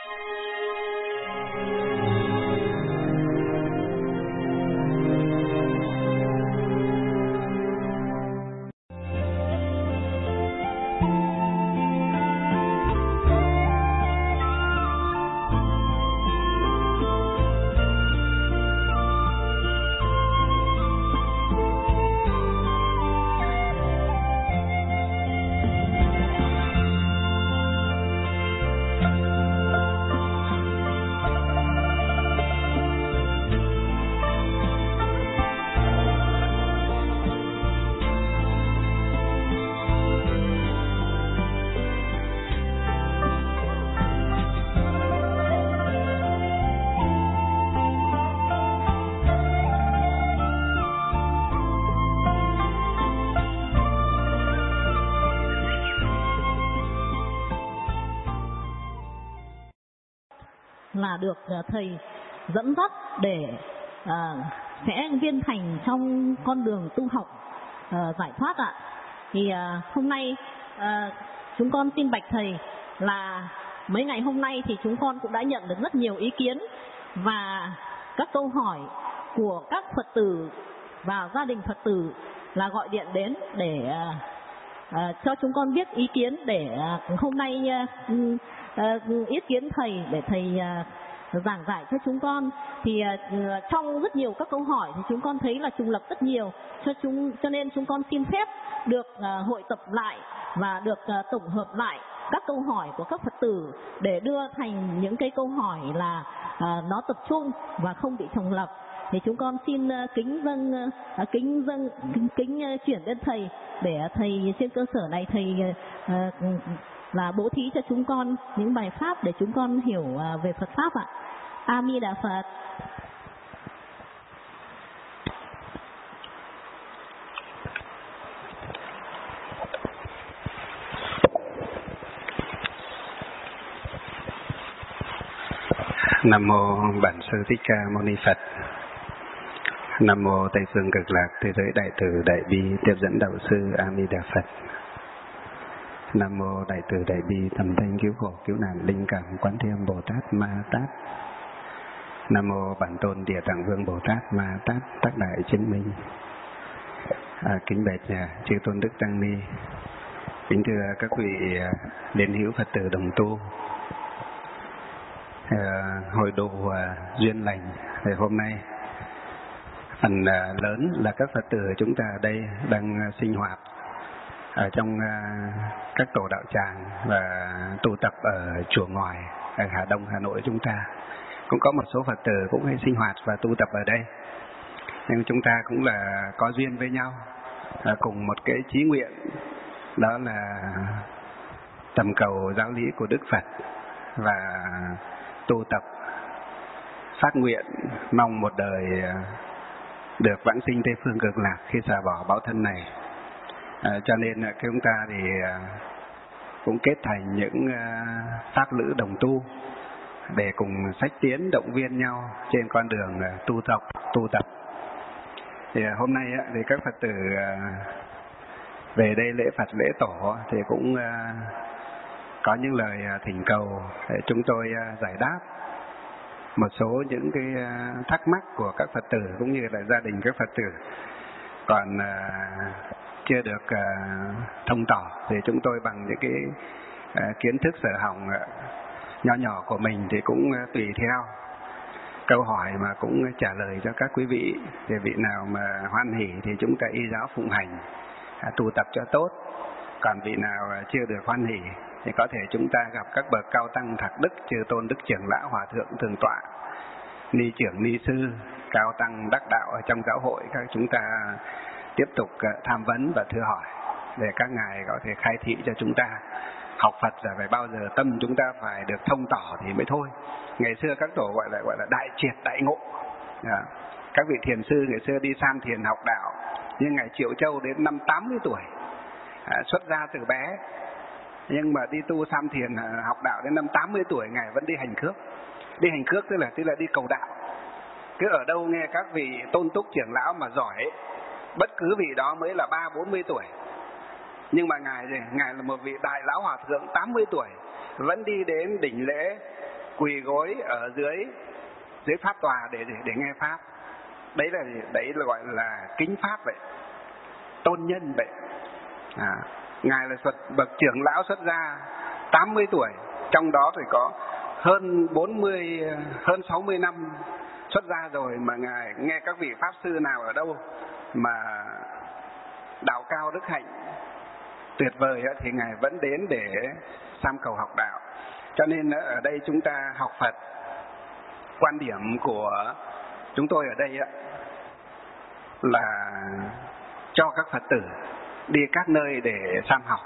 Là được thầy dẫn dắt để sẽ viên thành trong con đường tu học giải thoát ạ. Thì hôm nay chúng con xin bạch thầy là mấy ngày hôm nay thì chúng con cũng đã nhận được rất nhiều ý kiến và các câu hỏi của các Phật tử và gia đình Phật tử là gọi điện đến để cho chúng con biết ý kiến để hôm nay ý kiến thầy để thầy giảng giải cho chúng con. Thì trong rất nhiều các câu hỏi thì chúng con thấy là trùng lập rất nhiều, cho nên chúng con xin phép được hội tập lại và được tổng hợp lại các câu hỏi của các Phật tử để đưa thành những cái câu hỏi là nó tập trung và không bị trùng lập. Thì chúng con xin kính chuyển đến thầy để thầy trên cơ sở này thầy là bố thí cho chúng con những bài pháp để chúng con hiểu về Phật pháp ạ. A Di Đà Phật. Nam mô Bản Sư Thích Ca Mâu Ni Phật. Nam mô Tây Phương Cực Lạc Thế Giới Đại Từ Đại Bi Tiếp Dẫn Đạo Sư A Di Đà Phật. Nam mô Đại Từ Đại Bi Thầm Thanh Cứu Khổ Cứu Nạn Linh Cảm Quán Thế Bồ Tát Ma Tát. Nam mô Bản Tôn Địa Tạng Vương Bồ Tát Ma Tát Tác Đại Chứng Minh. Kính bạch chư tôn đức tăng ni, kính thưa các vị liên hữu Phật tử đồng tu. Hội độ duyên lành hôm nay phần lớn là các Phật tử chúng ta đây đang sinh hoạt ở trong các tổ đạo tràng và tụ tập ở chùa ngoài ở Hà Đông, Hà Nội chúng ta. Cũng có một số Phật tử cũng hay sinh hoạt và tu tập ở đây. Nhưng chúng ta cũng là có duyên với nhau, cùng một cái chí nguyện, đó là tầm cầu giáo lý của Đức Phật và tu tập phát nguyện mong một đời được vãng sinh Tây Phương Cực Lạc khi xả bỏ báo thân này. Cho nên chúng ta thì cũng kết thành những pháp lữ đồng tu để cùng sách tiến động viên nhau trên con đường tu tập. Thì hôm nay thì các Phật tử về đây lễ Phật lễ tổ thì cũng có những lời thỉnh cầu để chúng tôi giải đáp một số những cái thắc mắc của các Phật tử cũng như là gia đình các Phật tử còn chưa được thông tỏ, thì chúng tôi bằng những cái kiến thức sở hỏng nhỏ nhỏ của mình thì cũng tùy theo câu hỏi mà cũng trả lời cho các quý vị. Thì vị nào mà hoan hỉ thì chúng ta y giáo phụng hành, tu tập cho tốt. Còn vị nào chưa được hoan hỉ thì có thể chúng ta gặp các bậc cao tăng thạc đức, chư tôn đức trưởng lão, hòa thượng thường tọa, ni trưởng, ni sư, cao tăng đắc đạo ở trong giáo hội, các chúng ta tiếp tục tham vấn và thưa hỏi để các ngài có thể khai thị cho chúng ta. Học Phật là phải bao giờ tâm chúng ta phải được thông tỏ thì mới thôi. Ngày xưa các tổ gọi là đại triệt đại ngộ. Các vị thiền sư ngày xưa đi san thiền học đạo, như ngài Triệu Châu đến năm 80 tuổi xuất gia từ bé, nhưng mà đi tu san thiền học đạo đến năm 80 tuổi ngài vẫn đi hành khước. Đi hành khước tức là đi cầu đạo. Cứ ở đâu nghe các vị tôn túc trưởng lão mà giỏi, bất cứ vị đó mới là 30-40 tuổi. Nhưng mà ngài là một vị đại lão hòa thượng 80 tuổi vẫn đi đến đỉnh lễ quỳ gối ở dưới pháp tòa để nghe pháp. Đấy là gọi là kính pháp vậy, tôn nhân vậy. Ngài là bậc trưởng lão xuất gia 80 tuổi, trong đó thì có hơn 60 năm xuất gia rồi, mà Ngài nghe các vị pháp sư nào ở đâu mà đạo cao đức hạnh tuyệt vời thì Ngài vẫn đến để tham cầu học đạo. Cho nên ở đây chúng ta học Phật, quan điểm của chúng tôi ở đây là cho các Phật tử đi các nơi để tham học.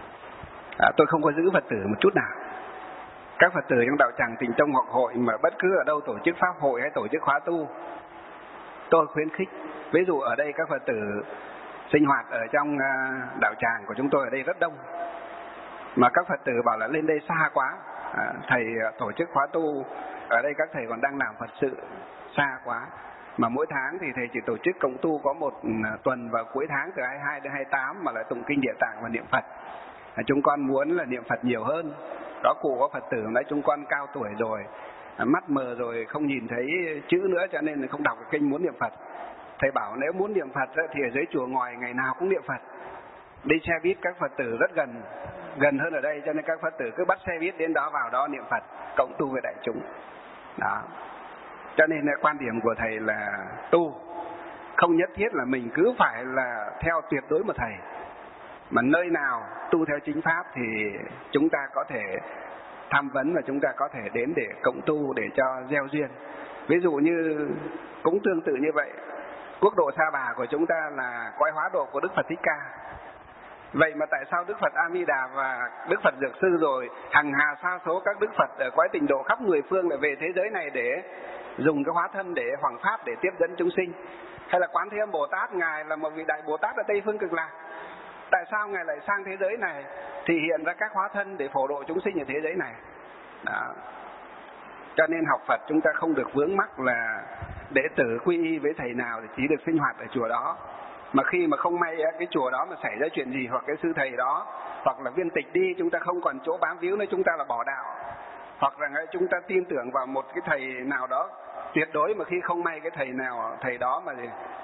Tôi không có giữ Phật tử một chút nào. Các Phật tử trong đạo tràng Tịnh Tông Học Hội mà bất cứ ở đâu tổ chức pháp hội hay tổ chức khóa tu, tôi khuyến khích. Ví dụ ở đây các Phật tử sinh hoạt ở trong đạo tràng của chúng tôi ở đây rất đông, mà các Phật tử bảo là lên đây xa quá, thầy tổ chức khóa tu ở đây các thầy còn đang làm Phật sự xa quá, mà mỗi tháng thì thầy chỉ tổ chức cộng tu có một tuần vào cuối tháng từ 22 đến 28 mà lại tụng kinh Địa Tạng và niệm Phật. Chúng con muốn là niệm Phật nhiều hơn. Có cụ có Phật tử nói chúng con cao tuổi rồi, mắt mờ rồi không nhìn thấy chữ nữa, cho nên là không đọc cái kinh muốn niệm Phật. Thầy bảo nếu muốn niệm Phật thì ở dưới chùa Ngòi ngày nào cũng niệm Phật. Đi xe buýt các Phật tử rất gần hơn ở đây, cho nên các Phật tử cứ bắt xe buýt đến đó vào đó niệm Phật, cộng tu với đại chúng. Đó. Cho nên quan điểm của thầy là tu không nhất thiết là mình cứ phải là theo tuyệt đối một thầy, mà nơi nào tu theo chính pháp thì chúng ta có thể tham vấn và chúng ta có thể đến để cộng tu để cho gieo duyên. Ví dụ như cũng tương tự như vậy, quốc độ Sa Bà của chúng ta là cõi hóa độ của Đức Phật Thích Ca. Vậy mà tại sao Đức Phật A Di Đà và Đức Phật Dược Sư rồi hằng hà sa số các Đức Phật ở cõi Tịnh Độ khắp mười phương lại về thế giới này để dùng cái hóa thân để hoằng pháp để tiếp dẫn chúng sinh? Hay là Quán Thế Âm Bồ Tát, Ngài là một vị đại Bồ Tát ở Tây Phương Cực Lạc, tại sao Ngài lại sang thế giới này thì hiện ra các hóa thân để phổ độ chúng sinh ở thế giới này? Đó. Cho nên học Phật chúng ta không được vướng mắc là đệ tử quy y với thầy nào thì chỉ được sinh hoạt ở chùa đó. Mà khi mà không may cái chùa đó mà xảy ra chuyện gì, hoặc cái sư thầy đó hoặc là viên tịch đi, chúng ta không còn chỗ bám víu nữa, chúng ta là bỏ đạo. Hoặc là chúng ta tin tưởng vào một cái thầy nào đó tuyệt đối, mà khi không may cái thầy đó mà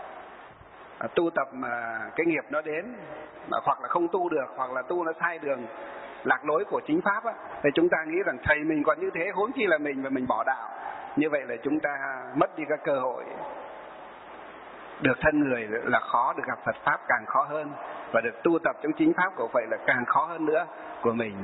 tu tập mà cái nghiệp nó đến, mà hoặc là không tu được, hoặc là tu nó sai đường lạc lối của chính pháp thì chúng ta nghĩ rằng thầy mình còn như thế, huống chi là mình, và mình bỏ đạo. Như vậy là chúng ta mất đi các cơ hội được thân người là khó, được gặp Phật pháp càng khó hơn, và được tu tập trong chính pháp của vậy là càng khó hơn nữa của mình.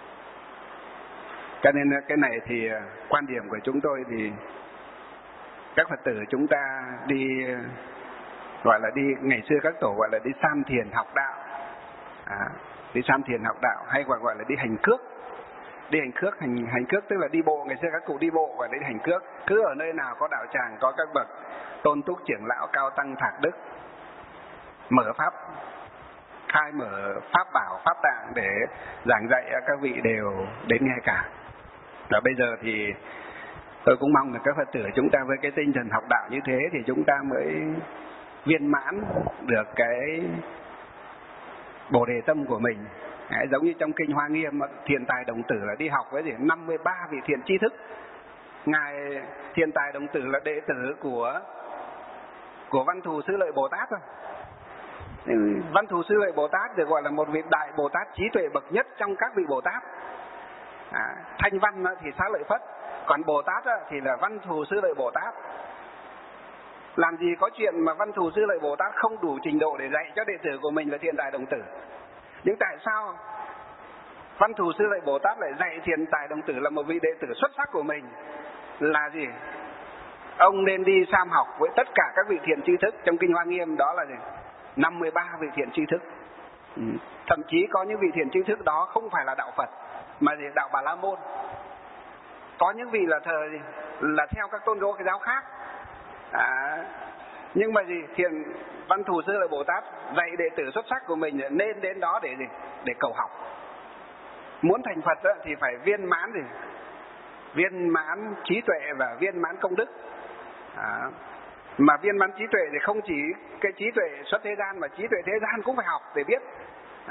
Cho nên cái này thì quan điểm của chúng tôi thì các Phật tử chúng ta đi, gọi là đi, ngày xưa các tổ gọi là đi tham thiền học đạo, đi tham thiền học đạo, hay gọi là đi hành cước. Đi hành cước tức là đi bộ. Ngày xưa các cụ đi bộ và đi hành cước. Cứ ở nơi nào có đạo tràng, có các bậc tôn túc trưởng lão cao tăng thạc đức mở pháp, khai mở pháp bảo pháp tạng để giảng dạy, các vị đều đến nghe cả. Và bây giờ thì tôi cũng mong là các Phật tử chúng ta với cái tinh thần học đạo như thế thì chúng ta mới viên mãn được cái bồ đề tâm của mình. Giống như trong kinh Hoa Nghiêm, Thiện Tài Đồng Tử là đi học với 53 vị thiện tri thức. Ngài Thiện Tài Đồng Tử là đệ tử của Văn Thù Sư Lợi Bồ Tát thôi. Văn Thù Sư Lợi Bồ Tát được gọi là một vị đại Bồ Tát trí tuệ bậc nhất trong các vị Bồ Tát. Thanh Văn thì Xá Lợi Phất, còn Bồ Tát thì là Văn Thù Sư Lợi Bồ Tát. Làm gì có chuyện mà Văn Thù Sư Lợi Bồ Tát không đủ trình độ để dạy cho đệ tử của mình là Thiện Tài Đồng Tử. Nhưng tại sao Văn Thù Sư Lợi Bồ Tát lại dạy Thiện Tài Đồng Tử là một vị đệ tử xuất sắc của mình? Là gì? Ông nên đi sám học với tất cả các vị thiện tri thức. Trong kinh Hoa Nghiêm đó là gì? 53 vị thiện tri thức. Thậm chí có những vị thiện tri thức đó không phải là đạo Phật mà đạo Bà La Môn. Có những vị là theo các tôn giáo khác. Nhưng mà Thiện Văn Thù Sư Lợi Bồ Tát dạy đệ tử xuất sắc của mình nên đến đó để cầu học. Muốn thành Phật thì phải viên mãn trí tuệ và viên mãn công đức. Mà viên mãn trí tuệ thì không chỉ cái trí tuệ xuất thế gian, mà trí tuệ thế gian cũng phải học để biết.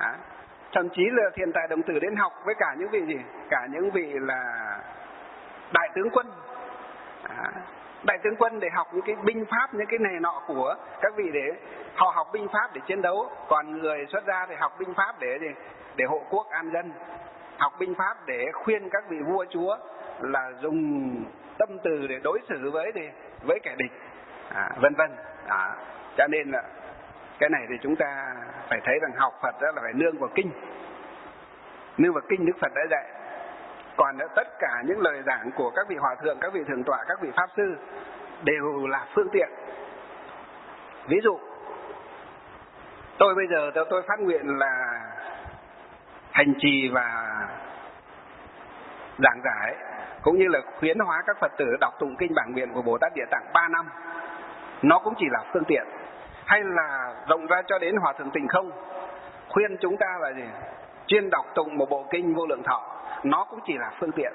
Thậm chí là Thiện Tài Đồng Tử đến học với cả những vị cả những vị là đại tướng quân. Đại tướng quân để học những cái binh pháp, những cái này nọ của các vị, để họ học binh pháp để chiến đấu. Còn người xuất gia thì học binh pháp để hộ quốc an dân, học binh pháp để khuyên các vị vua chúa là dùng tâm từ để đối xử với kẻ địch, vân vân. Cho nên là cái này thì chúng ta phải thấy rằng học Phật đó là phải nương vào kinh, nương vào kinh Đức Phật đã dạy. Còn tất cả những lời giảng của các vị hòa thượng, các vị thượng tọa, các vị pháp sư đều là phương tiện. Ví dụ tôi bây giờ tôi phát nguyện là hành trì và giảng giải cũng như là khuyến hóa các Phật tử đọc tụng kinh bản nguyện của Bồ Tát Địa Tạng 3 năm, nó cũng chỉ là phương tiện. Hay là rộng ra cho đến Hòa Thượng Tình Không khuyên chúng ta là gì? Chuyên đọc tụng một bộ kinh Vô Lượng Thọ, nó cũng chỉ là phương tiện.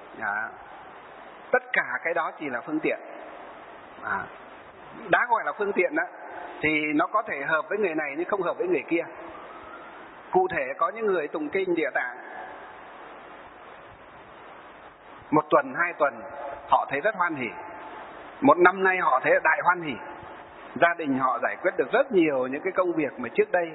Tất cả cái đó chỉ là phương tiện. Đã gọi là phương tiện đó thì nó có thể hợp với người này nhưng không hợp với người kia. Cụ thể có những người tụng kinh Địa Tạng 1 tuần, 2 tuần họ thấy rất hoan hỉ, 1 năm nay họ thấy đại hoan hỉ. Gia đình họ giải quyết được rất nhiều những cái công việc mà trước đây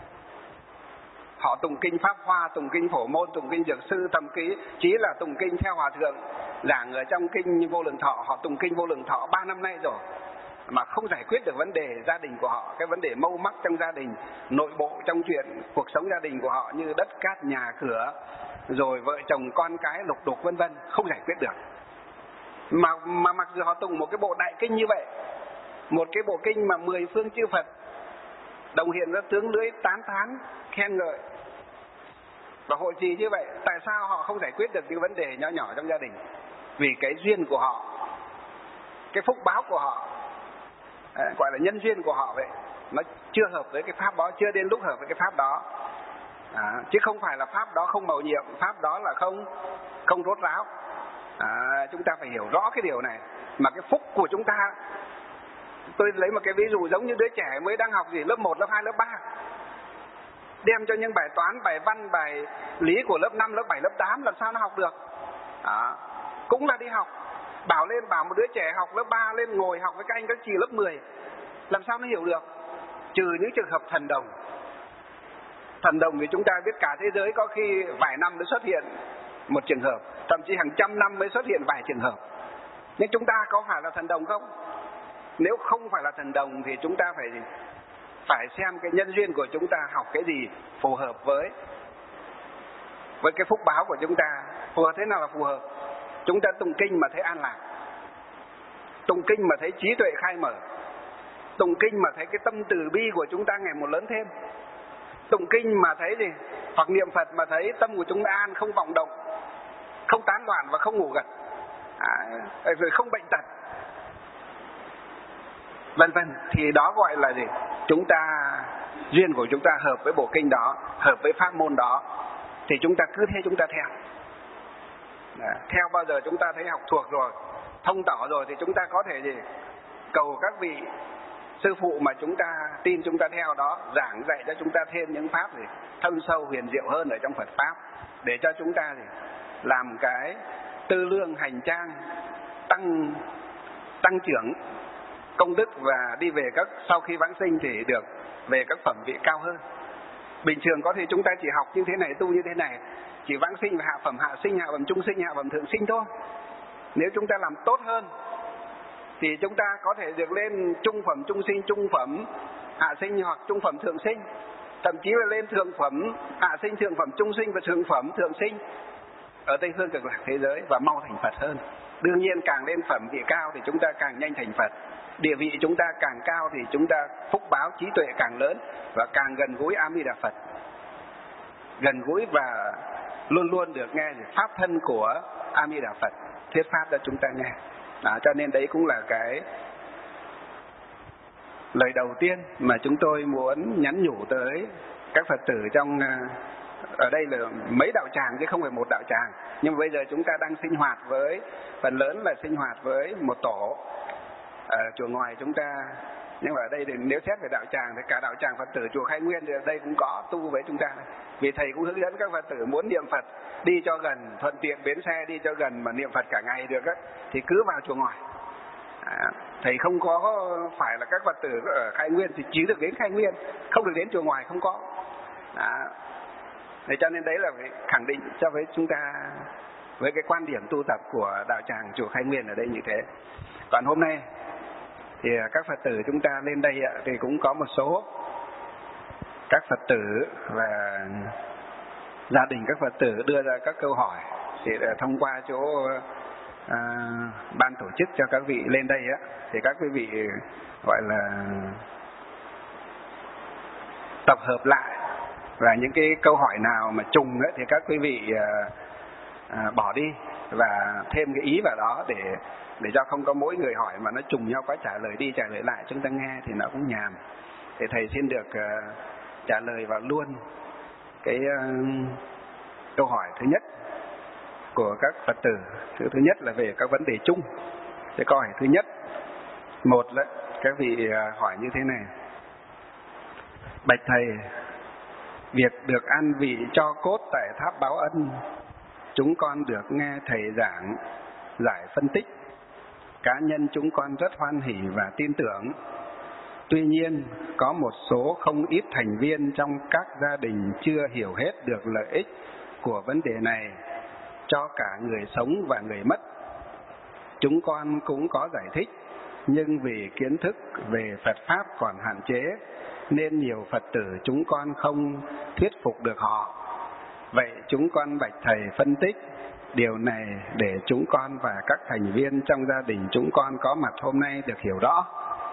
họ tụng kinh Pháp Hoa, tụng kinh Phổ Môn, tụng kinh Dược Sư, thậm chí là tụng kinh theo Hòa Thượng giảng ở trong kinh Vô Lượng Thọ. Họ tụng kinh Vô Lượng Thọ 3 năm nay rồi mà không giải quyết được vấn đề gia đình của họ, cái vấn đề mâu mắc trong gia đình, nội bộ trong chuyện cuộc sống gia đình của họ như đất cát nhà cửa, rồi vợ chồng con cái lục đục vân vân, không giải quyết được. Mà mặc dù họ tụng một cái bộ đại kinh như vậy, một cái bộ kinh mà 10 phương chư Phật đồng hiện ra tướng lưỡi tán thán khen ngợi và hội trì như vậy, tại sao họ không giải quyết được những vấn đề nhỏ nhỏ trong gia đình? Vì cái duyên của họ, cái phúc báo của họ, gọi là nhân duyên của họ vậy, nó chưa hợp với cái pháp đó, chưa đến lúc hợp với cái pháp đó. Chứ không phải là pháp đó không mầu nhiệm, pháp đó là không rốt ráo. Chúng ta phải hiểu rõ cái điều này. Mà cái phúc của chúng ta, tôi lấy một cái ví dụ giống như đứa trẻ mới đang học lớp 1, lớp 2, lớp 3, đem cho những bài toán, bài văn, bài lý của lớp 5, lớp 7, lớp 8, làm sao nó học được? Cũng là đi học. Bảo một đứa trẻ học lớp 3 lên ngồi học với các anh các chị lớp 10, làm sao nó hiểu được? Trừ những trường hợp thần đồng. Thần đồng thì chúng ta biết cả thế giới có khi vài năm mới xuất hiện một trường hợp, thậm chí hàng trăm năm mới xuất hiện vài trường hợp. Nhưng chúng ta có phải là thần đồng không? Nếu không phải là thần đồng thì chúng ta phải xem cái nhân duyên của chúng ta học cái gì phù hợp với cái phúc báo của chúng ta. Phù hợp thế nào là phù hợp? Chúng ta tụng kinh mà thấy an lạc, tụng kinh mà thấy trí tuệ khai mở, tụng kinh mà thấy cái tâm từ bi của chúng ta ngày một lớn thêm, tụng kinh mà thấy gì? Hoặc niệm Phật mà thấy tâm của chúng ta an, không vọng động, không tán loạn và không ngủ gật, rồi không bệnh tật, vân vân. Thì đó gọi là gì? Chúng ta, duyên của chúng ta hợp với bộ kinh đó, hợp với pháp môn đó, thì chúng ta cứ thế chúng ta theo. Theo bao giờ chúng ta thấy học thuộc rồi, thông tỏ rồi, thì chúng ta có thể gì? Cầu các vị sư phụ mà chúng ta tin, chúng ta theo đó, giảng dạy cho chúng ta thêm những pháp gì thâm sâu huyền diệu hơn ở trong Phật pháp, để cho chúng ta gì làm cái tư lương hành trang tăng trưởng công đức, và đi về sau khi vãng sinh thì được về các phẩm vị cao hơn. Bình thường có thể chúng ta chỉ học như thế này, tu như thế này, chỉ vãng sinh và hạ phẩm hạ sinh, hạ phẩm trung sinh, hạ phẩm thượng sinh thôi. Nếu chúng ta làm tốt hơn thì chúng ta có thể được lên trung phẩm trung sinh, trung phẩm hạ sinh hoặc trung phẩm thượng sinh, thậm chí là lên thượng phẩm hạ sinh, thượng phẩm trung sinh và thượng phẩm thượng sinh ở Tây phương Cực Lạc thế giới, và mau thành Phật hơn. Đương nhiên càng lên phẩm vị cao thì chúng ta càng nhanh thành Phật. Địa vị chúng ta càng cao thì chúng ta phúc báo trí tuệ càng lớn và càng gần gũi A Di Đà Phật, gần gũi và luôn luôn được nghe pháp thân của A Di Đà Phật thuyết pháp cho chúng ta nghe. Cho nên đấy cũng là cái lời đầu tiên mà chúng tôi muốn nhắn nhủ tới các Phật tử trong, ở đây là mấy đạo tràng chứ không phải một đạo tràng, nhưng mà bây giờ chúng ta đang sinh hoạt với, phần lớn là sinh hoạt với một tổ. Ở chùa ngoài chúng ta Nhưng mà ở đây thì nếu xét về đạo tràng thì cả đạo tràng Phật tử chùa Khai Nguyên thì ở đây cũng có tu với chúng ta. Vì thầy cũng hướng dẫn các Phật tử muốn niệm Phật đi cho gần, thuận tiện bến xe đi cho gần mà niệm Phật cả ngày được á, thì cứ vào chùa ngoài. Thầy không có phải là các Phật tử ở Khai Nguyên thì chỉ được đến Khai Nguyên, không được đến chùa ngoài, không có. Thế cho nên đấy là phải khẳng định cho với chúng ta với cái quan điểm tu tập của đạo tràng chùa Khai Nguyên ở đây như thế. Còn hôm nay thì các Phật tử chúng ta lên đây thì cũng có một số các Phật tử và gia đình các Phật tử đưa ra các câu hỏi, thì thông qua chỗ ban tổ chức cho các vị lên đây thì các quý vị gọi là tập hợp lại, và những cái câu hỏi nào mà trùng thì các quý vị bỏ đi và thêm cái ý vào đó để cho không có mỗi người hỏi mà nó trùng nhau quá, trả lời đi trả lời lại chúng ta nghe thì nó cũng nhàm. Thì thầy xin được trả lời vào luôn cái câu hỏi thứ nhất của các Phật tử. Thứ nhất là về các vấn đề chung. Cái câu hỏi thứ nhất, một là các vị hỏi như thế này: bạch thầy, việc được ăn vị tro cốt tại tháp báo ân, chúng con được nghe thầy giảng giải phân tích, cá nhân chúng con rất hoan hỉ và tin tưởng. Tuy nhiên, có một số không ít thành viên trong các gia đình chưa hiểu hết được lợi ích của vấn đề này cho cả người sống và người mất. Chúng con cũng có giải thích, nhưng vì kiến thức về Phật Pháp còn hạn chế, nên nhiều Phật tử chúng con không thuyết phục được họ. Vậy chúng con bạch thầy phân tích điều này để chúng con và các thành viên trong gia đình chúng con có mặt hôm nay được hiểu rõ.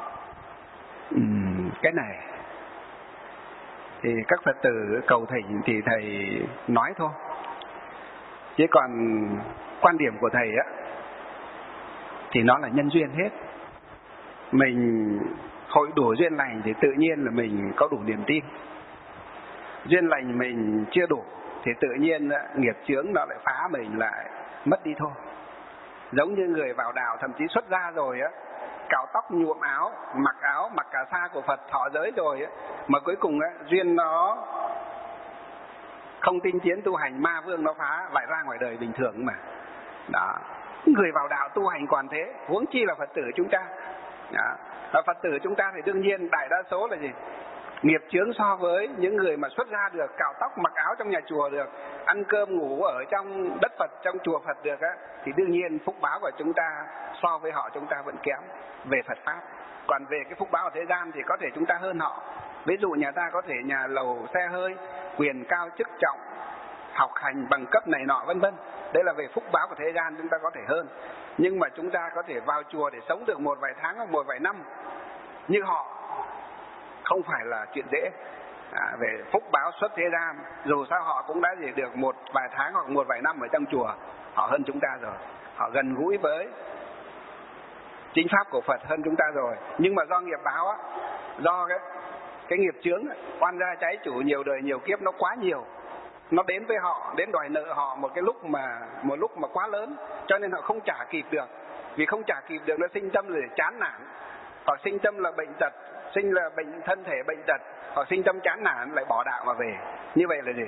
Cái này thì các Phật tử cầu thỉnh thì thầy nói thôi, chứ còn quan điểm của thầy thì nó là nhân duyên hết. Mình hội đủ duyên lành thì tự nhiên là mình có đủ niềm tin. Duyên lành mình chưa đủ thì tự nhiên nghiệp chướng nó lại phá mình lại mất đi thôi. Giống như người vào đạo thậm chí xuất gia rồi cạo tóc nhuộm áo, mặc cà sa của Phật thọ giới rồi mà cuối cùng duyên nó không tinh tiến tu hành, ma vương nó phá lại ra ngoài đời bình thường mà. Đó, người vào đạo tu hành còn thế, huống chi là Phật tử chúng ta. Đó. Và Phật tử chúng ta thì đương nhiên đại đa số là gì? Nghiệp chướng so với những người mà xuất gia được, cạo tóc mặc áo trong nhà chùa được, ăn cơm ngủ ở trong đất Phật, trong chùa Phật được thì đương nhiên phúc báo của chúng ta so với họ chúng ta vẫn kém về Phật Pháp. Còn về cái phúc báo ở thế gian thì có thể chúng ta hơn họ. Ví dụ nhà ta có thể nhà lầu xe hơi, quyền cao chức trọng, học hành bằng cấp này nọ vân vân. Đấy là về phúc báo của thế gian chúng ta có thể hơn. Nhưng mà chúng ta có thể vào chùa để sống được một vài tháng hoặc một vài năm như họ, không phải là chuyện dễ. Về phúc báo xuất thế gian, dù sao họ cũng đã được một vài tháng hoặc một vài năm ở trong chùa, họ hơn chúng ta rồi, họ gần gũi với chính pháp của Phật hơn chúng ta rồi. Nhưng mà do nghiệp báo do cái nghiệp chướng oan gia trái chủ nhiều đời nhiều kiếp nó quá nhiều, nó đến với họ, đến đòi nợ họ một lúc mà quá lớn, cho nên họ không trả kịp được. Vì không trả kịp được nó sinh tâm là chán nản, hoặc sinh tâm là bệnh tật, sinh là bệnh thân thể bệnh tật, hoặc sinh tâm chán nản lại bỏ đạo mà về. Như vậy là gì?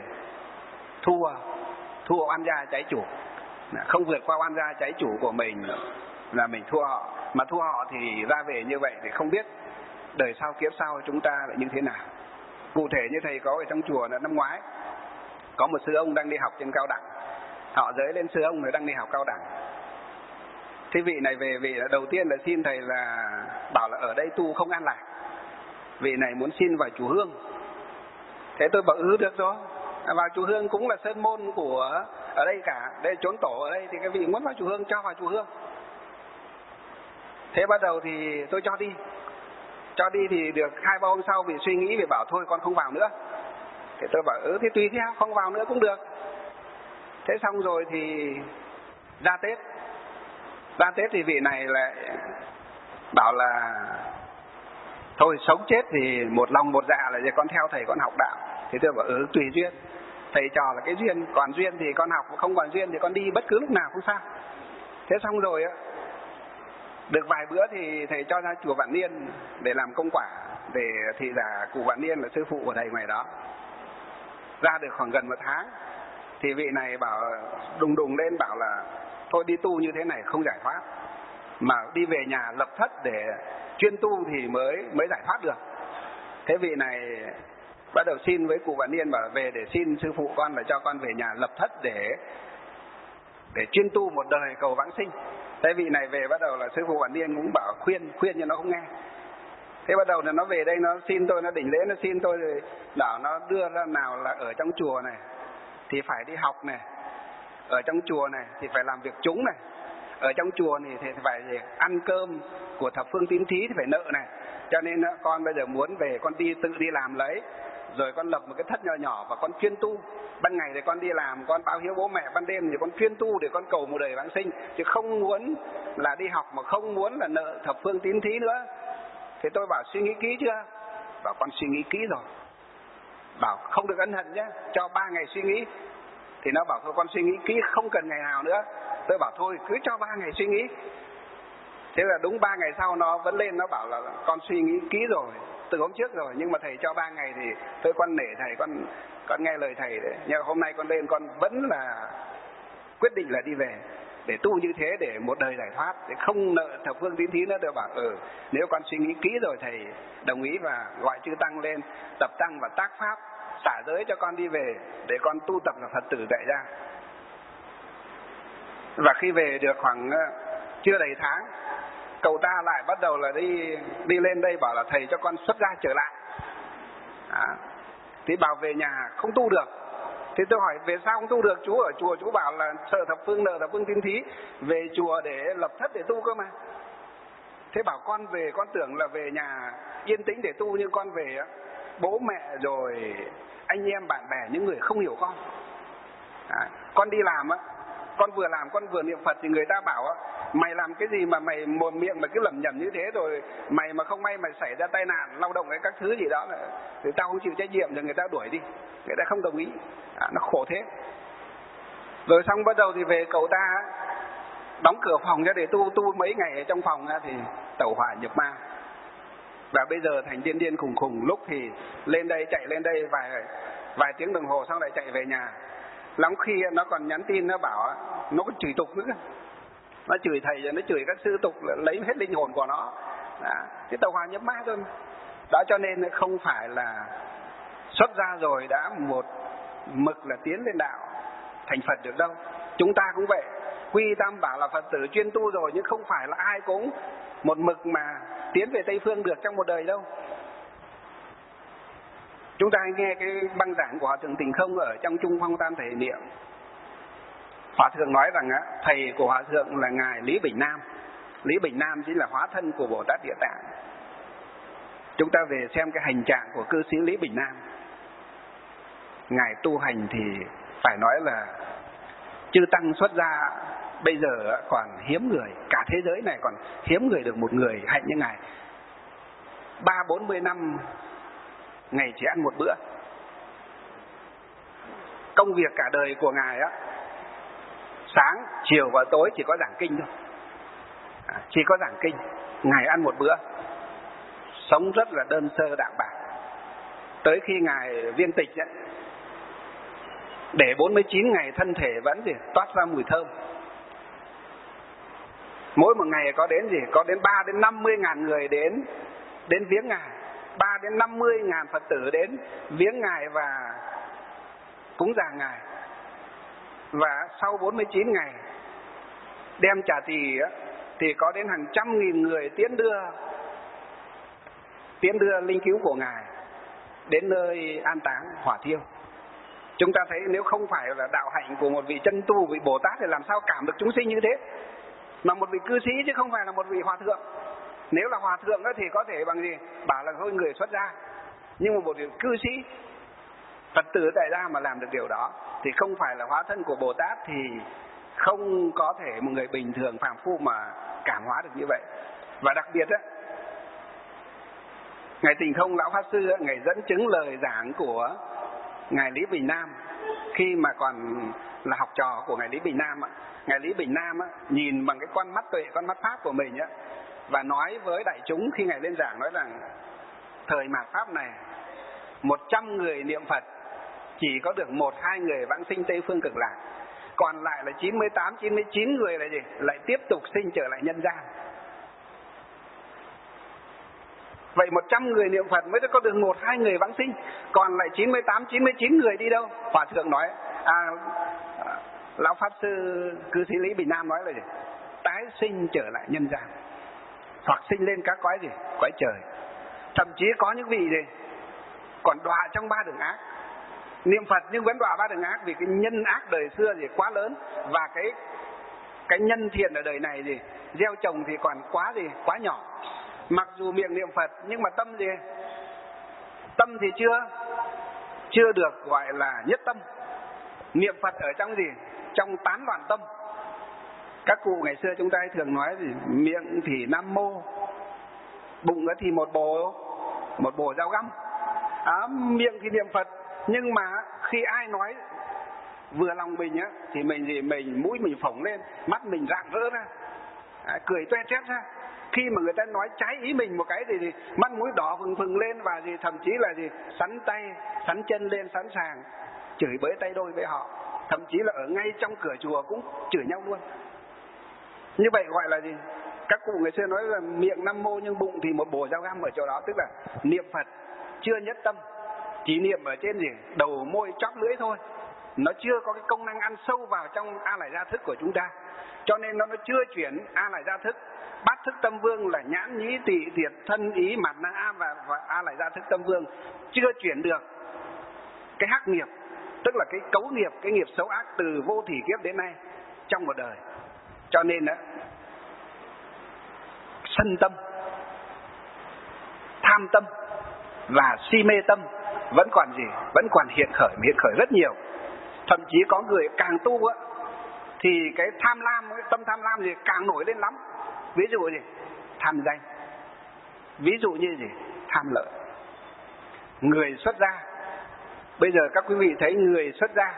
Thua oan gia trái chủ, không vượt qua oan gia trái chủ của mình là mình thua họ. Mà thua họ thì ra về như vậy thì không biết đời sau kiếp sau chúng ta lại như thế nào. Cụ thể như thầy có ở trong chùa là năm ngoái có một sư ông đang đi học trên cao đẳng, họ giới lên sư ông rồi đang đi học cao đẳng. Thế vị này về vị đầu tiên là xin thầy là bảo là ở đây tu không an lạc, vị này muốn xin vào chùa Hương. Thế tôi bảo được rồi, vào chùa Hương cũng là sơn môn của ở đây cả, đây trốn tổ ở đây, thì cái vị muốn vào chùa Hương cho vào chùa Hương. Thế bắt đầu thì tôi cho đi thì được 2-3 hôm sau vị suy nghĩ, vị bảo thôi con không vào nữa. Thế tôi bảo thế tùy theo, không vào nữa cũng được. Thế xong rồi thì ra Tết thì vị này lại bảo là thôi sống chết thì một lòng một dạ là con theo thầy con học đạo. Thế tôi bảo tùy duyên, thầy trò là cái duyên, còn duyên thì con học, không còn duyên thì con đi bất cứ lúc nào không sao. Thế xong rồi Được vài bữa thì thầy cho ra chùa Vạn Niên để làm công quả, để thị giả cụ Vạn Niên là sư phụ của thầy ngoài đó. Ra được khoảng gần 1 tháng thì vị này bảo đùng đùng lên bảo là thôi đi tu như thế này không giải thoát, mà đi về nhà lập thất để chuyên tu thì mới giải thoát được. Thế vị này bắt đầu xin với cụ Vạn Niên bảo về để xin sư phụ con là cho con về nhà lập thất để chuyên tu một đời cầu vãng sinh. Thế vị này về bắt đầu là sư phụ Vạn Niên cũng bảo khuyên nhưng nó không nghe. Thế bắt đầu là nó về đây nó xin tôi, nó đỉnh lễ nó xin tôi, rồi bảo nó đưa ra nào là ở trong chùa này thì phải đi học này, ở trong chùa này thì phải làm việc chúng này, ở trong chùa này thì phải ăn cơm của thập phương tín thí thì phải nợ này. Cho nên con bây giờ muốn về con tự đi làm lấy, rồi con lập một cái thất nhỏ nhỏ và con chuyên tu. Ban ngày thì con đi làm, con báo hiếu bố mẹ, ban đêm thì con chuyên tu để con cầu một đời vãng sinh, chứ không muốn là đi học mà không muốn là nợ thập phương tín thí nữa. Thì tôi bảo suy nghĩ kỹ chưa? Bảo con suy nghĩ kỹ rồi. Bảo không được ân hận nhé, cho 3 ngày suy nghĩ. Thì nó bảo thôi con suy nghĩ kỹ, không cần ngày nào nữa. Tôi bảo thôi cứ cho 3 ngày suy nghĩ. Thế là đúng 3 ngày sau nó vẫn lên, nó bảo là con suy nghĩ kỹ rồi, từ hôm trước rồi, nhưng mà thầy cho 3 ngày thì tôi con nể thầy, con nghe lời thầy đấy. Nhưng hôm nay con lên con vẫn là quyết định là đi về để tu như thế để một đời giải thoát, để không nợ thập phương tín thí nữa. Tôi bảo nếu con suy nghĩ kỹ rồi thầy đồng ý và gọi chư tăng lên tập tăng và tác pháp xả giới cho con đi về để con tu tập là Phật tử dạy ra. Và khi về được khoảng chưa đầy tháng, cậu ta lại bắt đầu là đi lên đây bảo là thầy cho con xuất gia trở lại. Thì bảo về nhà không tu được. Thì tôi hỏi về sao không tu được? Chú ở chùa chú bảo là sợ thập phương nợ thập phương tín thí, về chùa để lập thất để tu cơ mà. Thế bảo con về con tưởng là về nhà yên tĩnh để tu, nhưng con về bố mẹ rồi anh em bạn bè những người không hiểu con. Con đi làm con vừa làm con vừa niệm Phật thì người ta bảo mày làm cái gì mà mày mồm miệng mà cứ lẩm nhẩm như thế, rồi mày mà không may mày xảy ra tai nạn lao động hay các thứ gì đó là người ta không chịu trách nhiệm rồi người ta đuổi đi, người ta không đồng ý. Nó khổ thế. Rồi xong bắt đầu thì về cậu ta đóng cửa phòng ra để tu mấy ngày ở trong phòng thì tẩu hỏa nhập ma. Và bây giờ thành điên khùng, lúc thì lên đây chạy lên đây vài tiếng đồng hồ xong lại chạy về nhà. Lắm khi nó còn nhắn tin nó bảo nó còn chửi tục nữa, nó chửi thầy rồi nó chửi các sư tục, lấy hết linh hồn của nó. Cái tàu hỏa nhập ma thôi. Đó cho nên không phải là xuất gia rồi đã một mực là tiến lên đạo thành Phật được đâu. Chúng ta cũng vậy, quy tam bảo là Phật tử chuyên tu rồi, nhưng không phải là ai cũng một mực mà tiến về Tây Phương được trong một đời đâu. Chúng ta nghe cái băng giảng của Hòa Thượng Tình Không ở trong Trung Phong Tam Thể Niệm. Hòa Thượng nói rằng thầy của Hòa Thượng là Ngài Lý Bình Nam. Lý Bình Nam chính là hóa thân của Bồ Tát Địa Tạng. Chúng ta về xem cái hành trạng của cư sĩ Lý Bình Nam. Ngài tu hành thì phải nói là chư tăng xuất gia bây giờ còn hiếm người, cả thế giới này còn hiếm người được một người hạnh như Ngài. 30-40 năm ngày chỉ ăn một bữa. Công việc cả đời của Ngài sáng, chiều và tối chỉ có giảng kinh thôi. Chỉ có giảng kinh. Ngài ăn một bữa, sống rất là đơn sơ đạm bạc. Tới khi Ngài viên tịch để 49 ngày thân thể vẫn toát ra mùi thơm. Mỗi một ngày có đến 3 đến 50 ngàn người đến viếng Ngài. 3 đến 50 ngàn Phật tử đến viếng Ngài và cúng dường Ngài. Và sau 49 ngày đem trả thì có đến hàng trăm nghìn người tiến đưa linh cứu của Ngài đến nơi an táng hỏa thiêu. Chúng ta thấy nếu không phải là đạo hạnh của một vị chân tu, vị Bồ Tát thì làm sao cảm được chúng sinh như thế. Mà một vị cư sĩ chứ không phải là một vị hòa thượng. Nếu là hòa thượng thì có thể bằng gì? Bảo là thôi người xuất gia. Nhưng mà một vị cư sĩ, Phật tử tại gia mà làm được điều đó thì không phải là hóa thân của Bồ Tát thì không có thể một người bình thường phàm phu mà cảm hóa được như vậy. Và đặc biệt Ngài Tình Không Lão Pháp Sư Ngài dẫn chứng lời giảng của Ngài Lý Bình Nam khi mà còn là học trò của Ngài Lý Bình Nam. Ngài Lý Bình Nam nhìn bằng cái con mắt tuệ, con mắt pháp của mình và nói với đại chúng khi Ngài lên giảng, nói rằng thời mạt Pháp này 100 người niệm Phật chỉ có được 1-2 người vãng sinh Tây Phương Cực Lạc, còn lại là 98-99 người là gì? Lại tiếp tục sinh trở lại nhân gian. Vậy 100 người niệm Phật mới có được 1-2 người vãng sinh, còn lại 98-99 người đi đâu? Hòa thượng nói, Lão Pháp Sư Cư Sĩ Lý Bình Nam nói là gì? Tái sinh trở lại nhân gian, hoặc sinh lên các cõi gì? Cõi trời. Thậm chí có những vị gì còn đọa trong 3 đường ác, niệm Phật nhưng vẫn đọa 3 đường ác, vì cái nhân ác đời xưa gì quá lớn, và cái nhân thiện ở đời này gì gieo trồng thì còn quá nhỏ. Mặc dù miệng niệm Phật nhưng mà tâm gì? Tâm thì chưa được gọi là nhất tâm. Niệm Phật ở trong gì? Trong tán loạn tâm. Các cụ ngày xưa chúng ta thường nói gì? Miệng thì Nam Mô, bụng thì một bồ dao găm. Miệng thì niệm Phật, nhưng mà khi ai nói vừa lòng mình á, thì mình mũi mình phồng lên, mắt mình rạng rỡ ra, cười toe toét ra. Khi mà người ta nói trái ý mình một cái thì mắt mũi đỏ phừng lên, và thậm chí là sắn tay sắn chân lên, sẵn sàng chửi bới tay đôi với họ, thậm chí là ở ngay trong cửa chùa cũng chửi nhau luôn. Như vậy gọi là gì? Các cụ ngày xưa nói là miệng Nam Mô nhưng bụng thì một bồ dao găm ở chỗ đó, tức là niệm Phật chưa nhất tâm, chỉ niệm ở trên đầu môi chóp lưỡi thôi, nó chưa có cái công năng ăn sâu vào trong A Lại Gia Thức của chúng ta, cho nên nó chưa chuyển A Lại Gia Thức. Bát thức tâm vương là nhãn nhĩ tỵ thiệt thân ý mạt na a và A Lại Gia Thức tâm vương chưa chuyển được cái hắc nghiệp, tức là cái cấu nghiệp, cái nghiệp xấu ác từ vô thỉ kiếp đến nay trong một đời. Cho nên đó, sân tâm, tham tâm và si mê tâm vẫn còn hiện khởi rất nhiều. Thậm chí có người càng tu á, thì cái tham lam, cái tâm tham lam càng nổi lên lắm. Ví dụ tham danh, ví dụ như tham lợi. Người xuất gia, bây giờ các quý vị thấy người xuất gia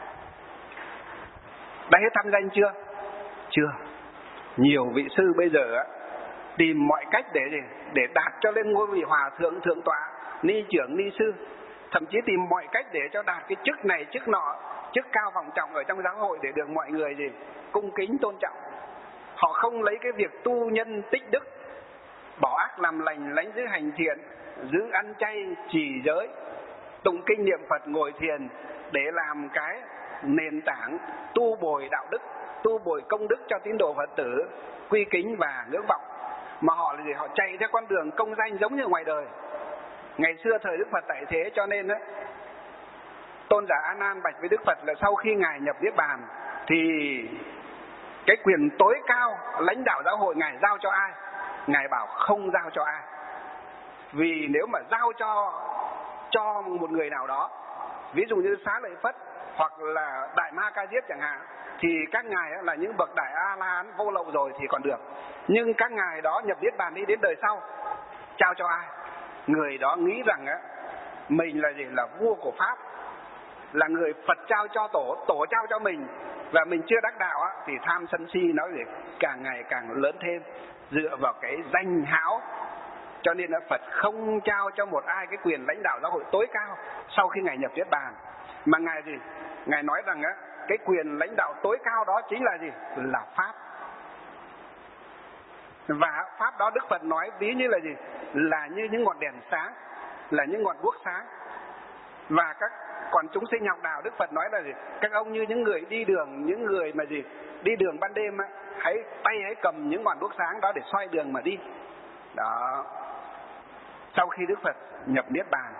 đã hết tham danh chưa? Chưa. Nhiều vị sư bây giờ á, tìm mọi cách để đạt cho lên ngôi vị hòa thượng, thượng tọa, ni trưởng, ni sư, thậm chí tìm mọi cách để cho đạt cái chức này chức nọ, chức cao vọng trọng ở trong giáo hội để được mọi người cung kính tôn trọng. Họ không lấy cái việc tu nhân tích đức, bỏ ác làm lành, lánh giữ hành thiện, giữ ăn chay, trì giới, tụng kinh niệm Phật, ngồi thiền để làm cái nền tảng tu bồi đạo đức, tu bồi công đức cho tín đồ Phật tử quy kính và ngưỡng vọng. Mà họ họ chạy theo con đường công danh giống như ngoài đời. Ngày xưa thời Đức Phật tại thế, cho nên Tôn giả A Nan bạch với Đức Phật là sau khi ngài nhập niết bàn thì cái quyền tối cao lãnh đạo giáo hội ngài giao cho ai? Ngài bảo không giao cho ai. Vì nếu mà giao cho một người nào đó, ví dụ như Xá Lợi Phất hoặc là Đại Ma Ca Diếp chẳng hạn, thì các ngài là những bậc Đại A La Hán vô lậu rồi thì còn được. Nhưng các ngài đó nhập niết bàn đi đến đời sau, trao cho ai? Người đó nghĩ rằng mình là vua của Pháp, là người Phật trao cho tổ trao cho mình, và mình chưa đắc đạo thì tham sân si nó càng ngày càng lớn thêm, dựa vào cái danh hão. Cho nên là Phật không trao cho một ai cái quyền lãnh đạo giáo hội tối cao sau khi ngài nhập niết bàn, mà ngài nói rằng cái quyền lãnh đạo tối cao đó chính là là pháp. Và pháp đó Đức Phật nói ví như là là như những ngọn đèn sáng, là những ngọn đuốc sáng. Và còn chúng sinh học đạo, Đức Phật nói là các ông như những người đi đường, những người mà đi đường ban đêm hãy cầm những ngọn đuốc sáng đó để soi đường mà đi. Đó. Sau khi Đức Phật nhập niết bàn,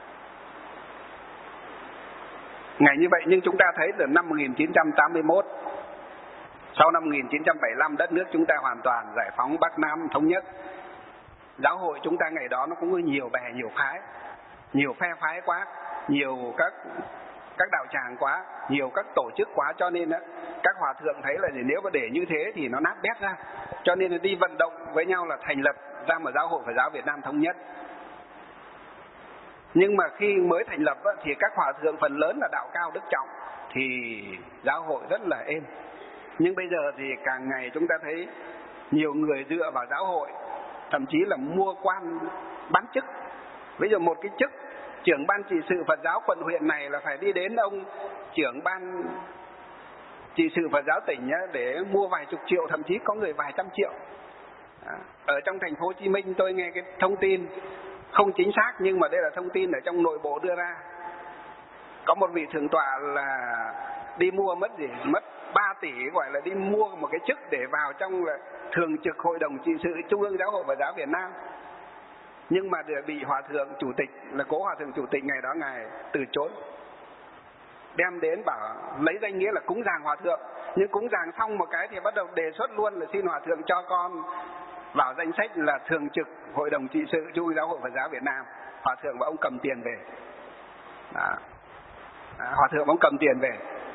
ngày như vậy, nhưng chúng ta thấy từ năm 1981, sau năm 1975 đất nước chúng ta hoàn toàn giải phóng, Bắc Nam thống nhất. Giáo hội chúng ta ngày đó nó cũng có nhiều bè, nhiều phái, nhiều phe phái quá, nhiều các đạo tràng quá, nhiều các tổ chức quá, cho nên các hòa thượng thấy là nếu mà để như thế thì nó nát bét ra, cho nên đi vận động với nhau là thành lập ra một giáo hội Phật giáo Việt Nam thống nhất. Nhưng mà khi mới thành lập thì các hòa thượng phần lớn là đạo cao đức trọng, thì giáo hội rất là êm. Nhưng bây giờ thì càng ngày chúng ta thấy nhiều người dựa vào giáo hội thậm chí là mua quan bán chức. Ví dụ một cái chức trưởng ban trị sự Phật giáo quận huyện này là phải đi đến ông trưởng ban trị sự Phật giáo tỉnh để mua vài chục triệu, thậm chí có người vài trăm triệu. Ở trong thành phố Hồ Chí Minh tôi nghe cái thông tin không chính xác, nhưng mà đây là thông tin ở trong nội bộ đưa ra. Có một vị thượng tọa là đi mua mất 3 tỷ, gọi là đi mua một cái chức để vào trong là thường trực hội đồng trị sự Trung ương Giáo hội Phật giáo Việt Nam. Nhưng mà bị hòa thượng chủ tịch, là cố hòa thượng chủ tịch ngày đó ngài từ chối. Đem đến bảo lấy danh nghĩa là cúng dường hòa thượng, nhưng cúng dường xong một cái thì bắt đầu đề xuất luôn là xin hòa thượng cho con vào danh sách là thường trực hội đồng trị sự Trung ương Giáo hội Phật giáo Việt Nam. Hòa thượng và ông cầm tiền về. Hòa thượng ông cầm tiền về.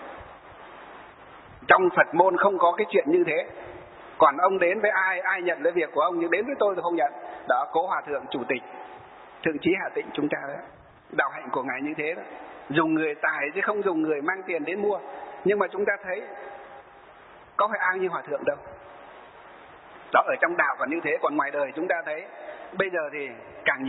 Trong Phật môn không có cái chuyện như thế. Còn ông đến với ai nhận lấy việc của ông, nhưng đến với tôi không nhận. Đó, cố hòa thượng chủ tịch Thượng Chí Hà Tĩnh chúng ta đó. Đạo hạnh của ngài như thế đó. Dùng người tài chứ không dùng người mang tiền đến mua. Nhưng mà chúng ta thấy có phải ai như hòa thượng đâu. Đó, ở trong đạo còn như thế. Còn ngoài đời chúng ta thấy bây giờ thì càng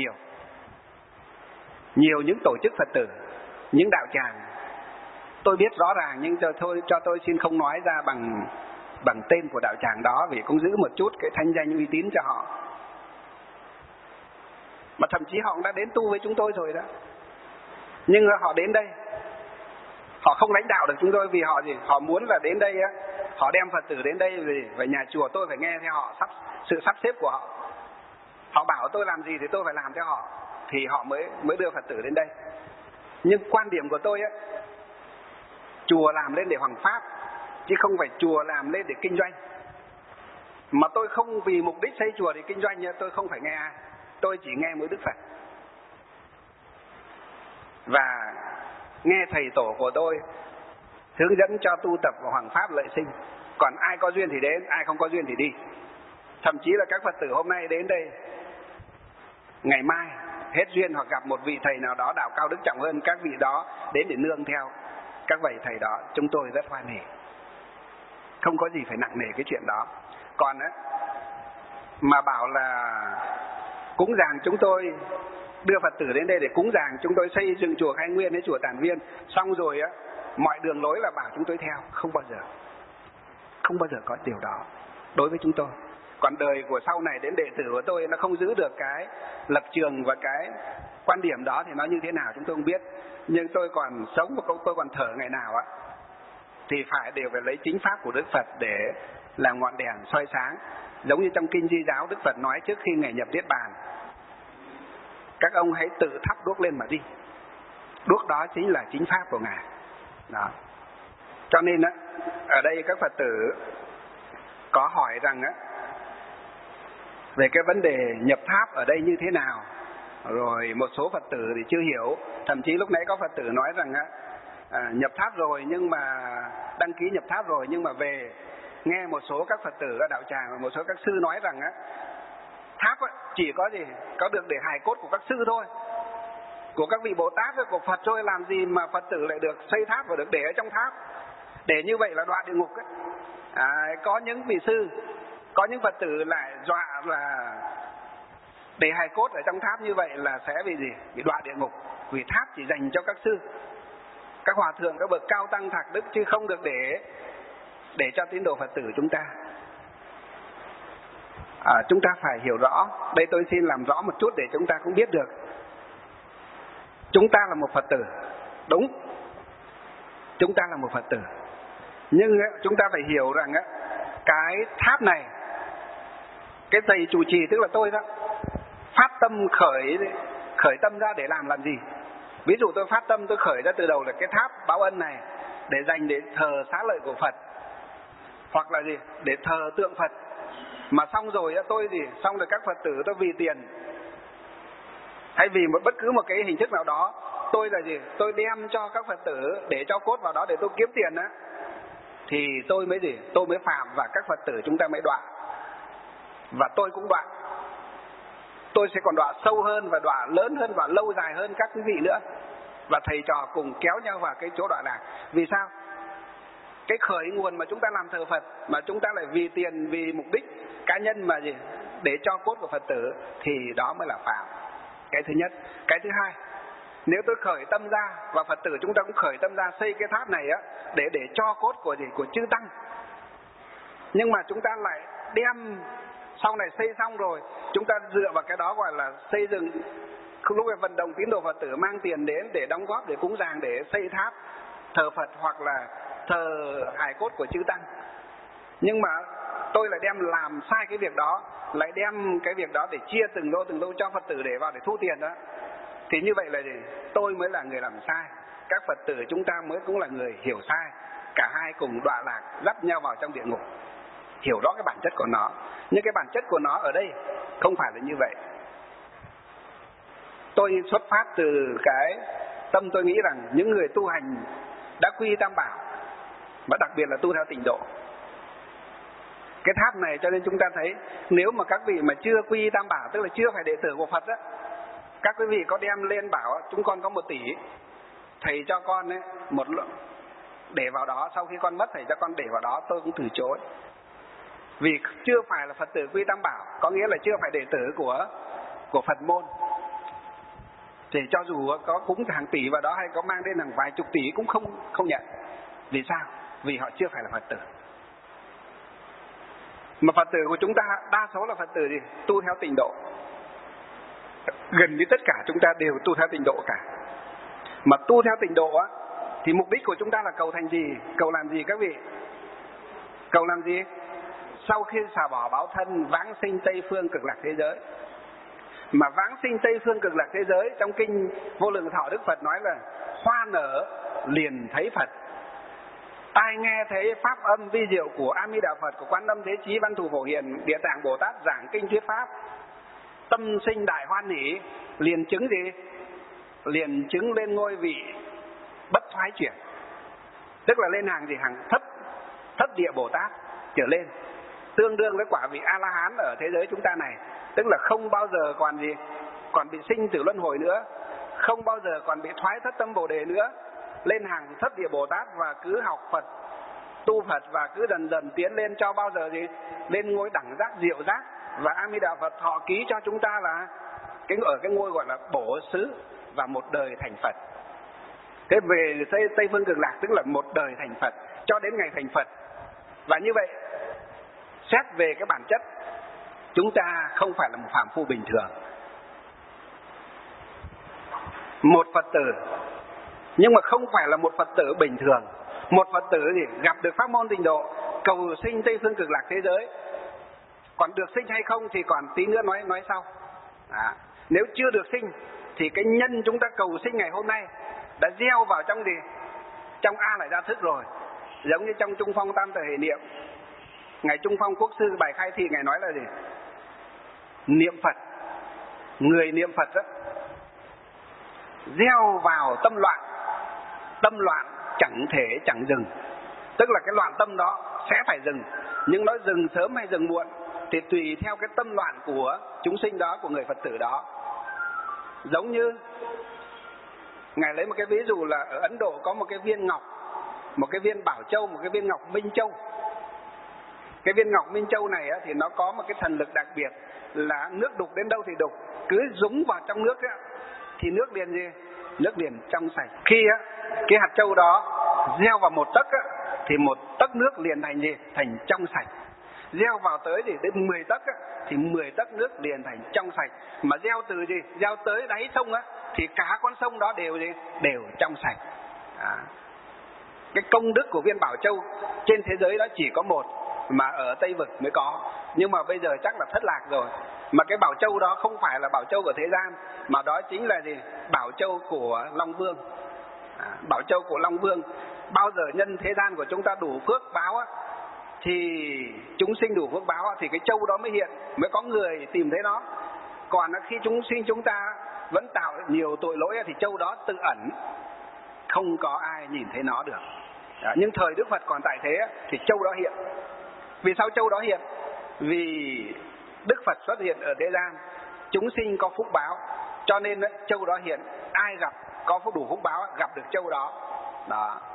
nhiều những tổ chức Phật tử, những đạo tràng. Tôi biết rõ ràng, nhưng cho tôi xin không nói ra bằng tên của đạo tràng đó, vì cũng giữ một chút cái thanh danh uy tín cho họ. Mà thậm chí họ cũng đã đến tu với chúng tôi rồi đó. Nhưng họ đến đây, họ không lãnh đạo được chúng tôi, vì họ muốn là đến đây á, họ đem Phật tử đến đây về nhà chùa, tôi phải nghe theo họ, sự sắp xếp của họ. Họ bảo tôi làm gì thì tôi phải làm theo họ, thì họ mới đưa Phật tử đến đây. Nhưng quan điểm của tôi á, chùa làm lên để hoằng pháp, chứ không phải chùa làm lên để kinh doanh. Mà tôi không vì mục đích xây chùa để kinh doanh, tôi không phải nghe ai, tôi chỉ nghe mỗi Đức Phật và nghe thầy tổ của tôi hướng dẫn cho tu tập và hoằng pháp lợi sinh. Còn ai có duyên thì đến, ai không có duyên thì đi. Thậm chí là các Phật tử hôm nay đến đây, ngày mai hết duyên hoặc gặp một vị thầy nào đó đạo cao đức trọng hơn, các vị đó đến để nương theo các vị thầy đó, chúng tôi rất hoan hỉ, không có gì phải nặng nề cái chuyện đó. Còn á, mà bảo là cúng dường chúng tôi đưa Phật tử đến đây để cúng dường, chúng tôi xây dựng chùa Khai Nguyên hay chùa Tản Viên, xong rồi á, mọi đường lối là bảo chúng tôi theo, không bao giờ có điều đó đối với chúng tôi. Còn đời của sau này đến đệ tử của tôi nó không giữ được cái lập trường và cái quan điểm đó thì nó như thế nào chúng tôi không biết. Nhưng tôi còn sống và tôi còn thở ngày nào á, thì đều phải lấy chính pháp của Đức Phật để làm ngọn đèn soi sáng. Giống như trong Kinh Di Giáo, Đức Phật nói trước khi Ngài nhập Niết Bàn, các ông hãy tự thắp đuốc lên mà đi. Đuốc đó chính là chính pháp của Ngài đó. Cho nên á, ở đây các Phật tử có hỏi rằng á, về cái vấn đề nhập tháp ở đây như thế nào. Rồi một số Phật tử thì chưa hiểu. Thậm chí lúc nãy có Phật tử nói rằng á, nhập tháp rồi, nhưng mà đăng ký nhập tháp rồi, nhưng mà về nghe một số các Phật tử ở đạo tràng và một số các sư nói rằng á, tháp á, chỉ có được để hài cốt của các sư thôi, của các vị Bồ Tát của Phật thôi, làm gì mà Phật tử lại được xây tháp và được để ở trong tháp. Để như vậy là đọa địa ngục ấy. Có những vị sư, có những Phật tử lại dọa là để hài cốt ở trong tháp như vậy là sẽ bị đọa địa ngục, vì tháp chỉ dành cho các sư, các hòa thượng, các bậc cao tăng thạc đức, chứ không được để cho tín đồ Phật tử chúng ta. Chúng ta phải hiểu rõ. Đây tôi xin làm rõ một chút để chúng ta cũng biết được. Chúng ta là một Phật tử, đúng, chúng ta là một Phật tử, nhưng chúng ta phải hiểu rằng cái tháp này, cái thầy chủ trì tức là tôi đó, phát tâm khởi tâm ra để làm gì. Ví dụ tôi phát tâm, tôi khởi ra từ đầu là cái tháp báo ân này để dành để thờ xá lợi của Phật, hoặc là để thờ tượng Phật. Mà xong rồi xong rồi các Phật tử tôi vì tiền hay vì bất cứ một cái hình thức nào đó, tôi đem cho các Phật tử để cho cốt vào đó để tôi kiếm tiền á, thì tôi mới phạm, và các Phật tử chúng ta mới đọa, và tôi cũng đọa. Tôi sẽ còn đọa sâu hơn và đọa lớn hơn và lâu dài hơn các quý vị nữa, và thầy trò cùng kéo nhau vào cái chỗ đọa lạc. Vì sao? cái khởi nguồn mà chúng ta làm thờ Phật mà chúng ta lại vì tiền, vì mục đích cá nhân mà gì để cho cốt của Phật tử, thì đó mới là phạm. Cái thứ nhất. Cái thứ hai, nếu tôi khởi tâm ra và Phật tử chúng ta cũng khởi tâm ra xây cái tháp này á để cho cốt của gì, của chư tăng, nhưng mà chúng ta lại đem sau này xây xong rồi chúng ta dựa vào cái đó gọi là xây dựng, lúc về vận động tín đồ Phật tử mang tiền đến để đóng góp, để cúng dường, để xây tháp thờ Phật hoặc là thờ hài cốt của chư tăng. Nhưng mà tôi lại đem làm sai cái việc đó, lại đem cái việc đó để chia từng lô cho Phật tử để vào để thu tiền đó, thì như vậy là gì? Tôi mới là người làm sai, các Phật tử chúng ta mới cũng là người hiểu sai, cả hai cùng đọa lạc, dắt nhau vào trong địa ngục. Hiểu rõ cái bản chất của nó. Nhưng cái bản chất của nó ở đây không phải là như vậy. Tôi xuất phát từ cái tâm tôi nghĩ rằng những người tu hành đã quy tam bảo, và đặc biệt là tu theo tịnh độ, cái tháp này, cho nên chúng ta thấy nếu mà các vị mà chưa quy tam bảo, tức là chưa phải đệ tử của Phật á, các quý vị có đem lên bảo chúng con có 1 tỷ, thầy cho con ấy một để vào đó, sau khi con mất thầy cho con để vào đó, tôi cũng từ chối. Vì chưa phải là Phật tử quy tam bảo, có nghĩa là chưa phải đệ tử của Phật môn. Thì cho dù có cúng hàng tỷ vào đó hay có mang đến hàng vài chục tỷ cũng không nhận. Vì sao? Vì họ chưa phải là Phật tử. Mà Phật tử của chúng ta đa số là Phật tử gì? Tu theo tịnh độ. Gần như tất cả chúng ta đều tu theo tịnh độ cả. Mà tu theo tịnh độ á, thì mục đích của chúng ta là cầu thành gì? Cầu làm gì các vị? Cầu làm gì? Sau khi xả bỏ báo thân, vãng sinh Tây Phương Cực Lạc thế giới. Mà vãng sinh Tây Phương Cực Lạc thế giới, trong kinh Vô Lượng Thọ Đức Phật nói là hoa nở liền thấy Phật, tai nghe thấy pháp âm vi diệu của A Di Đà Phật, của Quan Âm Thế Chí, Văn Thù Phổ Hiền, Địa Tạng Bồ Tát giảng kinh thuyết pháp, tâm sinh đại hoan hỷ, liền chứng gì? Liền chứng lên ngôi vị bất thoái chuyển, tức là lên hàng gì? Hàng thất địa Bồ Tát trở lên, tương đương với quả vị A La Hán ở thế giới chúng ta này, tức là không bao giờ còn gì, còn bị sinh tử luân hồi nữa, không bao giờ còn bị thoái thất tâm Bồ Đề nữa, lên hàng thất địa Bồ Tát và cứ học Phật, tu Phật và cứ dần dần tiến lên cho bao giờ gì? Lên ngôi đẳng giác diệu giác, và A Di Đà Phật thọ ký cho chúng ta là ở cái ngôi gọi là bổ xứ và một đời thành Phật. Thế về Tây Phương Cực Lạc tức là một đời thành Phật cho đến ngày thành Phật. Và như vậy xét về cái bản chất, chúng ta không phải là một phàm phu bình thường, một Phật tử, nhưng mà không phải là một Phật tử bình thường. Một Phật tử gì? Gặp được pháp môn tịnh độ, cầu sinh Tây Phương Cực Lạc thế giới. Còn được sinh hay không thì còn tí nữa nói sau. Nếu chưa được sinh thì cái nhân chúng ta cầu sinh ngày hôm nay đã gieo vào trong gì? Trong A Lại Gia Thức rồi. Giống như trong Trung Phong Tam Thời Hệ Niệm, Ngài Trung Phong Quốc Sư bài khai thị, Ngài nói là gì? Niệm Phật, người niệm Phật đó, gieo vào tâm loạn chẳng thể chẳng dừng. Tức là cái loạn tâm đó sẽ phải dừng, nhưng nó dừng sớm hay dừng muộn thì tùy theo cái tâm loạn của chúng sinh đó, của người Phật tử đó. Giống như Ngài lấy một cái ví dụ là ở Ấn Độ có một cái viên ngọc, một cái viên Bảo Châu, một cái viên ngọc Minh Châu. Cái viên ngọc Minh Châu này thì nó có một cái thần lực đặc biệt là nước đục đến đâu thì đục, cứ dúng vào trong nước thì nước liền gì? Nước liền trong sạch. Khi cái hạt châu đó gieo vào 1 tấc thì 1 tấc nước liền thành gì? Thành trong sạch. Gieo vào tới thì đến 10 tấc thì 10 tấc nước liền thành trong sạch. Mà gieo từ gì? Gieo tới đáy sông thì cả con sông đó đều gì? Đều trong sạch. Cái công đức của viên Bảo Châu trên thế giới đó chỉ có 1, mà ở Tây Vực mới có, nhưng mà bây giờ chắc là thất lạc rồi. Mà cái Bảo Châu đó không phải là Bảo Châu của thế gian, mà đó chính là gì? Bảo Châu của Long Vương. Bảo Châu của Long Vương. Bao giờ nhân thế gian của chúng ta đủ phước báo thì chúng sinh đủ phước báo thì cái châu đó mới hiện, mới có người tìm thấy nó. Còn khi chúng sinh chúng ta vẫn tạo nhiều tội lỗi thì châu đó tự ẩn, không có ai nhìn thấy nó được. Nhưng thời Đức Phật còn tại thế thì châu đó hiện. Vì sao châu đó hiện? Vì Đức Phật xuất hiện ở thế gian, chúng sinh có phúc báo, cho nên châu đó hiện. Ai gặp có đủ phúc báo gặp được châu đó.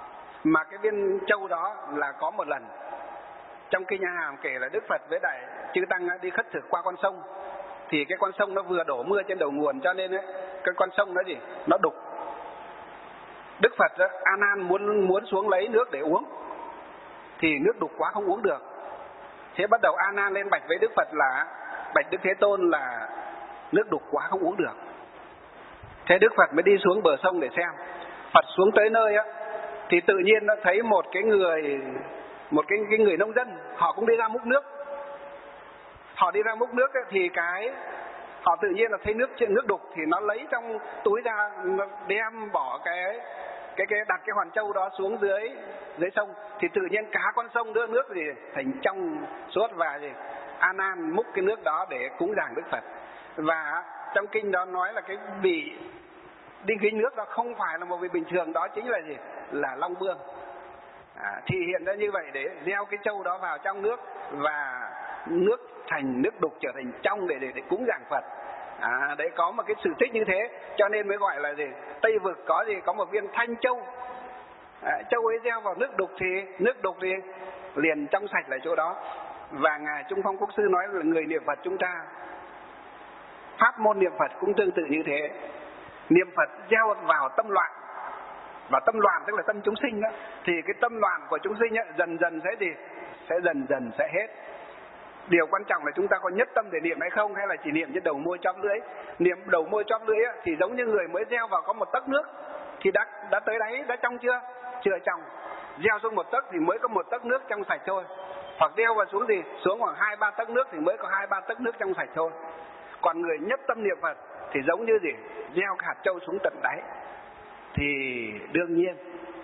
Mà cái viên châu đó là có một lần trong kinh A Hàm kể là Đức Phật với đại chư tăng đi khất thực qua con sông, thì cái con sông nó vừa đổ mưa trên đầu nguồn, cho nên ấy, cái con sông nó gì, nó đục. Đức Phật đó, A Nan muốn xuống lấy nước để uống, thì nước đục quá không uống được. Thế bắt đầu A Nan lên bạch với Đức Phật là bạch Đức Thế Tôn là nước đục quá không uống được. Thế Đức Phật mới đi xuống bờ sông để xem. Phật xuống tới nơi á, thì tự nhiên nó thấy một cái người nông dân, họ cũng đi ra múc nước. Họ đi ra múc nước ấy, thì họ tự nhiên là thấy nước đục, thì nó lấy trong túi ra, nó đem bỏ đặt cái hoàn châu đó xuống dưới sông, thì tự nhiên cả con sông đưa nước gì thành trong suốt, và gì A Nan múc cái nước đó để cúng dường Đức Phật. Và trong kinh đó nói là cái vị đi cái nước đó không phải là một vị bình thường, đó chính là gì, là Long Vương. Thì hiện ra như vậy để gieo cái châu đó vào trong nước, và nước thành nước đục trở thành trong để cúng dường Phật. Đấy, có một cái sự tích như thế, cho nên mới gọi là gì, Tây Vực có một viên Thanh Châu. Châu ấy gieo vào nước đục thì liền trong sạch lại chỗ đó. Và ngài Trung Phong Quốc sư nói là người niệm Phật chúng ta, pháp môn niệm Phật cũng tương tự như thế. Niệm Phật gieo vào tâm loạn, và tâm loạn tức là tâm chúng sinh đó, thì cái tâm loạn của chúng sinh ấy, dần dần sẽ hết. Điều quan trọng là chúng ta có nhất tâm để niệm hay không, hay là chỉ niệm trên đầu môi chóp lưỡi. Niệm đầu môi chóp lưỡi ấy, thì giống như người mới gieo vào có một tấc nước, thì đã tới đáy, đã trong chưa trong. Gieo xuống một tấc thì mới có một tấc nước trong sạch thôi. Hoặc gieo vào xuống khoảng 2-3 tấc nước thì mới có 2-3 tấc nước trong sạch thôi. Còn người nhất tâm niệm Phật thì giống như gieo hạt châu xuống tận đáy. Thì đương nhiên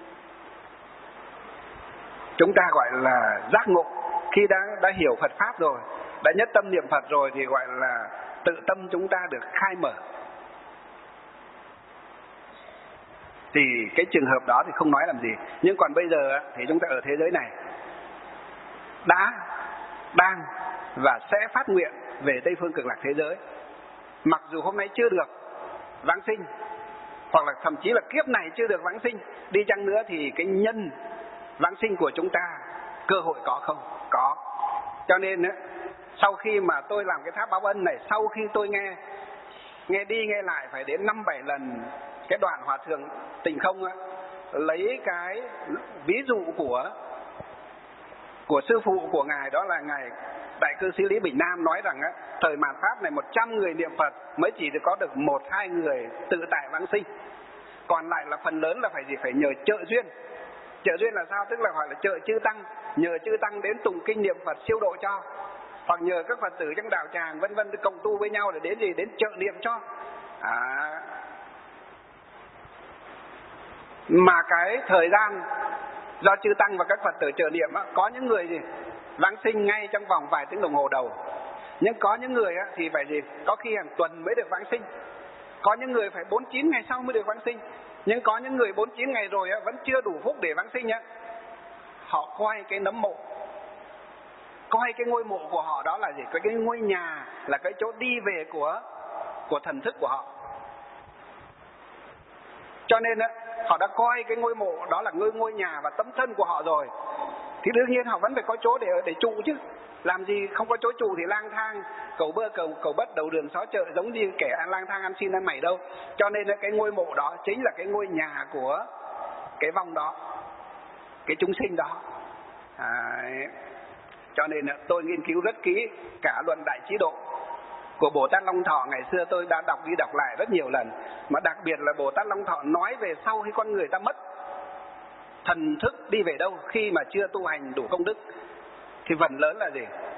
chúng ta gọi là giác ngộ. Khi đã hiểu Phật Pháp rồi, đã nhất tâm niệm Phật rồi, thì gọi là tự tâm chúng ta được khai mở. Thì cái trường hợp đó thì không nói làm gì. Nhưng còn bây giờ thì chúng ta ở thế giới này đã, đang và sẽ phát nguyện về Tây Phương Cực Lạc thế giới. Mặc dù hôm nay chưa được vãng sinh, hoặc là thậm chí là kiếp này chưa được vãng sinh đi chăng nữa, thì cái nhân vãng sinh của chúng ta cơ hội có không? Có. Cho nên sau khi mà tôi làm cái tháp báo ân này, sau khi tôi nghe đi nghe lại phải đến 5-7 lần cái đoạn Hòa Thượng Tịnh Không lấy cái ví dụ của sư phụ của ngài, đó là ngài Đại cư sĩ Lý Bình Nam, nói rằng thời mạt Pháp này 100 người niệm Phật mới chỉ có được 1-2 người tự tại vãng sinh. Còn lại là phần lớn là phải nhờ trợ duyên. Trợ duyên là sao? Tức là gọi là trợ chư tăng, nhờ chư tăng đến tụng kinh niệm Phật siêu độ cho, hoặc nhờ các Phật tử trong đạo tràng vân vân cộng tu với nhau để đến trợ niệm cho. Mà cái thời gian do chư tăng và các Phật tử trợ niệm có những người vãng sinh ngay trong vòng vài tiếng đồng hồ đầu, nhưng có những người thì phải có khi hàng tuần mới được vãng sinh, có những người phải 49 ngày sau mới được vãng sinh, nhưng có những người 49 ngày rồi vẫn chưa đủ phúc để vãng sinh họ coi cái nấm mộ, coi cái ngôi mộ của họ đó là cái ngôi nhà, là cái chỗ đi về của thần thức của họ. Cho nên họ đã coi cái ngôi mộ đó là ngôi nhà và tấm thân của họ rồi, thì đương nhiên họ vẫn phải có chỗ để trụ chứ. Làm gì không có chỗ trụ thì lang thang cầu bơ cầu bất đầu đường xó chợ, giống như kẻ lang thang ăn xin ăn mày đâu. Cho nên cái ngôi mộ đó chính là cái ngôi nhà của cái vong đó, cái chúng sinh đó. Cho nên tôi nghiên cứu rất kỹ cả luận Đại Trí Độ của Bồ Tát Long Thọ. Ngày xưa tôi đã đọc đi đọc lại rất nhiều lần, mà đặc biệt là Bồ Tát Long Thọ nói về sau khi con người ta mất, thần thức đi về đâu khi mà chưa tu hành đủ công đức, thì phần lớn là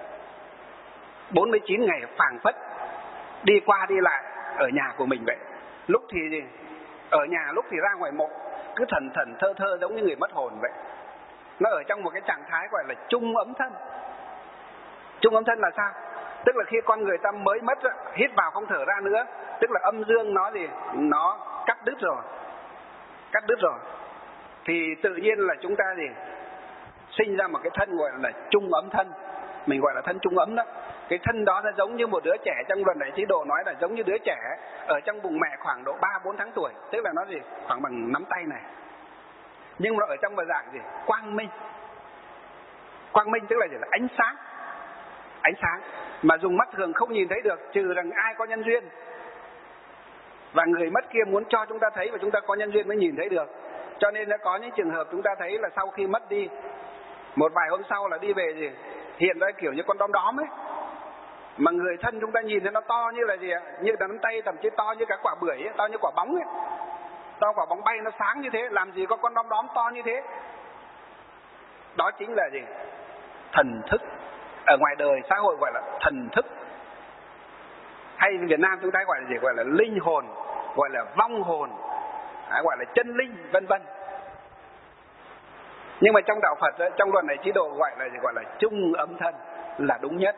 49 ngày phảng phất đi qua đi lại ở nhà của mình vậy. Lúc thì ở nhà, lúc thì ra ngoài mộ, cứ thần thơ giống như người mất hồn vậy. Nó ở trong một cái trạng thái gọi là chung ấm thân. Chung ấm thân là sao? Tức là khi con người ta mới mất, hít vào không thở ra nữa, tức là âm dương nó cắt đứt rồi, thì tự nhiên là chúng ta sinh ra một cái thân gọi là chung ấm thân. Mình gọi là thân chung ấm đó. Cái thân đó nó giống như một đứa trẻ, trong luận Đại Trí Độ nói là giống như đứa trẻ ở trong bụng mẹ khoảng độ 3-4 tháng tuổi, tức là nó khoảng bằng nắm tay này. Nhưng mà ở trong một dạng gì? Quang minh. Quang minh tức là gì? Là ánh sáng. Ánh sáng mà dùng mắt thường không nhìn thấy được, trừ rằng ai có nhân duyên. Và người mất kia muốn cho chúng ta thấy, và chúng ta có nhân duyên mới nhìn thấy được. Cho nên đã có những trường hợp chúng ta thấy là sau khi mất đi, một vài hôm sau là đi về gì? Hiện ra kiểu như con đom đóm ấy. Mà người thân chúng ta nhìn thấy nó to như là gì ạ? Như là nắm tay, thậm chí to như cả quả bưởi ấy, to như quả bóng ấy. To quả bóng bay nó sáng như thế, làm gì có con đom đóm to như thế. Đó chính là gì? Thần thức. Ở ngoài đời xã hội gọi là thần thức. Hay Việt Nam chúng ta gọi là gì? Gọi là linh hồn, gọi là vong hồn, gọi là chân linh, vân vân. Nhưng mà trong đạo Phật, trong luận này chế độ gọi là gì? Gọi là chung âm thân là đúng nhất.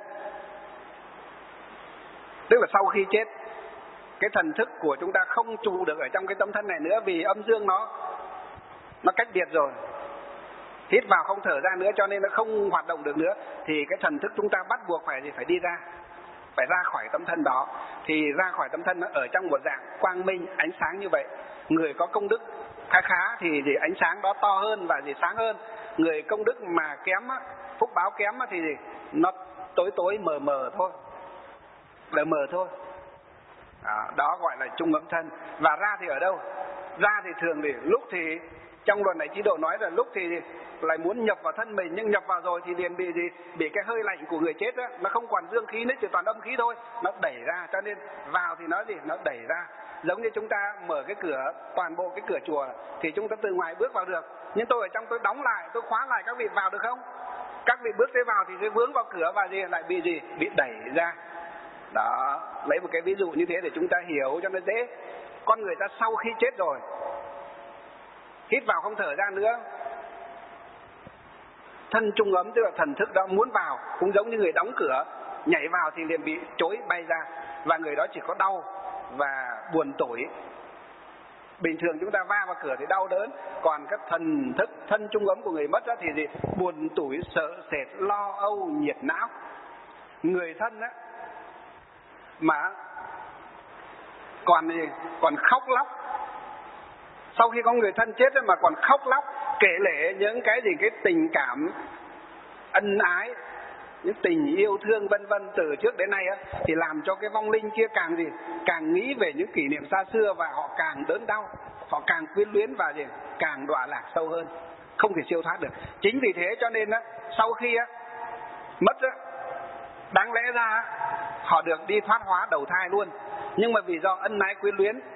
Tức là sau khi chết, cái thần thức của chúng ta không trụ được ở trong cái tâm thân này nữa, vì âm dương nó cách biệt rồi. Hít vào không thở ra nữa, cho nên nó không hoạt động được nữa. Thì cái thần thức chúng ta bắt buộc phải đi ra, phải ra khỏi tâm thân đó. Thì ra khỏi tâm thân nó ở trong một dạng quang minh, ánh sáng như vậy. Người có công đức khá thì ánh sáng đó to hơn và sáng hơn. Người công đức mà kém, phúc báo kém thì nó tối mờ thôi, là mờ thôi. Đó gọi là chung âm thân. Và ra thì ở đâu? Ra thì thường thì lúc thì trong luận này chế độ nói là lúc thì lại muốn nhập vào thân mình, nhưng nhập vào rồi thì liền bị cái hơi lạnh của người chết đó, nó không còn dương khí nữa, chỉ toàn âm khí thôi, nó đẩy ra. Cho nên vào thì nó đẩy ra. Giống như chúng ta mở cái cửa, toàn bộ cái cửa chùa thì chúng ta từ ngoài bước vào được, nhưng tôi ở trong tôi đóng lại, tôi khóa lại, các vị vào được không? Các vị bước tới vào thì sẽ vướng vào cửa và lại bị đẩy ra. Đó, lấy một cái ví dụ như thế để chúng ta hiểu cho nó dễ. Con người ta sau khi chết rồi, hít vào không thở ra nữa, thân trung ấm tức là thần thức đó muốn vào, cũng giống như người đóng cửa, nhảy vào thì liền bị chối bay ra, và người đó chỉ có đau và buồn tủi. Bình thường chúng ta va vào cửa thì đau đớn, còn cái thần thức, thân trung ấm của người mất đó thì buồn tủi, sợ sệt, lo âu, nhiệt não. Người thân á mà còn khóc lóc. Sau khi có người thân chết mà còn khóc lóc, kể lể những cái tình cảm ân ái, những tình yêu thương vân vân từ trước đến nay á, thì làm cho cái vong linh kia càng nghĩ về những kỷ niệm xa xưa, và họ càng đớn đau, họ càng quyến luyến và càng đọa lạc sâu hơn, không thể siêu thoát được. Chính vì thế cho nên á, sau khi á mất á, đáng lẽ ra họ được đi thoát hóa đầu thai luôn, nhưng mà vì do ân ái quyến luyến,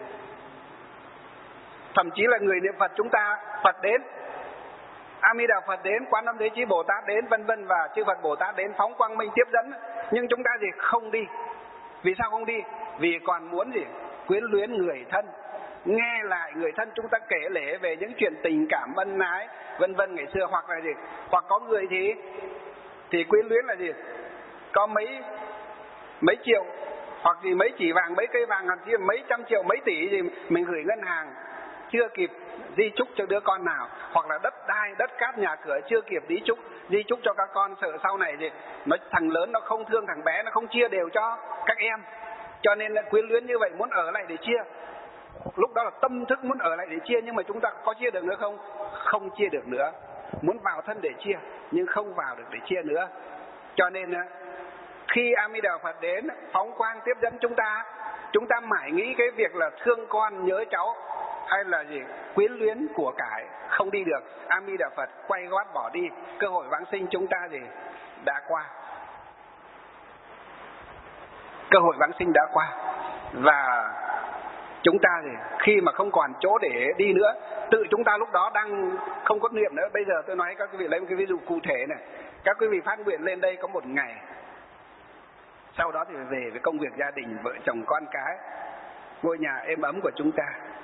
thậm chí là người niệm Phật chúng ta, Phật đến, A Di Đà Phật đến, Quan Âm Đế Chí Bồ Tát đến, vân vân, và chư Phật Bồ Tát đến phóng quang minh tiếp dẫn, nhưng chúng ta không đi. Vì sao không đi? Vì còn muốn quyến luyến người thân, nghe lại người thân chúng ta kể lể về những chuyện tình cảm ân ái vân vân ngày xưa, hoặc là hoặc có người thì quyến luyến là có mấy triệu, hoặc mấy chỉ vàng, mấy cây vàng, hoặc mấy trăm triệu, mấy tỷ mình gửi ngân hàng chưa kịp di chúc cho đứa con nào, hoặc là đất đai, đất cát, nhà cửa chưa kịp di chúc cho các con, sợ sau này nó thằng lớn nó không thương thằng bé, nó không chia đều cho các em, cho nên là quyến luyến như vậy, muốn ở lại để chia. Lúc đó là tâm thức muốn ở lại để chia, nhưng mà chúng ta có chia được nữa không? Không chia được nữa. Muốn vào thân để chia, nhưng không vào được để chia nữa. Cho nên khi A Di Đà Phật đến phóng quang tiếp dẫn chúng ta mãi nghĩ cái việc là thương con nhớ cháu, hay là quyến luyến của cải, không đi được. A Di Đà Phật quay gót bỏ đi, cơ hội vãng sinh chúng ta đã qua, cơ hội vãng sinh đã qua. Và chúng ta khi mà không còn chỗ để đi nữa, tự chúng ta lúc đó đang không có niệm nữa. Bây giờ tôi nói các quý vị, lấy một cái ví dụ cụ thể này. Các quý vị phát nguyện lên đây có một ngày, sau đó thì về với công việc gia đình, vợ chồng con cái, ngôi nhà êm ấm của chúng ta.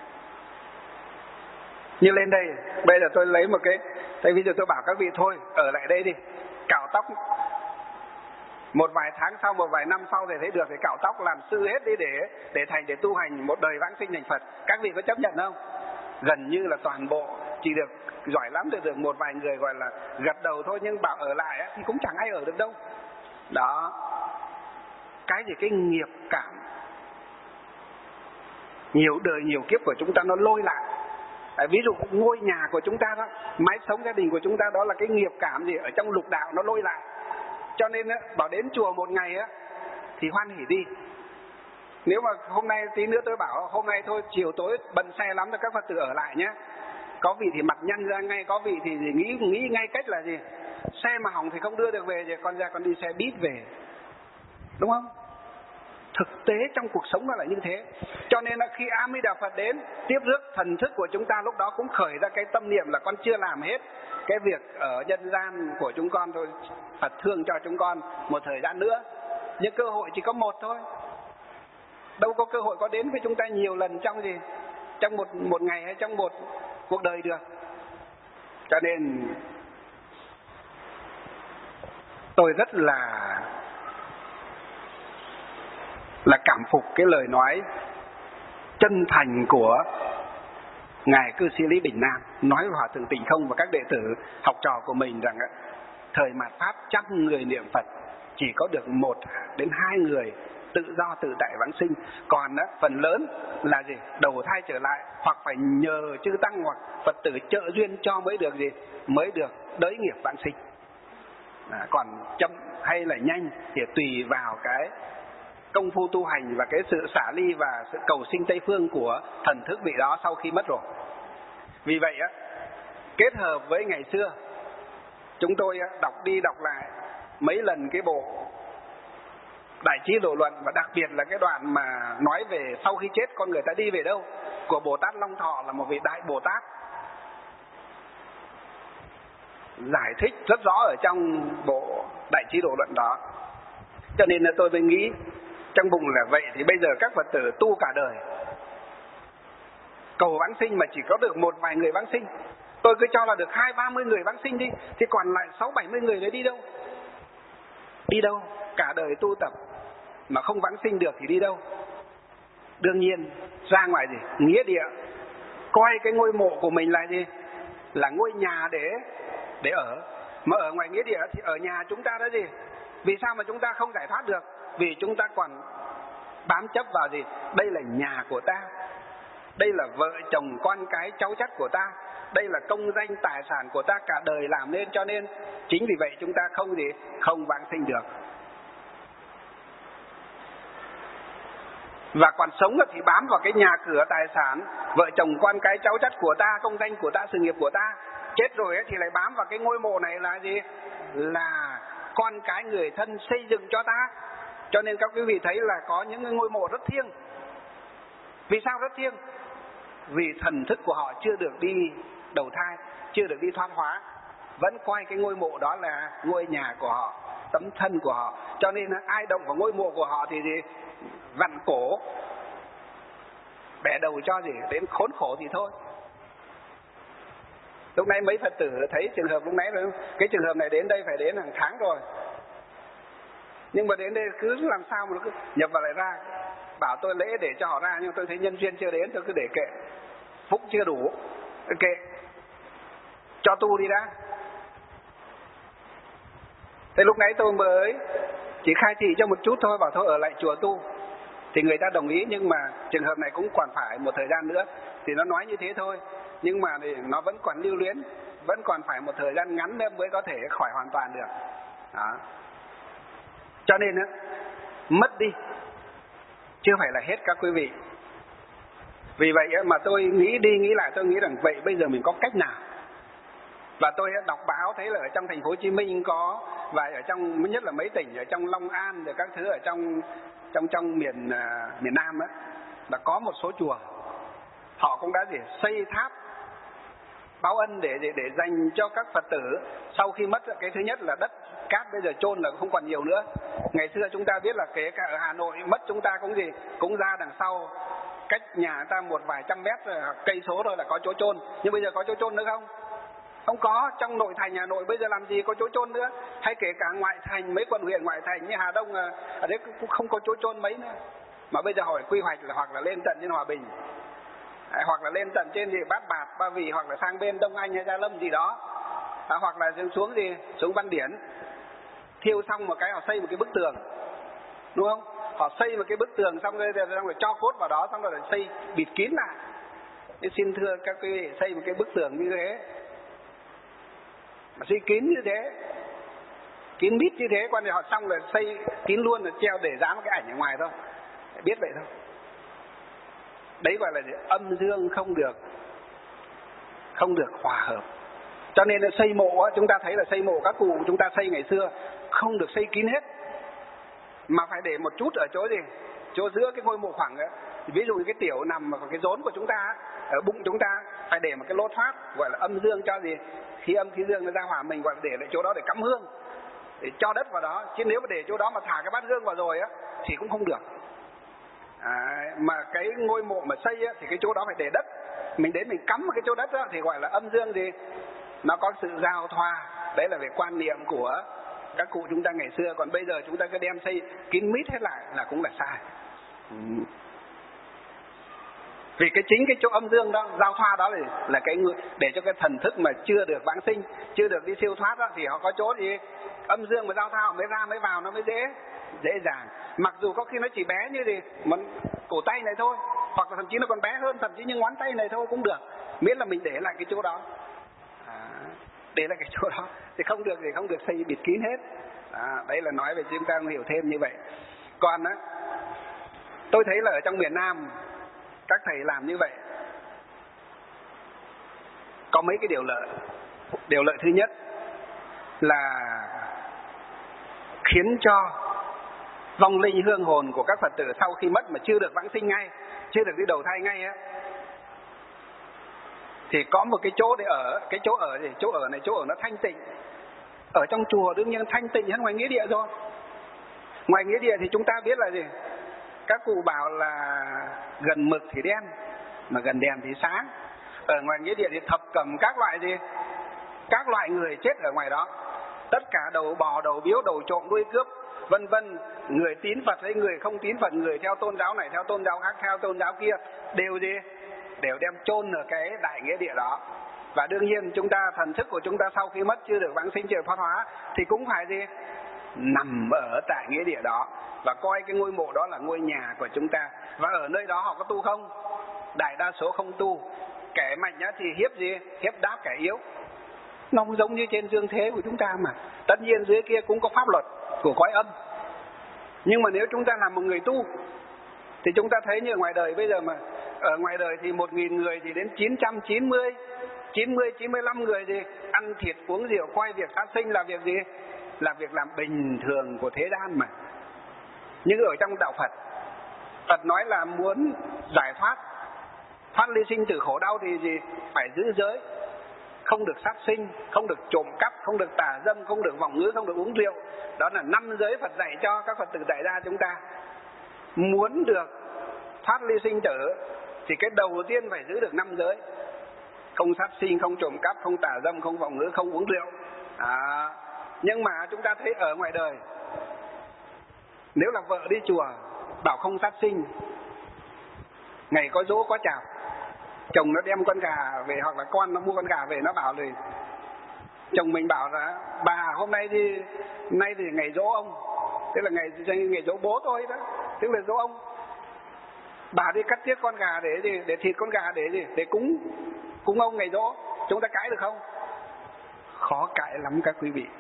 Như lên đây, bây giờ tôi lấy một cái ví dụ, tôi bảo các vị thôi, ở lại đây đi, cạo tóc. Một vài tháng sau, một vài năm sau thì thấy được thì cạo tóc, làm sư hết đi để tu hành một đời vãng sinh thành Phật. Các vị có chấp nhận không? Gần như là toàn bộ, chỉ được giỏi lắm thì được một vài người gọi là gật đầu thôi, nhưng bảo ở lại thì cũng chẳng ai ở được đâu. Đó, cái nghiệp cảm nhiều đời nhiều kiếp của chúng ta nó lôi lại, Ví dụ ngôi nhà của chúng ta đó, mái sống gia đình của chúng ta đó là cái nghiệp cảm gì ở trong lục đạo nó lôi lại. Cho nên bảo đến chùa một ngày thì hoan hỉ đi. Nếu mà hôm nay tí nữa tôi bảo hôm nay thôi chiều tối bận xe lắm thì các Phật tử ở lại nhé. Có vị thì mặt nhăn ra ngay, có vị thì nghĩ ngay cách là gì? Xe mà hỏng thì không đưa được về thì con ra con đi xe buýt về. Đúng không? Thực tế trong cuộc sống nó là như thế. Cho nên là khi A Di Đà Phật đến tiếp rước, thần thức của chúng ta lúc đó cũng khởi ra cái tâm niệm là con chưa làm hết cái việc ở nhân gian của chúng con thôi. Phật thương cho chúng con một thời gian nữa. Nhưng cơ hội chỉ có một thôi. Đâu có cơ hội có đến với chúng ta nhiều lần trong gì? Trong một ngày hay trong một cuộc đời được. Cho nên tôi rất là cảm phục cái lời nói chân thành của Ngài Cư Sĩ Lý Bình Nam nói với Hòa Thượng Tịnh Không và các đệ tử học trò của mình rằng thời mạt Pháp 100 người niệm Phật chỉ có được 1 đến 2 người tự do tự tại vãng sinh. Còn phần lớn là gì? Đầu thai trở lại hoặc phải nhờ chư Tăng hoặc Phật tử trợ duyên cho mới được gì? Mới được đới nghiệp vãng sinh. Còn chậm hay là nhanh thì tùy vào cái công phu tu hành và cái sự xả ly và sự cầu sinh Tây Phương của thần thức vị đó sau khi mất rồi. Vì vậy kết hợp với ngày xưa chúng tôi đọc đi đọc lại mấy lần cái bộ Đại Trí Độ Luận, và đặc biệt là cái đoạn mà nói về sau khi chết con người ta đi về đâu của Bồ Tát Long Thọ, là một vị đại Bồ Tát giải thích rất rõ ở trong bộ Đại Trí Độ Luận đó. Cho nên là tôi mới nghĩ trong bụng là vậy thì bây giờ các Phật tử tu cả đời cầu vãng sinh mà chỉ có được một vài người vãng sinh. Tôi cứ cho là được 20-30 người vãng sinh đi, thì còn lại 60-70 người đấy đi đâu? Đi đâu? Cả đời tu tập mà không vãng sinh được thì đi đâu? Đương nhiên ra ngoài gì? Nghĩa địa. Coi cái ngôi mộ của mình là gì? Là ngôi nhà để ở. Mà ở ngoài nghĩa địa thì ở nhà chúng ta đó gì? Vì sao mà chúng ta không giải thoát được? Vì chúng ta còn bám chấp vào gì? Đây là nhà của ta, đây là vợ chồng con cái cháu chắt của ta, đây là công danh tài sản của ta cả đời làm nên. Cho nên chính vì vậy chúng ta không vãng sinh được. Và còn sống thì bám vào cái nhà cửa tài sản, vợ chồng con cái cháu chắt của ta, công danh của ta, sự nghiệp của ta. Chết rồi thì lại bám vào cái ngôi mộ này là gì? Là con cái người thân xây dựng cho ta. Cho nên các quý vị thấy là có những ngôi mộ rất thiêng. Vì sao rất thiêng? Vì thần thức của họ chưa được đi đầu thai, chưa được đi thoát hóa, vẫn coi cái ngôi mộ đó là ngôi nhà của họ, tấm thân của họ. Cho nên ai động vào ngôi mộ của họ thì vặn cổ, bẻ đầu cho gì đến khốn khổ thì thôi. Lúc nãy mấy Phật tử thấy trường hợp lúc nãy rồi, cái trường hợp này đến đây phải đến hàng tháng rồi, nhưng mà đến đây cứ làm sao mà nó cứ nhập vào lại ra. Bảo tôi lễ để cho họ ra, nhưng tôi thấy nhân duyên chưa đến, tôi cứ để kệ. Phúc chưa đủ, kệ, cho tu đi đã. Thế lúc nãy tôi mới chỉ khai thị cho một chút thôi, bảo thôi ở lại chùa tu, thì người ta đồng ý. Nhưng mà trường hợp này cũng còn phải một thời gian nữa, thì nó nói như thế thôi. Nhưng mà thì nó vẫn còn lưu luyến, vẫn còn phải một thời gian ngắn nữa mới có thể khỏi hoàn toàn được đó. Cho nên mất đi chưa phải là hết các quý vị. Vì vậy mà tôi nghĩ đi nghĩ lại, tôi nghĩ rằng vậy bây giờ mình có cách nào? Và tôi đọc báo thấy là ở trong thành phố Hồ Chí Minh có, và ở trong nhất là mấy tỉnh ở trong Long An rồi các thứ ở trong miền Nam á, là có một số chùa họ cũng đã xây tháp báo ân để dành cho các Phật tử sau khi mất. Cái thứ nhất là đất cát bây giờ chôn là không còn nhiều nữa. Ngày xưa chúng ta biết là kể cả ở Hà Nội mất chúng ta cũng ra đằng sau cách nhà người ta một vài trăm mét cây số thôi là có chỗ chôn. Nhưng bây giờ có chỗ chôn nữa không? Không có. Trong nội thành Hà Nội bây giờ làm gì có chỗ chôn nữa. Hay kể cả ngoại thành, mấy quận huyện ngoại thành như Hà Đông ở đấy cũng không có chỗ chôn mấy nữa. Mà bây giờ hỏi quy hoạch là hoặc là lên tận trên Hòa Bình, hoặc là lên tận trên Bát Bạt, Ba Vì, hoặc là sang bên Đông Anh hay Gia Lâm gì đó, hoặc là xuống Văn Điển. Thiêu xong một cái họ xây một cái bức tường, đúng không? Họ xây một cái bức tường xong rồi cho cốt vào đó, xong rồi xây bịt kín lại. Thế xin thưa các quý vị, xây một cái bức tường như thế mà xây kín như thế, kín mít như thế, quan hệ họ xong rồi xây kín luôn, rồi treo để dán một cái ảnh ở ngoài thôi, biết vậy thôi. Đấy gọi là âm dương không được hòa hợp. Cho nên là xây mộ, chúng ta thấy là xây mộ các cụ chúng ta xây ngày xưa không được xây kín hết, mà phải để một chút ở chỗ gì, chỗ giữa cái ngôi mộ khoảng ấy. Ví dụ như cái tiểu nằm ở cái rốn của chúng ta, ở bụng chúng ta, phải để một cái lỗ thoát gọi là âm dương, cho gì khí âm khí dương nó ra hòa, mình gọi là để lại chỗ đó để cắm hương, để cho đất vào đó. Chứ nếu mà để chỗ đó mà thả cái bát hương vào rồi á thì cũng không được. Mà cái ngôi mộ mà xây á, thì cái chỗ đó phải để đất, mình đến mình cắm vào cái chỗ đất á, thì gọi là âm dương gì, nó có sự giao thoa. Đấy là về quan niệm của các cụ chúng ta ngày xưa. Còn bây giờ chúng ta cứ đem xây kín mít hết lại là cũng là sai. Vì cái chính cái chỗ âm dương đó, giao thoa đó là cái người để cho cái thần thức mà chưa được vãng sinh, chưa được đi siêu thoát đó, thì họ có chỗ gì âm dương mà giao thoa mới ra mới vào, nó mới dễ dàng. Mặc dù có khi nó chỉ bé như gì mà cổ tay này thôi, hoặc là thậm chí nó còn bé hơn, thậm chí như ngón tay này thôi cũng được, miễn là mình để lại cái chỗ đó. Để lại cái chỗ đó thì không được thì không được xây bịt kín hết. Đấy là nói về chúng ta hiểu thêm như vậy. Còn á, tôi thấy là ở trong miền Nam các thầy làm như vậy có mấy cái điều lợi. Điều lợi thứ nhất là khiến cho vong linh hương hồn của các Phật tử sau khi mất mà chưa được vãng sinh ngay, chưa được đi đầu thai ngay á, thì có một cái chỗ để ở. Cái chỗ ở gì? Chỗ ở này, chỗ ở nó thanh tịnh. Ở trong chùa đương nhiên thanh tịnh hơn ngoài nghĩa địa rồi. Ngoài nghĩa địa thì chúng ta biết là gì? Các cụ bảo là gần mực thì đen, mà gần đèn thì sáng. Ở ngoài nghĩa địa thì thập cẩm các loại gì? Các loại người chết ở ngoài đó. Tất cả đầu bò, đầu biếu, đầu trộm, đuôi cướp, vân vân. Người tín Phật hay người không tín Phật, người theo tôn giáo này, theo tôn giáo khác, theo tôn giáo kia, đều gì? Đều đem chôn ở cái đại nghĩa địa đó. Và đương nhiên chúng ta, thần thức của chúng ta sau khi mất chưa được vãng sinh, chưa được thoát hóa, thì cũng phải gì? Nằm ở tại nghĩa địa đó và coi cái ngôi mộ đó là ngôi nhà của chúng ta. Và ở nơi đó họ có tu không? Đại đa số không tu. Kẻ mạnh nhá thì hiếp gì? Hiếp đáp kẻ yếu. Nó không giống như trên dương thế của chúng ta mà. Tất nhiên dưới kia cũng có pháp luật của cõi âm. Nhưng mà nếu chúng ta là một người tu thì chúng ta thấy như ở ngoài đời bây giờ, mà ở ngoài đời thì 1.000 người thì đến 995 người thì ăn thịt uống rượu, coi việc sát sinh là việc gì? Là việc làm bình thường của thế gian mà. Nhưng ở trong đạo Phật, Phật nói là muốn giải thoát ly sinh tử khổ đau thì gì? Phải giữ giới. Không được sát sinh, không được trộm cắp, không được tà dâm, không được vọng ngữ, không được uống rượu. Đó là 5 giới Phật dạy cho các Phật tử dạy ra chúng ta. Muốn được thoát ly sinh tử thì cái đầu tiên phải giữ được 5 giới. Không sát sinh, không trộm cắp, không tà dâm, không vọng ngữ, không uống rượu. Nhưng mà chúng ta thấy ở ngoài đời, nếu là vợ đi chùa bảo không sát sinh, ngày có dỗ có chạp, chồng nó đem con gà về, hoặc là con nó mua con gà về, nó bảo rồi chồng mình bảo là bà hôm nay thì ngày dỗ ông, tức là ngày dỗ bố tôi đó, tức là dỗ ông, bà đi cắt tiết con gà để thịt con gà để cúng ông ngày dỗ. Chúng ta cãi được không? Khó cãi lắm các quý vị.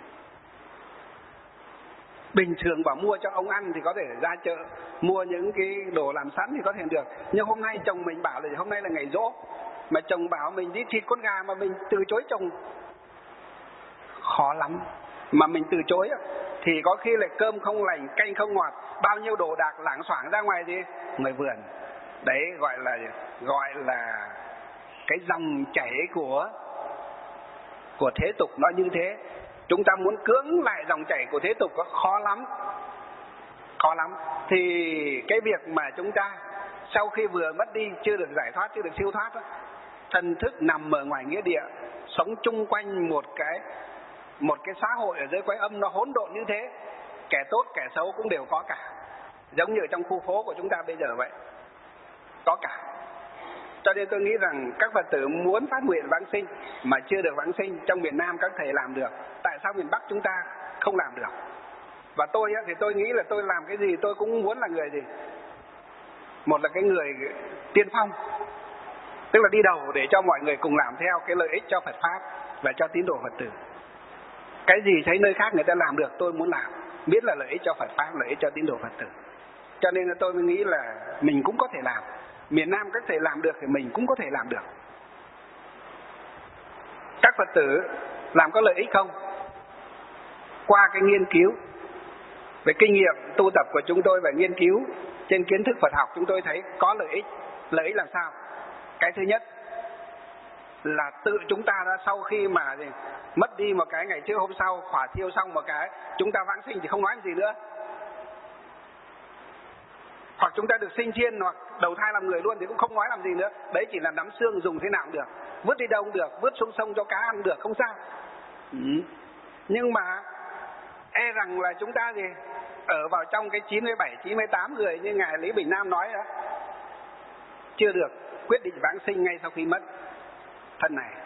Bình thường bảo mua cho ông ăn thì có thể ra chợ mua những cái đồ làm sẵn thì có thể được. Nhưng hôm nay chồng mình bảo là hôm nay là ngày dỗ, mà chồng bảo mình đi thịt con gà mà mình từ chối chồng, khó lắm. Mà mình từ chối thì có khi lại cơm không lành, canh không ngọt, bao nhiêu đồ đạc lảng xoảng ra ngoài gì? Ngoài vườn. Đấy gọi là cái dòng chảy của thế tục nó như thế. Chúng ta muốn cưỡng lại dòng chảy của thế tục có khó lắm. Thì cái việc mà chúng ta sau khi vừa mất đi, chưa được giải thoát, chưa được siêu thoát, thần thức nằm ở ngoài nghĩa địa, sống chung quanh một cái xã hội ở dưới cõi âm nó hỗn độn như thế. Kẻ tốt kẻ xấu cũng đều có cả, giống như ở trong khu phố của chúng ta bây giờ vậy, có cả. Cho nên tôi nghĩ rằng các Phật tử muốn phát nguyện vãng sinh mà chưa được vãng sinh, trong miền Nam các thầy làm được, tại sao miền Bắc chúng ta không làm được? Và tôi thì tôi nghĩ là tôi làm cái gì tôi cũng muốn là người gì? Một là cái người tiên phong, tức là đi đầu để cho mọi người cùng làm theo cái lợi ích cho Phật Pháp và cho tín đồ Phật tử. Cái gì thấy nơi khác người ta làm được tôi muốn làm, biết là lợi ích cho Phật Pháp, lợi ích cho tín đồ Phật tử. Cho nên là tôi mới nghĩ là mình cũng có thể làm. Miền Nam các thầy làm được thì mình cũng có thể làm được. Các Phật tử làm có lợi ích không? Qua cái nghiên cứu về kinh nghiệm tu tập của chúng tôi và nghiên cứu trên kiến thức Phật học, chúng tôi thấy có lợi ích. Lợi ích làm sao? Cái thứ nhất là tự chúng ta đã sau khi mà mất đi một cái, ngày trước hôm sau khỏa thiêu xong một cái, chúng ta vãng sinh thì không nói gì nữa. Hoặc chúng ta được sinh thiên hoặc đầu thai làm người luôn thì cũng không nói làm gì nữa. Đấy chỉ là nắm xương dùng thế nào cũng được, vứt đi đâu cũng được, vứt xuống sông cho cá ăn được, không sao. Nhưng mà e rằng là chúng ta ở vào trong cái 97, 98 người như Ngài Lý Bình Nam nói đó, chưa được quyết định vãng sinh ngay sau khi mất thân này,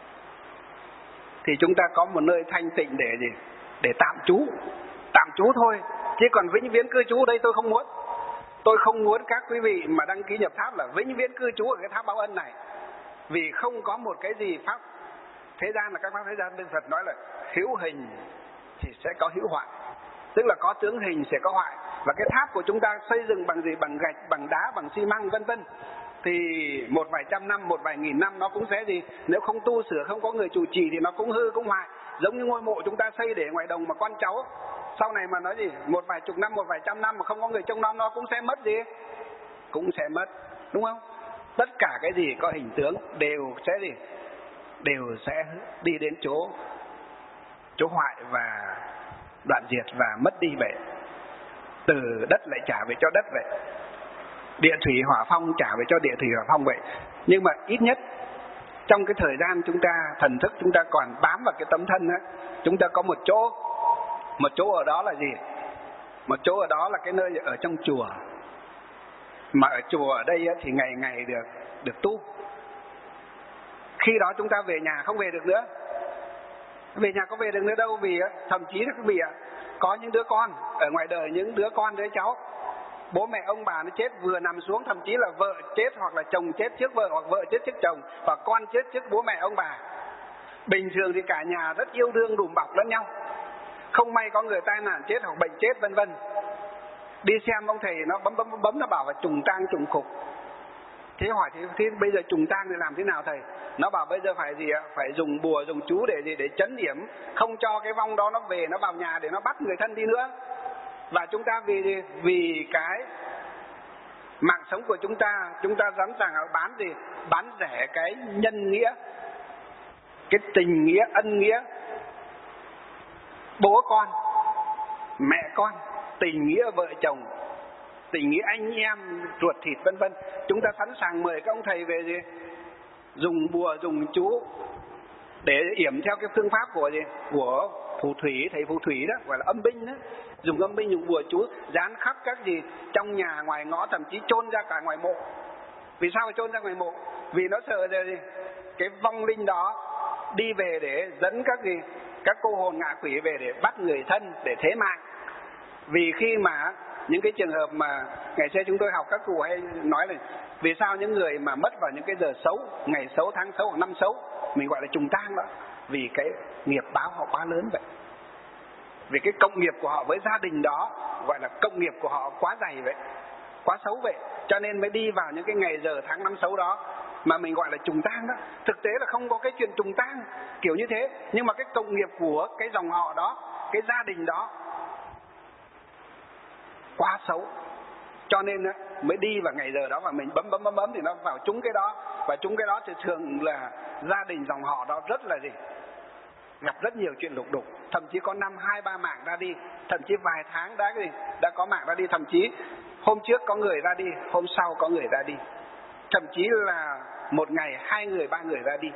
thì chúng ta có một nơi thanh tịnh để tạm trú thôi. Chứ còn vĩnh viễn cư trú ở đây tôi không muốn. Tôi không muốn các quý vị mà đăng ký nhập tháp là vĩnh viễn cư trú ở cái tháp báo ân này, vì không có một cái gì pháp thế gian, là các pháp thế gian bên Phật nói là hữu hình thì sẽ có hữu hoại, tức là có tướng hình sẽ có hoại. Và cái tháp của chúng ta xây dựng bằng gì? Bằng gạch, bằng đá, bằng xi măng vân vân, thì một vài trăm năm, một vài nghìn năm nó cũng sẽ nếu không tu sửa, không có người chủ trì thì nó cũng hư, cũng hoại. Giống như ngôi mộ chúng ta xây để ngoài đồng mà con cháu sau này mà nói một vài chục năm, một vài trăm năm mà không có người trông nom nó cũng sẽ mất cũng sẽ mất, đúng không? Tất cả cái gì có hình tướng đều sẽ đi đến chỗ hoại và đoạn diệt và mất đi vậy. Từ đất lại trả về cho đất vậy, địa thủy hỏa phong trả về cho địa thủy hỏa phong vậy. Nhưng mà ít nhất trong cái thời gian chúng ta thần thức chúng ta còn bám vào cái tấm thân á, chúng ta có một chỗ ở đó là gì? Một chỗ ở đó là cái nơi ở trong chùa. Mà ở chùa ở đây á, thì ngày ngày được tu. Khi đó chúng ta về nhà không về được nữa. Về nhà có về được nữa đâu, vì thậm chí là quý vị có những đứa con ở ngoài đời, những đứa con đứa cháu, bố mẹ ông bà nó chết vừa nằm xuống, thậm chí là vợ chết hoặc là chồng chết trước vợ, hoặc vợ chết trước chồng, hoặc con chết trước bố mẹ ông bà. Bình thường thì cả nhà rất yêu đương đùm bọc lẫn nhau, không may có người tai nạn chết hoặc bệnh chết vân vân. Đi xem ông thầy nó bấm nó bảo là trùng tang trùng khục. Thế hỏi thì bây giờ trùng tang thì làm thế nào thầy? Nó bảo bây giờ phải phải dùng bùa dùng chú để trấn yểm, không cho cái vong đó nó về, nó vào nhà để nó bắt người thân đi nữa. Và chúng ta vì cái mạng sống của chúng ta sẵn sàng bán rẻ cái nhân nghĩa, cái tình nghĩa, ân nghĩa, bố con, mẹ con, tình nghĩa vợ chồng, tình nghĩa anh em ruột thịt vân vân. Chúng ta sẵn sàng mời các ông thầy về dùng bùa dùng chú để yểm theo cái phương pháp của phù thủy, thầy phù thủy đó, gọi là âm binh đó. Dùng âm binh, dùng bùa chú dán khắp các trong nhà ngoài ngõ, thậm chí chôn ra cả ngoài mộ. Vì sao phải chôn ra ngoài mộ? Vì nó sợ cái vong linh đó đi về để dẫn các cô hồn ngạ quỷ về để bắt người thân, để thế mạng. Vì khi mà những cái trường hợp mà ngày xưa chúng tôi học, các cụ hay nói là vì sao những người mà mất vào những cái giờ xấu, ngày xấu, tháng xấu, hoặc năm xấu, mình gọi là trùng tang đó, vì cái nghiệp báo họ quá lớn vậy, vì cái cộng nghiệp của họ với gia đình đó, gọi là cộng nghiệp của họ quá dày vậy, quá xấu vậy, cho nên mới đi vào những cái ngày giờ tháng năm xấu đó, mà mình gọi là trùng tang đó. Thực tế là không có cái chuyện trùng tang kiểu như thế, nhưng mà cái cộng nghiệp của cái dòng họ đó, cái gia đình đó quá xấu, cho nên mới đi vào ngày giờ đó, và mình bấm thì nó vào trúng cái đó. Và trúng cái đó thì thường là gia đình dòng họ đó rất là gặp rất nhiều chuyện lục đục, thậm chí có 5-2-3 mạng ra đi, thậm chí vài tháng đã có mạng ra đi, thậm chí hôm trước có người ra đi, hôm sau có người ra đi, thậm chí là một ngày 2 người 3 người ra đi.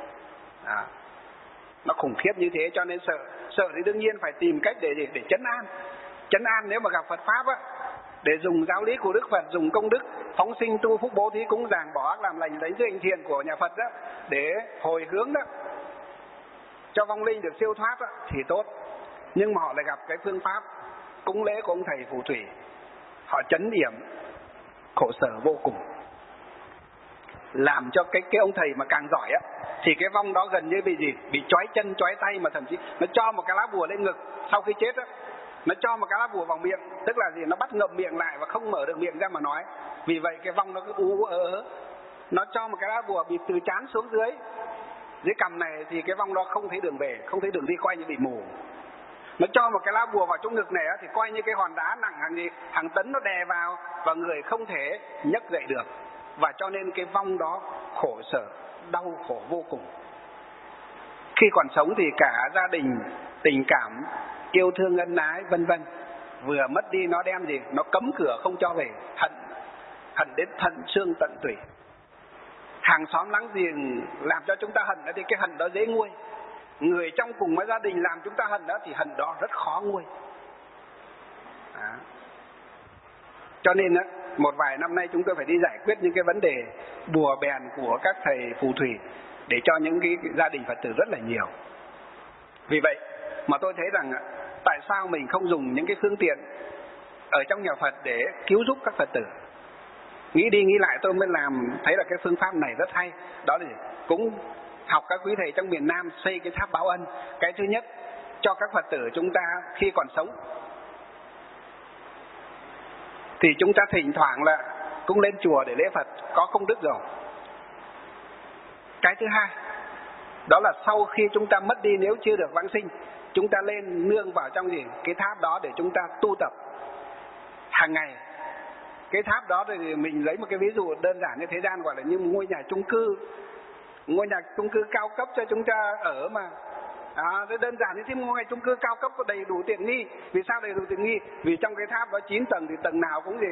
Nó khủng khiếp như thế, cho nên sợ thì đương nhiên phải tìm cách để trấn an. Nếu mà gặp Phật pháp á, để dùng giáo lý của Đức Phật, dùng công đức phóng sinh tu phúc bố thí cúng dường bỏ ác làm lành lấy sự hành thiện của nhà Phật đó, để hồi hướng đó cho vong linh được siêu thoát đó, thì tốt. Nhưng mà họ lại gặp cái phương pháp cúng lễ của ông thầy phù thủy, họ chấn điểm khổ sở vô cùng. làm cho cái ông thầy mà càng giỏi á, thì cái vong đó gần như bị gì? Bị trói chân, trói tay, mà thậm chí nó cho một cái lá bùa lên ngực sau khi chết á, nó cho một cái lá bùa vào miệng, tức là gì? Nó bắt ngậm miệng lại và không mở được miệng ra mà nói. Vì vậy cái vong nó cứ ú ớ, nó cho một cái lá bùa bị từ trán xuống dưới cằm này, thì cái vong đó không thấy đường về, không thấy đường đi, coi như bị mù. Nó cho một cái lá bùa vào trong ngực này á, thì coi như cái hòn đá nặng hàng tấn nó đè vào và người không thể nhấc dậy được. Và cho nên cái vong đó khổ sở, đau khổ vô cùng. Khi còn sống thì cả gia đình, tình cảm, yêu thương ân ái vân vân, vừa mất đi nó đem gì? Nó cấm cửa không cho về, hận đến thận xương tận tủy. Hàng xóm láng giềng làm cho chúng ta hận thì cái hận đó dễ nguôi. Người trong cùng với gia đình làm chúng ta hận đó thì hận đó rất khó nguôi. Cho nên á, một vài năm nay chúng tôi phải đi giải quyết những cái vấn đề bùa bèn của các thầy phù thủy để cho những cái gia đình Phật tử rất là nhiều. Vì vậy mà tôi thấy rằng tại sao mình không dùng những cái phương tiện ở trong nhà Phật để cứu giúp các Phật tử. Nghĩ đi nghĩ lại tôi mới thấy là cái phương pháp này rất hay. Đó là cũng học các quý thầy trong miền Nam xây cái tháp báo ân. Cái thứ nhất, cho các Phật tử chúng ta khi còn sống thì chúng ta thỉnh thoảng là cũng lên chùa để lễ Phật, có công đức rồi. Cái thứ hai, đó là sau khi chúng ta mất đi, nếu chưa được vãng sinh, chúng ta lên nương vào trong cái tháp đó để chúng ta tu tập hàng ngày. Cái tháp đó thì mình lấy một cái ví dụ đơn giản như thế gian gọi là như ngôi nhà chung cư cao cấp cho chúng ta ở mà. Đơn giản như thế, ngôi nhà chung cư cao cấp có đầy đủ tiện nghi. Vì sao đầy đủ tiện nghi? Vì trong cái tháp đó 9 tầng thì tầng nào cũng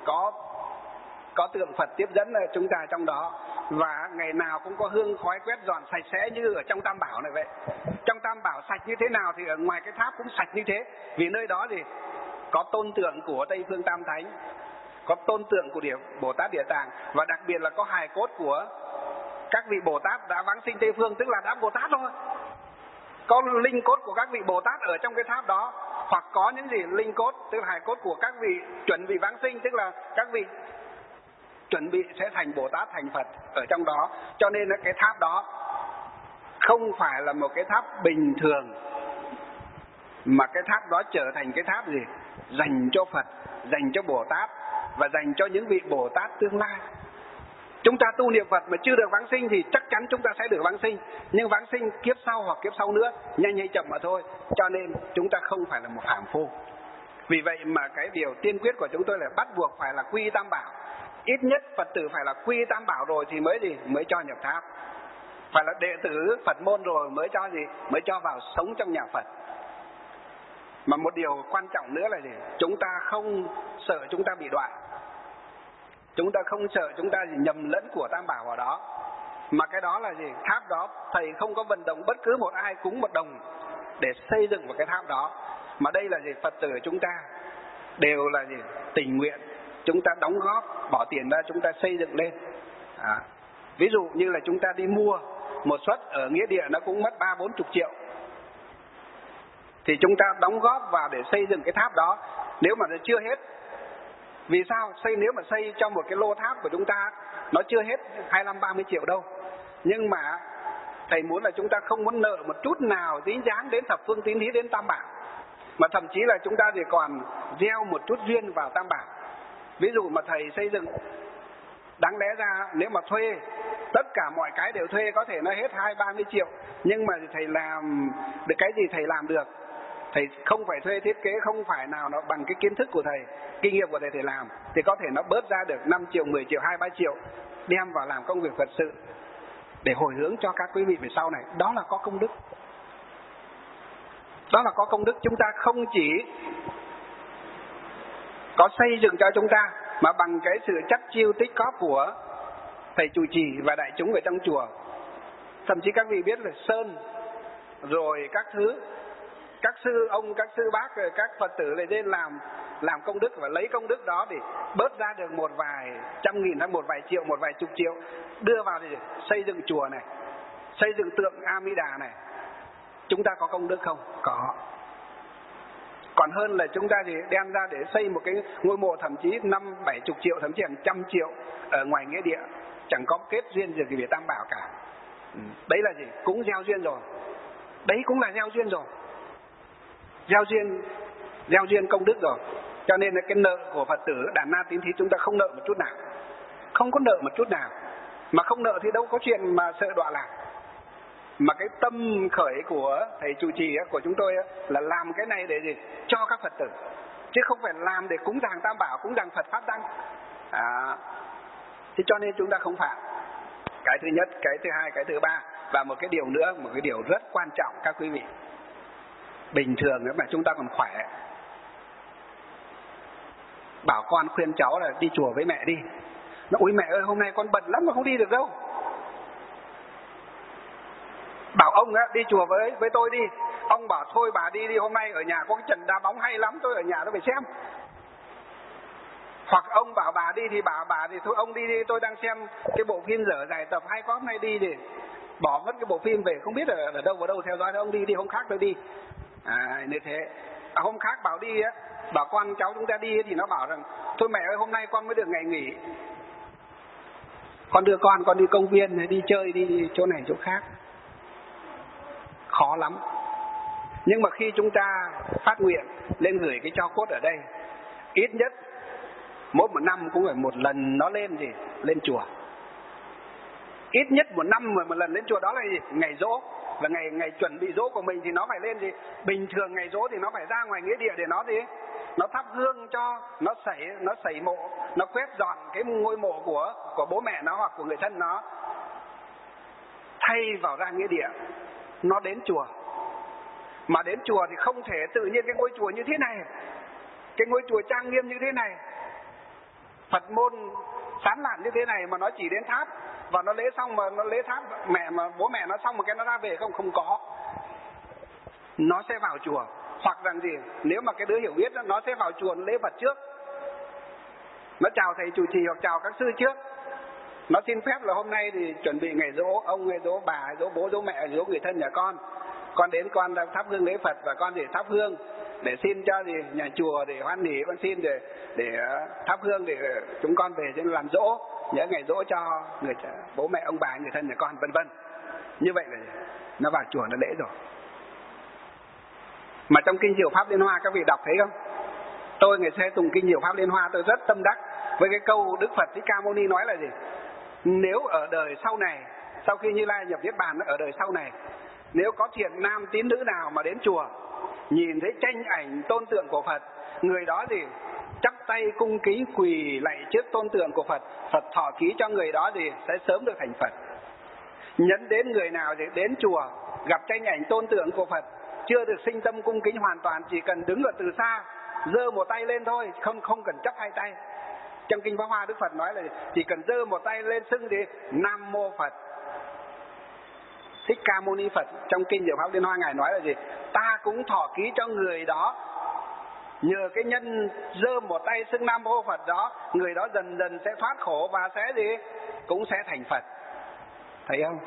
có tượng Phật tiếp dẫn chúng ta trong đó, và ngày nào cũng có hương khói quét dọn sạch sẽ như ở trong Tam Bảo này vậy. Trong Tam Bảo sạch như thế nào thì ở ngoài cái tháp cũng sạch như thế. Vì nơi đó thì có tôn tượng của Tây Phương Tam Thánh, có tôn tượng của Bồ Tát Địa Tạng, và đặc biệt là có hài cốt của các vị Bồ Tát đã vãng sinh Tây Phương, tức là đã Bồ Tát thôi. Có linh cốt của các vị Bồ Tát ở trong cái tháp đó, hoặc có những linh cốt, tức là hài cốt của các vị chuẩn bị vãng sinh, tức là các vị chuẩn bị sẽ thành Bồ Tát, thành Phật ở trong đó. Cho nên cái tháp đó không phải là một cái tháp bình thường, mà cái tháp đó trở thành cái tháp dành cho Phật, dành cho Bồ Tát và dành cho những vị Bồ Tát tương lai. Chúng ta tu niệm Phật mà chưa được vãng sinh thì chắc chắn chúng ta sẽ được vãng sinh, nhưng vãng sinh kiếp sau hoặc kiếp sau nữa, nhanh hay chậm mà thôi. Cho nên chúng ta không phải là một phàm phu. Vì vậy mà cái điều tiên quyết của chúng tôi là bắt buộc phải là quy Tam Bảo. Ít nhất Phật tử phải là quy Tam Bảo rồi thì mới cho nhập tháp. Phải là đệ tử Phật môn rồi mới cho vào sống trong nhà Phật. Mà một điều quan trọng nữa là chúng ta không sợ chúng ta bị đoạn. Chúng ta không sợ chúng ta nhầm lẫn của Tam Bảo vào đó. Mà cái đó là tháp đó thầy không có vận động bất cứ một ai cúng một đồng để xây dựng một cái tháp đó. Mà đây là Phật tử chúng ta đều là tình nguyện. Chúng ta đóng góp, bỏ tiền ra chúng ta xây dựng lên. Ví dụ như là chúng ta đi mua một suất ở nghĩa địa nó cũng mất 30-40 triệu. Thì chúng ta đóng góp vào để xây dựng cái tháp đó. Nếu mà nó chưa hết, vì sao? Nếu mà xây cho một cái lô tháp của chúng ta nó chưa hết 25-30 triệu đâu. Nhưng mà thầy muốn là chúng ta không muốn nợ một chút nào dính dáng đến thập phương tín thí, đến Tam Bảo. Mà thậm chí là chúng ta thì còn gieo một chút duyên vào Tam Bảo. Ví dụ mà thầy xây dựng, đáng lẽ ra nếu mà thuê, tất cả mọi cái đều thuê, có thể nó hết 20-30 triệu. Nhưng mà thầy làm được cái gì thầy làm được. Thầy không phải thuê thiết kế, không phải nào nó bằng cái kiến thức của thầy, kinh nghiệm của thầy làm, thì có thể nó bớt ra được 5 triệu, 10 triệu, 2-3 triệu, đem vào làm công việc Phật sự để hồi hướng cho các quý vị về sau này. Đó là có công đức. Đó là có công đức. Chúng ta không chỉ có xây dựng cho chúng ta, mà bằng cái sự chắt chiu tích góp của thầy trụ trì và đại chúng ở trong chùa. Thậm chí các vị biết là sơn rồi các thứ, các sư ông, các sư bác, các Phật tử này lên làm công đức, và lấy công đức đó để bớt ra được một vài trăm nghìn hay một vài triệu, một vài chục triệu, đưa vào để xây dựng chùa này, xây dựng tượng A Di Đà này. Chúng ta có công đức không? Có. Còn hơn là chúng ta đem ra để xây một cái ngôi mộ thậm chí 5-70 triệu, thậm chí hàng trăm triệu ở ngoài nghĩa địa. chẳng có kết duyên gì về Tam Bảo cả. Đấy là gì? Cũng gieo duyên rồi. Đấy cũng là gieo duyên rồi. Gieo duyên công đức rồi. Cho nên là cái nợ của Phật tử Đàn Na Tín Thí chúng ta không nợ một chút nào. Không có nợ một chút nào. Mà không nợ thì đâu có chuyện mà sợ đọa lạc. Mà cái tâm khởi của thầy trụ trì của chúng tôi là làm cái này để gì? Cho các Phật tử, chứ không phải làm để cúng dường Tam Bảo, cúng dường Phật Pháp Tăng. Thế cho nên chúng ta không phạm. Cái thứ nhất, cái thứ hai, cái thứ ba. Và một cái điều nữa, một cái điều rất quan trọng các quý vị. Bình thường mà chúng ta còn khỏe, bảo con khuyên cháu là đi chùa với mẹ đi. Nó ôi mẹ ơi hôm nay con bận lắm mà không đi được đâu. Bảo ông đi chùa với tôi đi. Ông bảo thôi bà đi hôm nay ở nhà có cái trận đá bóng hay lắm, tôi ở nhà tôi phải xem. Hoặc ông bảo bà đi thì bảo bà thì thôi ông đi tôi đang xem cái bộ phim dở giải tập hay quá, hôm nay đi thì bỏ mất cái bộ phim về không biết ở đâu vào đâu theo dõi. Ông đi hôm khác tôi đi. Như thế. Hôm khác bảo đi bảo con cháu chúng ta đi thì nó bảo rằng thôi mẹ ơi hôm nay con mới được ngày nghỉ, con đưa con đi công viên đi chơi, đi chỗ này chỗ khác. Khó lắm. Nhưng mà khi chúng ta phát nguyện lên gửi cái tro cốt ở đây, ít nhất mỗi một năm cũng phải một lần nó lên gì? Lên chùa. Ít nhất một năm một lần lên chùa, đó là gì? Ngày giỗ. Và ngày chuẩn bị giỗ của mình thì nó phải lên gì? Bình thường ngày giỗ thì nó phải ra ngoài nghĩa địa để nó gì? Nó thắp hương cho, nó sẩy mộ, nó quét dọn cái ngôi mộ của bố mẹ nó hoặc của người thân nó. Thay vào ra nghĩa địa, nó đến chùa. Mà đến chùa thì không thể tự nhiên cái ngôi chùa như thế này, cái ngôi chùa trang nghiêm như thế này, Phật môn sán lạn như thế này mà nó chỉ đến tháp và nó lễ xong mà nó lễ tháp bố mẹ nó xong một cái nó ra về không có. Nó sẽ vào chùa, hoặc rằng gì, nếu mà cái đứa hiểu biết đó, nó sẽ vào chùa lễ Phật trước, nó chào thầy trụ trì hoặc chào các sư trước, nó xin phép là hôm nay thì chuẩn bị ngày giỗ ông, ngày giỗ bà, giỗ bố, giỗ mẹ, giỗ người thân nhà con đến con đang thắp hương lễ Phật và con để thắp hương để xin cho gì nhà chùa để hoan hỉ, con xin để thắp hương để chúng con về cho làm giỗ, nhớ ngày giỗ cho bố mẹ ông bà người thân nhà con vân vân. Như vậy là nó vào chùa nó lễ rồi. Mà trong kinh Diệu Pháp Liên Hoa các vị đọc thấy không? Tôi ngày xưa tụng kinh Diệu Pháp Liên Hoa tôi rất tâm đắc với cái câu Đức Phật Thích Ca Mâu Ni nói là gì? Nếu ở đời sau này, sau khi Như Lai nhập Niết Bàn ở đời sau này, nếu có thiện nam tín nữ nào mà đến chùa nhìn thấy tranh ảnh tôn tượng của Phật, người đó gì chắp tay cung kính quỳ lạy trước tôn tượng của Phật, Phật thọ ký cho người đó gì sẽ sớm được thành Phật. Nhấn đến người nào thì đến chùa gặp tranh ảnh tôn tượng của Phật, chưa được sinh tâm cung kính hoàn toàn, chỉ cần đứng ở từ xa giơ một tay lên thôi, không cần chắp hai tay. Trong kinh Pháp Hoa Đức Phật nói là chỉ cần giơ một tay lên xưng thì Nam Mô Phật. Thích Ca Mâu Ni Phật trong kinh Diệu Pháp Liên Hoa ngài nói là gì? Ta cũng thọ ký cho người đó, nhờ cái nhân giơ một tay xưng Nam Mô Phật đó, người đó dần dần sẽ thoát khổ và sẽ gì? Cũng sẽ thành Phật. Thấy không?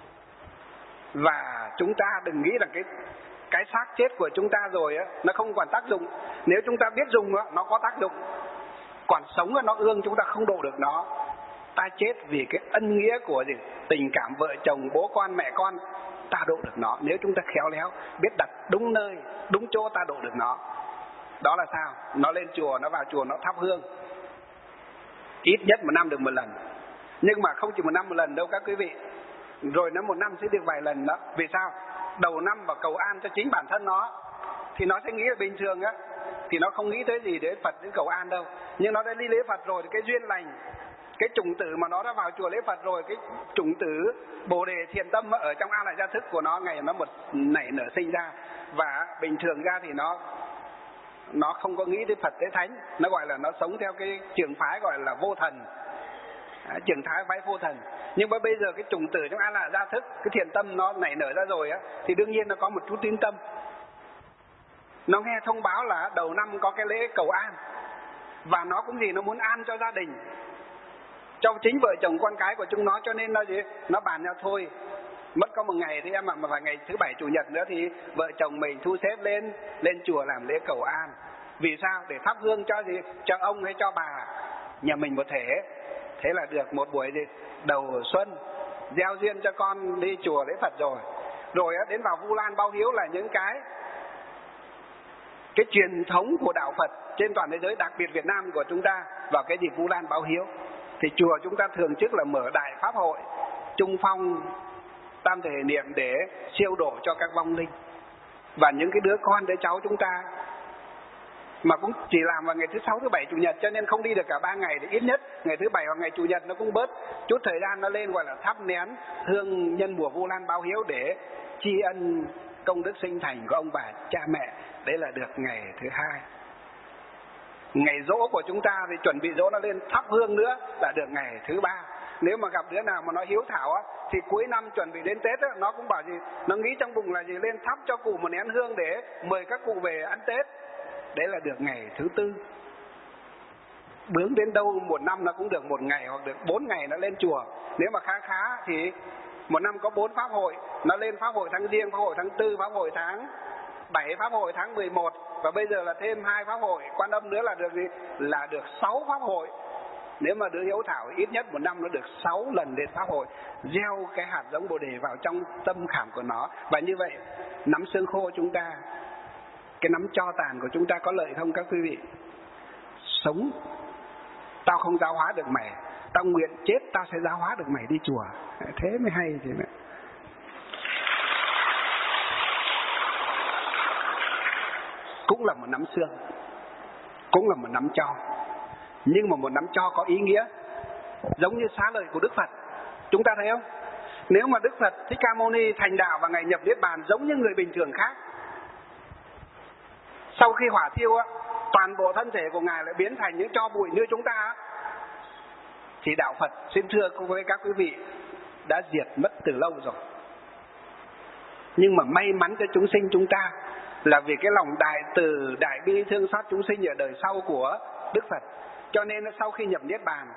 Và chúng ta đừng nghĩ là cái xác chết của chúng ta rồi á, nó không còn tác dụng. Nếu chúng ta biết dùng nó có tác dụng. Còn sống nó ương chúng ta không độ được nó. Ta chết vì cái ân nghĩa của gì? Tình cảm vợ chồng, bố con, mẹ con, ta độ được nó. Nếu chúng ta khéo léo, biết đặt đúng nơi, đúng chỗ, ta độ được nó. Đó là sao? Nó lên chùa, nó vào chùa, nó thắp hương. Ít nhất một năm được một lần. Nhưng mà không chỉ một năm một lần đâu các quý vị. Rồi nó một năm sẽ được vài lần đó. Vì sao? Đầu năm vào cầu an cho chính bản thân nó, thì nó sẽ nghĩ là bình thường á, thì nó không nghĩ tới gì để Phật đến cầu an đâu. Nhưng nó đã đi lễ Phật rồi thì cái duyên lành, cái chủng tử mà nó đã vào chùa lễ Phật rồi, cái chủng tử Bồ Đề thiền tâm ở trong A Lại Gia Thức của nó ngày nó một nảy nở sinh ra. Và bình thường ra thì nó không có nghĩ tới Phật tới Thánh, nó gọi là nó sống theo cái trường phái gọi là vô thần, trường thái phái vô thần. Nhưng mà bây giờ cái chủng tử trong A Lại Gia Thức, cái thiền tâm nó nảy nở ra rồi á, thì đương nhiên nó có một chút tín tâm. Nó nghe thông báo là đầu năm có cái lễ cầu an, và nó cũng gì, nó muốn an cho gia đình, cho chính vợ chồng con cái của chúng nó. Cho nên nó gì, nó bàn nhau thôi, mất có một ngày thì em mà phải ngày thứ Bảy Chủ nhật nữa thì vợ chồng mình thu xếp lên chùa làm lễ cầu an. Vì sao? Để thắp hương cho gì, cho ông hay cho bà nhà mình một thể. Thế là được một buổi gì đầu xuân gieo duyên cho con đi chùa lễ Phật rồi. Rồi đến vào Vu Lan báo hiếu là những cái truyền thống của đạo Phật trên toàn thế giới, đặc biệt Việt Nam của chúng ta vào cái dịp Vu Lan báo hiếu. Thì chùa chúng ta thường trước là mở đại pháp hội trung phong tam thể niệm để siêu độ cho các vong linh. Và những cái đứa con đứa cháu chúng ta mà cũng chỉ làm vào ngày thứ 6, thứ 7, chủ nhật, cho nên không đi được cả 3 ngày, thì ít nhất ngày thứ 7 hoặc ngày chủ nhật nó cũng bớt chút thời gian, nó lên gọi là thắp nén hương nhân mùa Vu Lan báo hiếu để tri ân công đức sinh thành của ông bà cha mẹ. Đấy là được ngày thứ 2. Ngày giỗ của chúng ta thì chuẩn bị giỗ nó lên thắp hương nữa là được ngày thứ 3. Nếu mà gặp đứa nào mà nó hiếu thảo á, thì cuối năm chuẩn bị đến Tết á, nó cũng bảo gì, nó nghĩ trong bụng là gì, lên thắp cho cụ một nén hương để mời các cụ về ăn Tết. Đấy là được ngày thứ 4. Bướng đến đâu một năm nó cũng được 1 ngày hoặc được 4 ngày nó lên chùa. Nếu mà khá thì một năm có 4 pháp hội, nó lên pháp hội tháng Giêng, pháp hội tháng 4, pháp hội tháng 7, pháp hội tháng 11, và bây giờ là thêm 2 pháp hội Quan Âm nữa là được gì? Là được 6 pháp hội. Nếu mà đứa hiếu thảo ít nhất một năm nó được 6 lần lên pháp hội, gieo cái hạt giống Bồ Đề vào trong tâm khảm của nó. Và như vậy nắm xương khô chúng ta, cái nắm tro tàn của chúng ta có lợi không các quý vị? Sống tao không giáo hóa được mày, tao nguyện chết tao sẽ giáo hóa được mày đi chùa. Thế mới hay chứ. Cũng là một nắm xương, cũng là một nắm tro, nhưng mà một nắm tro có ý nghĩa, giống như xá lợi của Đức Phật. Chúng ta thấy không? Nếu mà Đức Phật Thích Ca Mâu Ni thành đạo và ngày nhập niết bàn giống như người bình thường khác, sau khi hỏa thiêu á, toàn bộ thân thể của ngài lại biến thành những tro bụi như chúng ta á, thì đạo Phật xin thưa với các quý vị đã diệt mất từ lâu rồi. Nhưng mà may mắn cho chúng sinh chúng ta là vì cái lòng đại từ, đại bi thương xót chúng sinh ở đời sau của Đức Phật, cho nên sau khi nhập niết bàn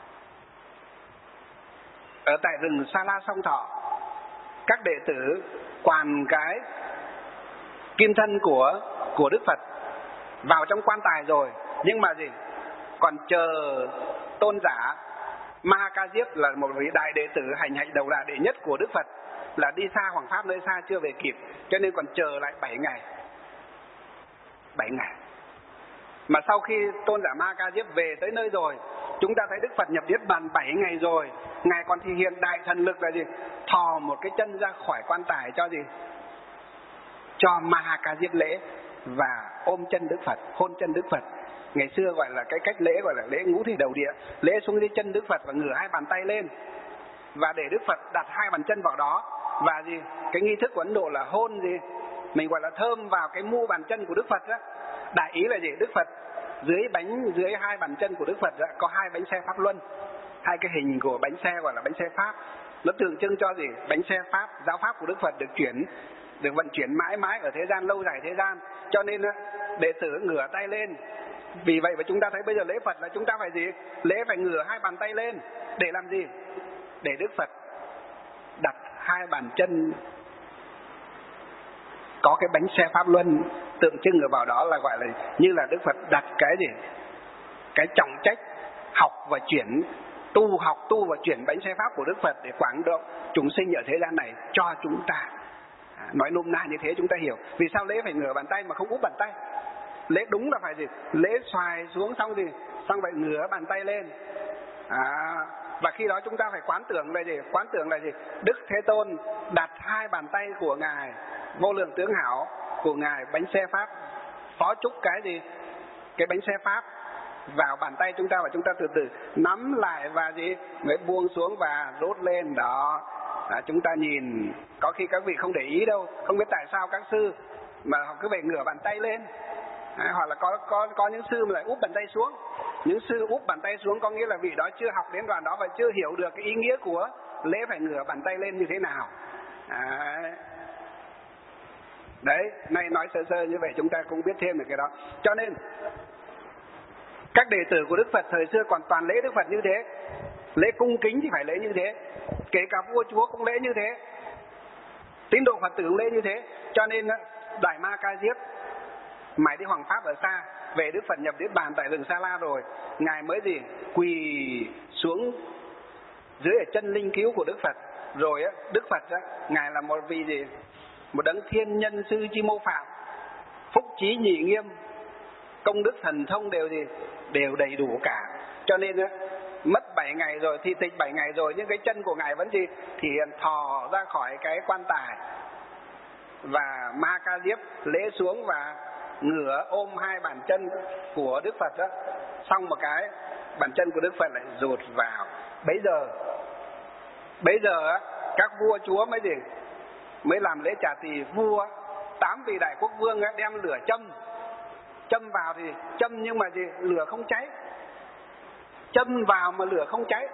ở tại rừng Sa La Song Thọ, các đệ tử quàn cái kim thân của Đức Phật vào trong quan tài rồi, nhưng mà gì, còn chờ tôn giả Ma Ca Diếp là một vị đại đệ tử hành hạnh đầu đà đệ nhất của Đức Phật, là đi xa hoàng pháp nơi xa chưa về kịp, cho nên còn chờ lại 7 ngày. 7 ngày. Mà sau khi tôn giả Ma Ca Diếp về tới nơi rồi, chúng ta thấy Đức Phật nhập niết bàn 7 ngày rồi, ngài còn thể hiện đại thần lực là gì? Thò một cái chân ra khỏi quan tài cho gì? Cho Ma Ca Diếp lễ và ôm chân Đức Phật, hôn chân Đức Phật. Ngày xưa gọi là cái cách lễ gọi là lễ ngũ thủy đầu địa, lễ xuống dưới chân Đức Phật và ngửa 2 bàn tay lên, và để Đức Phật đặt 2 bàn chân vào đó. Và gì? Cái nghi thức của Ấn Độ là hôn gì? Mình gọi là thơm vào cái mu bàn chân của Đức Phật đó. Đại ý là gì? Đức Phật dưới 2 bàn chân của Đức Phật đó, có 2 bánh xe Pháp Luân, 2 cái hình của bánh xe gọi là bánh xe Pháp. Nó tượng trưng cho gì? Bánh xe Pháp, giáo pháp của Đức Phật được vận chuyển mãi mãi ở thế gian, lâu dài thế gian. Cho nên đệ tử ngửa tay lên. Vì vậy mà chúng ta thấy bây giờ lễ Phật là chúng ta phải gì? Lễ phải ngửa 2 bàn tay lên để làm gì? Để Đức Phật đặt 2 bàn chân có cái bánh xe Pháp Luân tượng trưng ở vào đó, là gọi là như là Đức Phật đặt cái gì? Cái trọng trách học và chuyển, tu và chuyển bánh xe Pháp của Đức Phật để quảng độ chúng sinh ở thế gian này cho chúng ta. Nói nôm na như thế chúng ta hiểu vì sao lễ phải ngửa bàn tay mà không úp bàn tay. Lễ đúng là phải gì? Lễ xoài xuống xong gì? Xong vậy ngửa bàn tay lên. Và khi đó chúng ta phải quán tưởng là gì? Quán tưởng là gì? Đức Thế Tôn đặt 2 bàn tay của ngài vô lượng tướng hảo của ngài bánh xe Pháp, phó chúc cái gì? Cái bánh xe Pháp vào bàn tay chúng ta, và chúng ta từ từ nắm lại và gì? Mới buông xuống và rút lên đó. Chúng ta nhìn, có khi các vị không để ý đâu, không biết tại sao các sư mà họ cứ phải ngửa bàn tay lên. Hoặc là có những sư mà lại úp bàn tay xuống. Những sư úp bàn tay xuống có nghĩa là vị đó chưa học đến đoạn đó và chưa hiểu được cái ý nghĩa của lễ phải ngửa bàn tay lên như thế nào. Đấy, nay nói sơ sơ như vậy chúng ta cũng biết thêm được cái đó. Cho nên các đệ tử của Đức Phật thời xưa còn toàn lễ Đức Phật như thế. Lễ cung kính thì phải lễ như thế, kể cả vua chúa cũng lễ như thế, tín đồ Phật tử cũng lễ như thế. Cho nên Đại Ma Ca Diếp mãi đi hoàng pháp ở xa, về Đức Phật nhập niết bàn tại rừng Sa La rồi, ngài mới gì? Quỳ xuống dưới ở chân linh cứu của Đức Phật. Rồi á, Đức Phật á, ngài là một vị gì, một đấng thiên nhân sư chi mô phạm, phúc trí nhị nghiêm, công đức thần thông đều đầy đủ cả. Cho nên á, mất 7 ngày rồi, thi tịch 7 ngày rồi, nhưng cái chân của ngài vẫn thì hiện thò ra khỏi cái quan tài. Và Ma Ca Diếp lễ xuống và ngửa ôm 2 bàn chân của Đức Phật đó. Xong một cái, bàn chân của Đức Phật lại rụt vào. Bây giờ á, các vua chúa mới làm lễ trả tỳ. Vua 8 vị đại quốc vương á, đem lửa châm vào thì châm nhưng mà lửa không cháy. Châm vào mà lửa không cháy.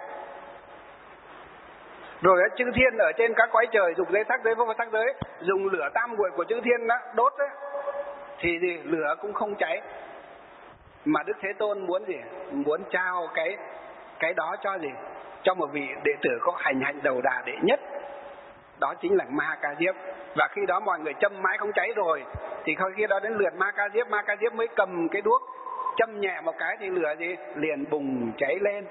Rồi chư thiên ở trên các cõi trời dục giới, sắc giới, vô sắc giới dùng lửa tam muội của chư thiên đó đốt ấy, thì lửa cũng không cháy. Mà Đức Thế Tôn muốn trao cái đó cho cho một vị đệ tử có hành hạnh đầu đà đệ nhất, đó chính là Ma Ca Diếp. Và khi đó mọi người châm mãi không cháy rồi thì khi đó đến lượt Ma Ca Diếp mới cầm cái đuốc châm nhẹ một cái thì lửa liền bùng cháy lên.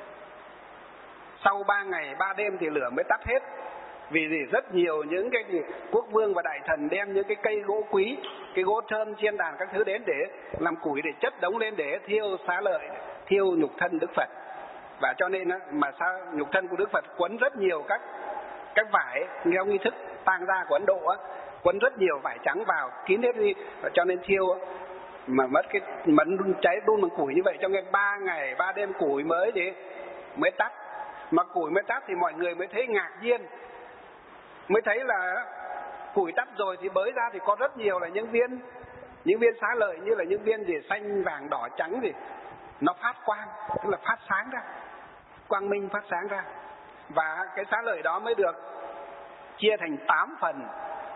Sau 3 ngày 3 đêm thì lửa mới tắt hết. Vì rất nhiều những cái quốc vương và đại thần đem những cái cây gỗ quý, cái gỗ trơn, chiên đàn các thứ đến để làm củi để chất đống lên để thiêu xá lợi, thiêu nhục thân Đức Phật. Và cho nên mà sao nhục thân của Đức Phật quấn rất nhiều các vải theo nghi thức tang gia của Ấn Độ á, quấn rất nhiều vải trắng vào kín hết đi, cho nên thiêu mà mất cái mẫn cháy đun bằng củi như vậy. Trong 3 ngày 3 đêm củi mới tắt. Mà củi mới tắt thì mọi người mới thấy ngạc nhiên, mới thấy là củi tắt rồi thì bới ra thì có rất nhiều là những viên xá lợi, như là những viên xanh vàng đỏ trắng nó phát quang, tức là phát sáng ra, quang minh phát sáng ra. Và cái xá lợi đó mới được chia thành 8 phần,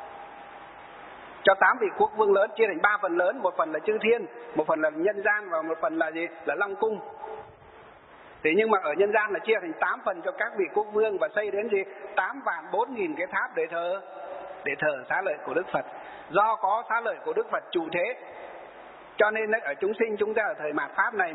cho 8 vị quốc vương lớn, chia thành 3 phần lớn, một phần là chư thiên, một phần là nhân gian và một phần là là Long Cung. Thế nhưng mà ở nhân gian là chia thành 8 phần cho các vị quốc vương và xây đến 8.400.000 cái tháp để thờ xá lợi của Đức Phật. Do có xá lợi của Đức Phật trụ thế, cho nên ở chúng sinh chúng ta ở thời mạt pháp này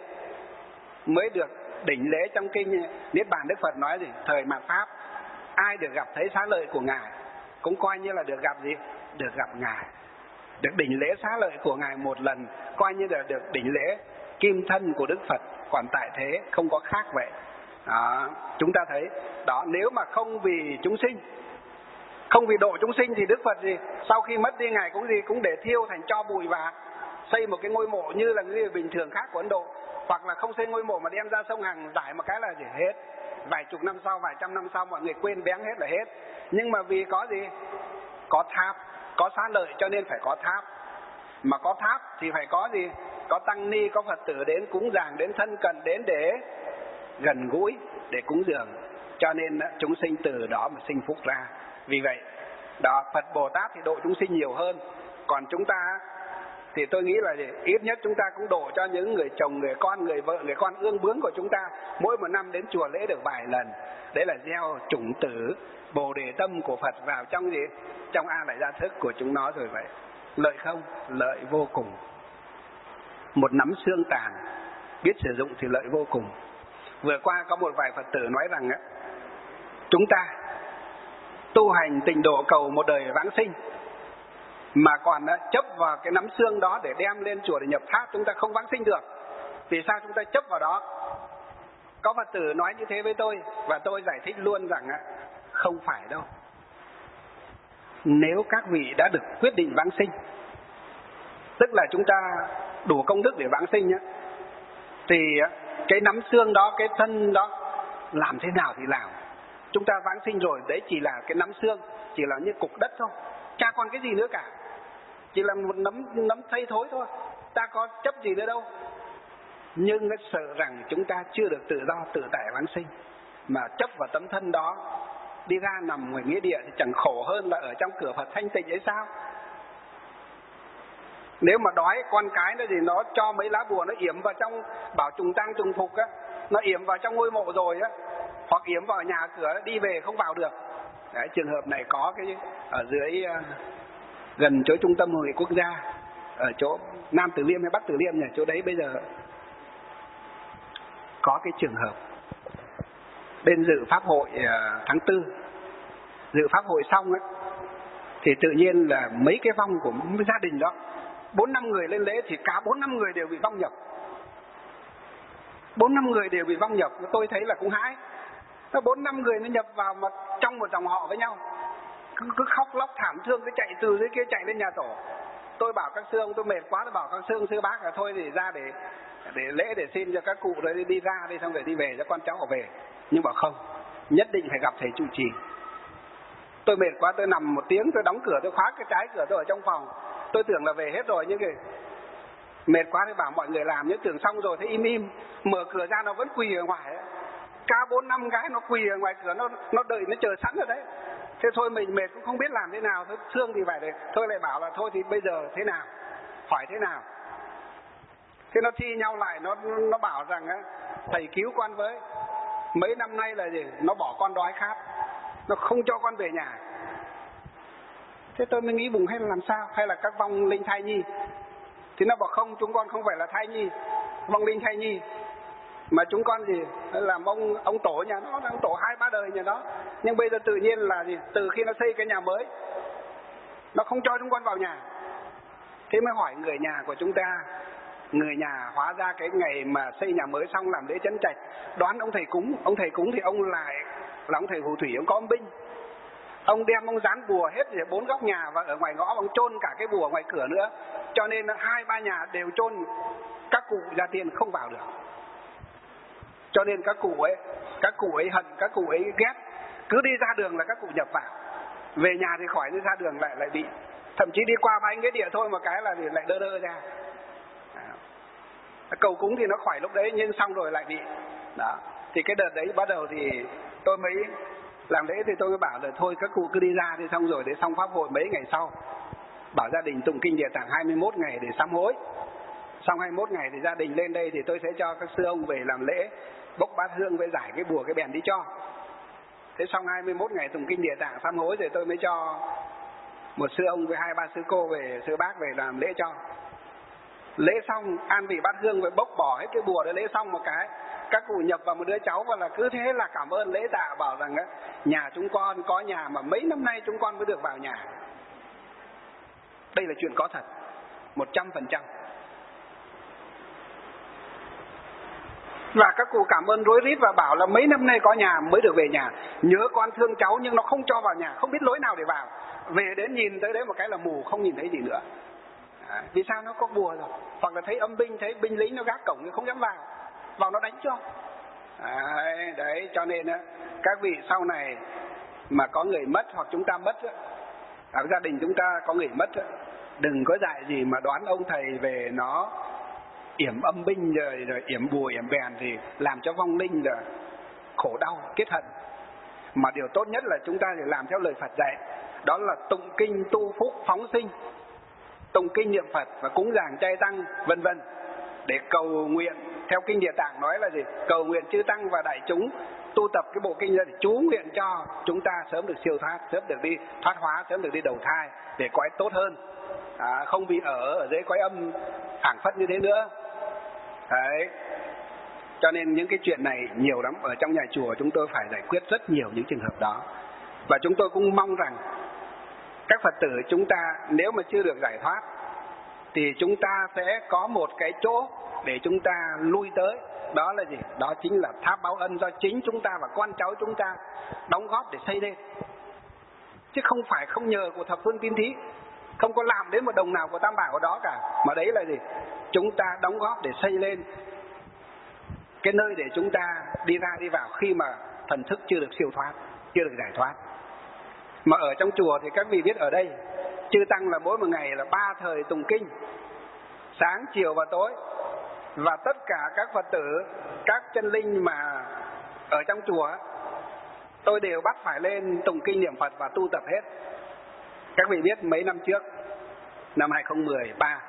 mới được đỉnh lễ. Trong kinh Niết Bàn Đức Phật nói thời mạt pháp ai được gặp thấy xá lợi của ngài cũng coi như là được gặp được gặp ngài, được đỉnh lễ xá lợi của ngài một lần, coi như là được đỉnh lễ kim thân của Đức Phật. Còn tại thế không có khác vậy đó. Chúng ta thấy đó, nếu mà không vì chúng sinh, không vì độ chúng sinh thì Đức Phật sau khi mất đi ngài cũng để thiêu thành tro bụi và xây một cái ngôi mộ như là người bình thường khác của Ấn Độ. Hoặc là không xây ngôi mộ mà đem ra sông Hằng giải một cái là hết. Vài chục năm sau, vài trăm năm sau mọi người quên bén hết là hết. Nhưng mà vì có tháp, có xá lợi cho nên phải có tháp. Mà có tháp thì phải có có tăng ni, có Phật tử đến cúng dường, đến thân cận, đến để gần gũi, để cúng dường. Cho nên chúng sinh từ đó mà sinh phúc ra. Vì vậy đó, Phật Bồ Tát thì độ chúng sinh nhiều hơn. Còn chúng ta thì tôi nghĩ là ít nhất chúng ta cũng độ cho những người chồng, người con, người vợ, người con ương bướng của chúng ta mỗi một năm đến chùa lễ được vài lần. Đấy là gieo chủng tử Bồ Đề tâm của Phật vào trong A Lại Gia thức của chúng nó rồi vậy. Lợi không? Lợi vô cùng. Một nắm xương tàn biết sử dụng thì lợi vô cùng. Vừa qua có một vài Phật tử nói rằng chúng ta tu hành tịnh độ cầu một đời vãng sinh mà còn chấp vào cái nắm xương đó để đem lên chùa để nhập tháp, chúng ta không vãng sinh được. Vì sao chúng ta chấp vào đó? Có Phật tử nói như thế với tôi, và tôi giải thích luôn rằng không phải đâu. Nếu các vị đã được quyết định vãng sinh, tức là chúng ta đủ công đức để vãng sinh thì cái nắm xương đó, cái thân đó làm thế nào thì làm. Chúng ta vãng sinh rồi, đấy chỉ là cái nắm xương, chỉ là như cục đất thôi, chả còn cái gì nữa cả, chỉ là một nắm thây thối thôi, ta có chấp gì nữa đâu. Nhưng sợ rằng chúng ta chưa được tự do tự tại vãng sinh, mà chấp vào tấm thân đó đi ra nằm ngoài nghĩa địa thì chẳng khổ hơn là ở trong cửa Phật thanh tịnh ấy sao? Nếu mà đói con cái nó thì nó cho mấy lá bùa nó yểm vào trong, bảo trùng tang trùng phục nó yểm vào trong ngôi mộ rồi hoặc yểm vào nhà cửa, đi về không vào được. Đấy, trường hợp này có cái ở dưới gần chỗ trung tâm hội nghị quốc gia, ở chỗ Nam Từ Liêm hay Bắc Từ Liêm nhỉ, chỗ đấy bây giờ có cái trường hợp bên dự pháp hội tháng 4, dự pháp hội xong ấy, thì tự nhiên là mấy cái vong của gia đình đó, 4-5 người lên lễ thì cả 4-5 người đều bị vong nhập. 4-5 người đều bị vong nhập, tôi thấy là cũng hãi. 4-5 người nó nhập vào mà trong một dòng họ với nhau, cứ khóc lóc thảm thương, cứ chạy từ dưới kia chạy lên nhà tổ. Tôi bảo các sư ông tôi mệt quá, tôi bảo các sư ông sư bác là thôi thì ra để lễ, để xin cho các cụ rồi đi ra đi, xong rồi đi về cho con cháu họ về. Nhưng bảo không, nhất định phải gặp thầy trụ trì. Tôi mệt quá, tôi nằm 1 tiếng, tôi đóng cửa, tôi khóa cái trái cửa tôi ở trong phòng. Tôi tưởng là về hết rồi, nhưng cái mệt quá thì bảo mọi người làm, nhưng tưởng xong rồi thấy im im, mở cửa ra nó vẫn quỳ ở ngoài ấy. Cả 4-5 gái nó quỳ ở ngoài cửa, nó đợi, nó chờ sẵn rồi đấy. Thế thôi mình mệt cũng không biết làm thế nào, thôi thương thì phải để thôi lại bảo là thôi thì bây giờ thế nào, hỏi thế nào. Thế nó thi nhau lại, nó bảo rằng á, thầy cứu con với, mấy năm nay là gì, nó bỏ con đói khát, nó không cho con về nhà. Thế tôi mới nghĩ bụng hay là làm sao, hay là các vong linh thai nhi. Thì nó bảo không, chúng con không phải là thai nhi, vong linh thai nhi, mà chúng con gì làm ông tổ nhà nó, ông tổ 2-3 đời nhà nó. Nhưng bây giờ tự nhiên là gì, từ khi nó xây cái nhà mới, nó không cho chúng con vào nhà. Thế mới hỏi người nhà của chúng ta, người nhà hóa ra cái ngày mà xây nhà mới xong làm lễ chấn trạch, đoán ông thầy cúng thì ông lại là ông thầy phù thủy, ông có âm binh. Ông đem ông dán bùa hết 4 góc nhà, và ở ngoài ngõ ông chôn cả cái bùa ngoài cửa nữa. Cho nên 2-3 nhà đều chôn, các cụ gia tiên không vào được. Cho nên các cụ ấy hận, các cụ ấy ghét, cứ đi ra đường là các cụ nhập vào, về nhà thì khỏi, đi ra đường lại bị, thậm chí đi qua bánh cái địa thôi một cái là lại đơ ra. Cầu cúng thì nó khỏi lúc đấy, nhưng xong rồi lại bị đó. Thì cái đợt đấy bắt đầu thì tôi mới làm lễ, thì tôi mới bảo là thôi các cụ cứ đi ra thì xong rồi, để xong pháp hội mấy ngày sau bảo gia đình tụng kinh Địa Tạng 21 ngày để sám hối. Xong 21 ngày thì gia đình lên đây thì tôi sẽ cho các sư ông về làm lễ, bốc bát hương với giải cái bùa cái bèn đi cho. Thế xong 21 ngày tụng kinh Địa Tạng sám hối rồi tôi mới cho một sư ông với 2-3 sư cô về, sư bác về làm lễ cho. Lễ xong an vị bát hương với bốc bỏ hết cái bùa để lễ xong một cái, các cụ nhập vào một đứa cháu, và là cứ thế là cảm ơn lễ tạ, bảo rằng nhà chúng con có nhà mà mấy năm nay chúng con mới được vào nhà. Đây là chuyện có thật 100%. Và các cụ cảm ơn rối rít và bảo là mấy năm nay có nhà mới được về nhà, nhớ con thương cháu nhưng nó không cho vào nhà, không biết lối nào để vào. Về đến nhìn tới đấy một cái là mù, không nhìn thấy gì nữa. Vì sao? Nó có bùa rồi. Hoặc là thấy âm binh, thấy binh lính nó gác cổng thì không dám vào nó đánh cho. Đấy, cho nên các vị sau này mà có người mất hoặc chúng ta mất, ở gia đình chúng ta có người mất, đừng có dại gì mà đoán ông thầy về nó yểm âm binh rồi yểm bùa yểm bèn thì làm cho vong linh là khổ đau kết hận. Mà điều tốt nhất là chúng ta phải làm theo lời Phật dạy, đó là tụng kinh tu phúc phóng sinh, tụng kinh niệm Phật và cúng dường chay tăng vân vân, để cầu nguyện. Theo kinh Địa Tạng nói là gì? Cầu nguyện chư tăng và đại chúng tu tập cái bộ kinh ra để chú nguyện cho chúng ta sớm được siêu thoát, sớm được đi thoát hóa, sớm được đi đầu thai để cõi tốt hơn, không bị ở dưới cõi âm phảng phất như thế nữa. Đấy. Cho nên những cái chuyện này nhiều lắm, ở trong nhà chùa chúng tôi phải giải quyết rất nhiều những trường hợp đó. Và chúng tôi cũng mong rằng các Phật tử chúng ta nếu mà chưa được giải thoát thì chúng ta sẽ có một cái chỗ để chúng ta lui tới. Đó là gì? Đó chính là tháp báo ân do chính chúng ta và con cháu chúng ta đóng góp để xây lên, chứ không phải không nhờ của thập phương tín thí, không có làm đến một đồng nào của Tam Bảo ở đó cả. Mà đấy là gì? Chúng ta đóng góp để xây lên cái nơi để chúng ta đi ra đi vào khi mà thần thức chưa được siêu thoát, chưa được giải thoát. Mà ở trong chùa thì các vị biết ở đây chư tăng là mỗi một ngày là 3 thời tụng kinh, sáng chiều và tối. Và tất cả các Phật tử, các chân linh mà ở trong chùa tôi đều bắt phải lên tụng kinh niệm Phật và tu tập hết. Các vị biết mấy năm trước, năm 2013,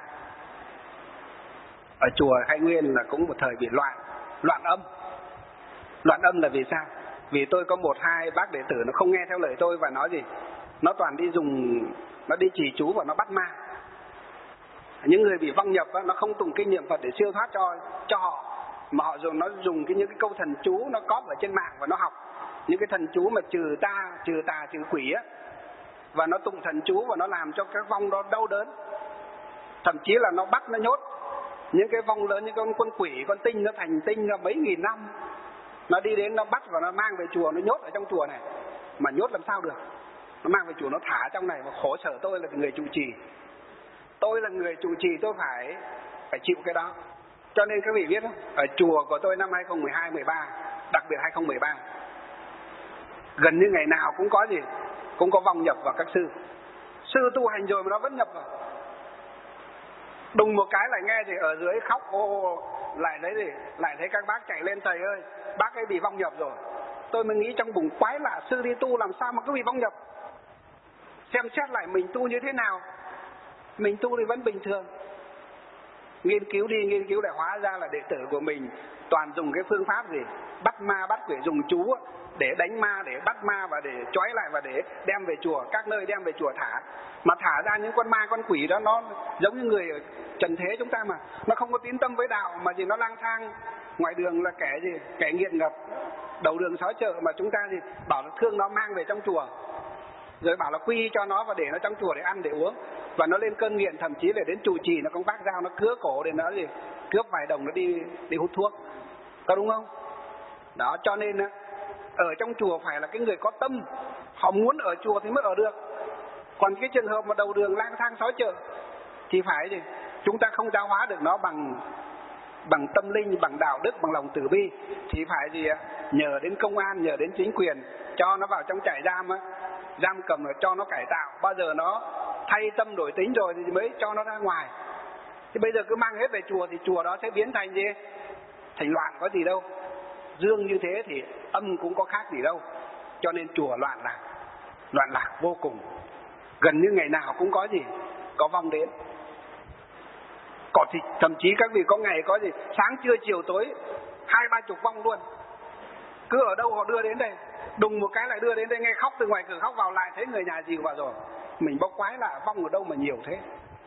ở chùa Khai Nguyên là cũng một thời bị loạn âm. Loạn âm là vì sao? Vì tôi có 1-2 bác đệ tử nó không nghe theo lời tôi và nói gì? Nó toàn đi nó đi trì chú và nó bắt ma. Những người bị vong nhập nó không tụng kinh niệm Phật để siêu thoát cho họ, mà họ dùng những cái câu thần chú nó cóp ở trên mạng và nó học những cái thần chú mà trừ tà trừ quỷ á, và nó tụng thần chú và nó làm cho các vong đó đau đớn, thậm chí là nó bắt nó nhốt những cái vong lớn, những con quỷ con tinh nó thành tinh ra mấy nghìn năm, nó đi đến nó bắt và nó mang về chùa, nó nhốt ở trong chùa này, mà nhốt làm sao được, nó mang về chùa nó thả trong này, và khổ sở tôi là người trụ trì, tôi là người trụ trì, tôi phải chịu cái đó. Cho nên các vị biết không, ở chùa của tôi năm 2012, 13, đặc biệt 2013, gần như ngày nào cũng có gì, cũng có vong nhập vào các sư tu hành rồi mà nó vẫn nhập vào. Đùng một cái lại nghe thì ở dưới khóc lại thấy các bác chạy lên, thầy ơi, bác ấy bị vong nhập rồi. Tôi mới nghĩ trong bụng quái lạ, sư đi tu làm sao mà cứ bị vong nhập. Xem xét lại mình tu như thế nào, mình tu thì vẫn bình thường. Nghiên cứu đi nghiên cứu lại, hóa ra là đệ tử của mình toàn dùng cái phương pháp gì, bắt ma bắt quỷ, dùng chú để đánh ma, để bắt ma và để trói lại và để đem về chùa, các nơi đem về chùa thả. Mà thả ra những con ma con quỷ đó nó giống như người ở trần thế chúng ta, mà nó không có tín tâm với đạo, mà gì nó lang thang ngoài đường là kẻ nghiện ngập, đầu đường xó chợ, mà chúng ta thì bảo là thương nó mang về trong chùa, rồi bảo là quy cho nó và để nó trong chùa để ăn để uống, và nó lên cơn nghiện, thậm chí là đến trụ trì nó cũng vác dao nó cứa cổ để nó cướp vài đồng nó đi hút thuốc, có đúng không? Đó, cho nên ở trong chùa phải là cái người có tâm, họ muốn ở chùa thì mới ở được. Còn cái trường hợp mà đầu đường lang thang xó chợ thì phải gì, chúng ta không giáo hóa được nó bằng tâm linh, bằng đạo đức, bằng lòng từ bi, thì phải gì, nhờ đến công an, nhờ đến chính quyền cho nó vào trong trại giam giam cầm, rồi cho nó cải tạo, bao giờ nó thay tâm đổi tính rồi thì mới cho nó ra ngoài. Thì bây giờ cứ mang hết về chùa thì chùa đó sẽ biến thành gì, thành loạn, có gì đâu. Dương như thế thì âm cũng có khác gì đâu. Cho nên chùa loạn lạc vô cùng, gần như ngày nào cũng có gì, có vong đến. Có thì thậm chí các vị có ngày có gì sáng trưa chiều tối 20-30 vong luôn, cứ ở đâu họ đưa đến đây, đùng một cái lại đưa đến đây, nghe khóc từ ngoài cửa khóc vào lại thấy người nhà dìu vào rồi. Mình bốc quái là vong ở đâu mà nhiều thế.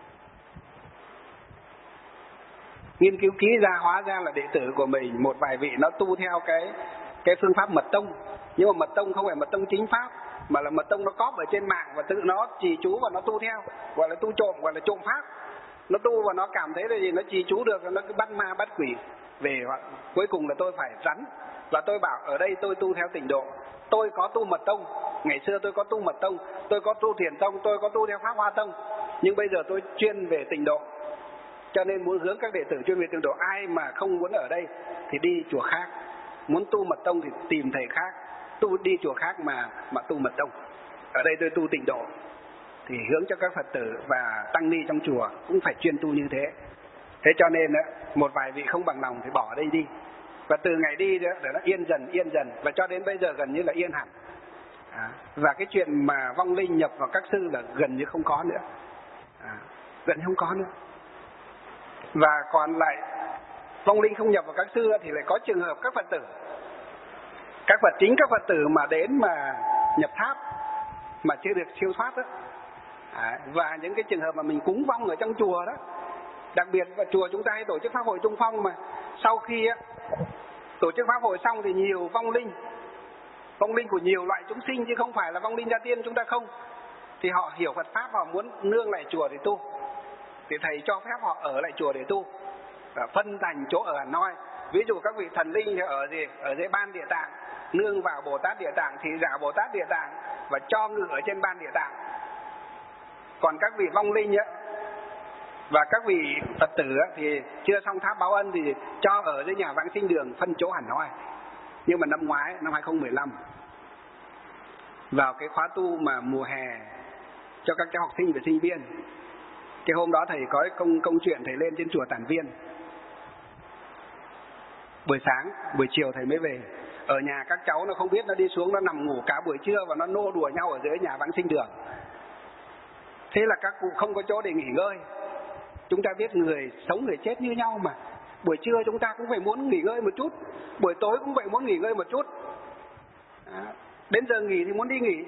Nghiên cứu kỹ ra hóa ra là đệ tử của mình một vài vị nó tu theo cái phương pháp mật tông, nhưng mà mật tông không phải mật tông chính pháp, mà là mật tông nó cóp ở trên mạng và tự nó trì chú và nó tu theo, gọi là tu trộm, gọi là trộm pháp. Nó tu và nó cảm thấy là gì, nó trì chú được, nó cứ bắt ma bắt quỷ về. Cuối cùng là tôi phải rắn, và tôi bảo ở đây tôi tu theo tịnh độ, tôi có tu mật tông, ngày xưa tôi có tu mật tông, tôi có tu thiền tông, tôi có tu theo pháp hoa tông, nhưng bây giờ tôi chuyên về tịnh độ. Cho nên muốn hướng các đệ tử chuyên về tịnh độ, ai mà không muốn ở đây thì đi chùa khác, muốn tu mật tông thì tìm thầy khác, đi chùa khác mà tu mật tông. Ở đây tôi tu tịnh độ thì hướng cho các Phật tử và tăng ni trong chùa cũng phải chuyên tu như thế. Thế cho nên một vài vị không bằng lòng thì bỏ ở đây đi, và từ ngày đi đó để nó yên dần, và cho đến bây giờ gần như là yên hẳn. Và cái chuyện mà vong linh nhập vào các sư là gần như không có nữa, gần như không có nữa. Và còn lại vong linh không nhập vào các sư thì lại có trường hợp các Phật tử, các Phật tử mà đến mà nhập tháp mà chưa được siêu thoát đó. Và những cái trường hợp mà mình cúng vong ở trong chùa đó, đặc biệt là chùa chúng ta hay tổ chức pháp hội Trung Phong, mà sau khi tổ chức pháp hội xong thì nhiều vong linh của nhiều loại chúng sinh, chứ không phải là vong linh gia tiên chúng ta không, thì họ hiểu Phật pháp, họ muốn nương lại chùa để tu, thì thầy cho phép họ ở lại chùa để tu, và phân thành chỗ ở hẳn hoi. Ví dụ các vị thần linh thì ở dưới ban Địa Tạng, nương vào Bồ Tát Địa Tạng thì giả Bồ Tát Địa Tạng và cho ngự ở trên ban Địa Tạng. Còn các vị vong linh và các vị Phật tử thì chưa xong tháp báo ân thì cho ở dưới nhà vãng sinh đường, phân chỗ hẳn hoi. Nhưng mà năm ngoái, năm 2015, vào cái khóa tu mà mùa hè cho các cháu học sinh và sinh viên, cái hôm đó thầy có công chuyện thầy lên trên chùa Tản Viên. Buổi sáng, buổi chiều thầy mới về. Ở nhà các cháu nó không biết, nó đi xuống nó nằm ngủ cả buổi trưa và nó nô đùa nhau ở dưới nhà vãng sinh đường. Thế là các cụ không có chỗ để nghỉ ngơi. Chúng ta biết người sống người chết như nhau mà. Buổi trưa chúng ta cũng phải muốn nghỉ ngơi một chút, buổi tối cũng vậy muốn nghỉ ngơi một chút. Đến giờ nghỉ thì muốn đi nghỉ,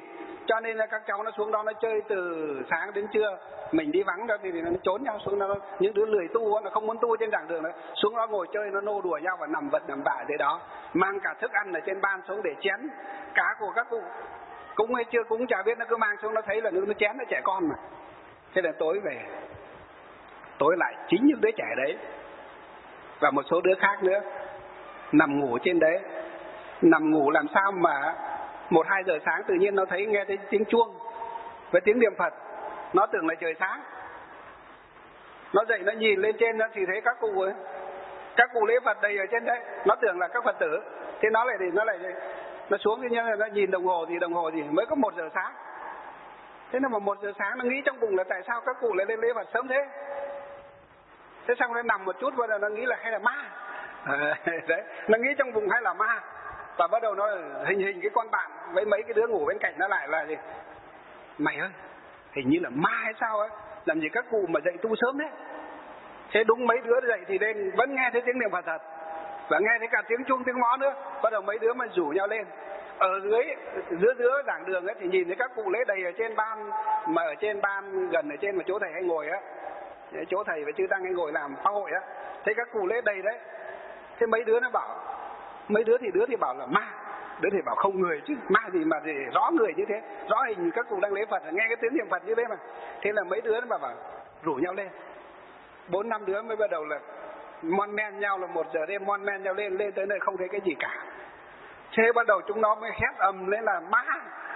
Cho nên là các cháu nó xuống đó nó chơi từ sáng đến trưa, mình đi vắng đó thì nó trốn nhau xuống đó. Những đứa lười tu nó không muốn tu trên giảng đường đó, xuống đó ngồi chơi, nó nô đùa nhau và nằm vật nằm vạ dưới đó, mang cả thức ăn ở trên ban xuống để chén cá của các cụ. Cúng hay chưa cúng chả biết, nó cứ mang xuống, nó thấy là nó chén nó trẻ con mà. Thế là tối về, tối lại chính những đứa trẻ đấy và một số đứa khác nữa nằm ngủ trên đấy. Nằm ngủ làm sao mà 1-2 giờ sáng tự nhiên nó thấy nghe thấy tiếng chuông với tiếng niệm Phật, nó tưởng là trời sáng. Nó dậy nó nhìn lên trên đó thì thấy các cụ lễ Phật đầy ở trên đấy, nó tưởng là các Phật tử. Thế nó xuống thì nó nhìn đồng hồ thì mới có 1 giờ sáng. Thế nên mà 1 giờ sáng nó nghĩ trong bụng là tại sao các cụ lại lên lễ Phật sớm thế. Thế xong nó nằm một chút và nó nghĩ là hay là ma. Đấy, nó nghĩ trong bụng hay là ma. Và bắt đầu nó hình cái con bạn với mấy cái đứa ngủ bên cạnh nó lại là gì? Mày ơi, hình như là ma hay sao ấy, làm gì các cụ mà dậy tu sớm thế. Thế đúng mấy đứa dậy thì lên vẫn nghe thấy tiếng niệm Phật thật, và nghe thấy cả tiếng chuông tiếng mõ nữa. Bắt đầu mấy đứa mà rủ nhau lên. Ở giữa giảng đường ấy thì nhìn thấy các cụ lễ đầy ở trên ban, mà ở trên ban gần ở trên mà chỗ thầy hay ngồi á, chỗ thầy và chư tăng hay ngồi làm pháp hội á, thấy các cụ lễ đầy đấy. Thế mấy đứa nó bảo, đứa thì bảo là ma, đứa thì bảo không người chứ, ma gì mà thì rõ người như thế, rõ hình các cụ đang lễ Phật, nghe cái tiếng niệm Phật như thế mà. Thế là mấy đứa nó bảo rủ nhau lên, 4-5 đứa mới bắt đầu là mon men nhau, là 1 giờ đêm mon men nhau lên tới nơi không thấy cái gì cả. Thế bắt đầu chúng nó mới hét ầm lên là ma.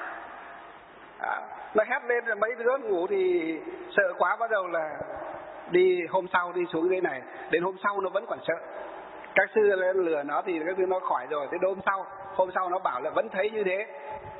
Nó hét lên rồi mấy đứa ngủ thì sợ quá, bắt đầu là đi hôm sau đi xuống dưới này, đến hôm sau nó vẫn còn sợ. Các sư lên lừa nó thì các sư nó khỏi rồi. Thế hôm sau nó bảo là vẫn thấy như thế.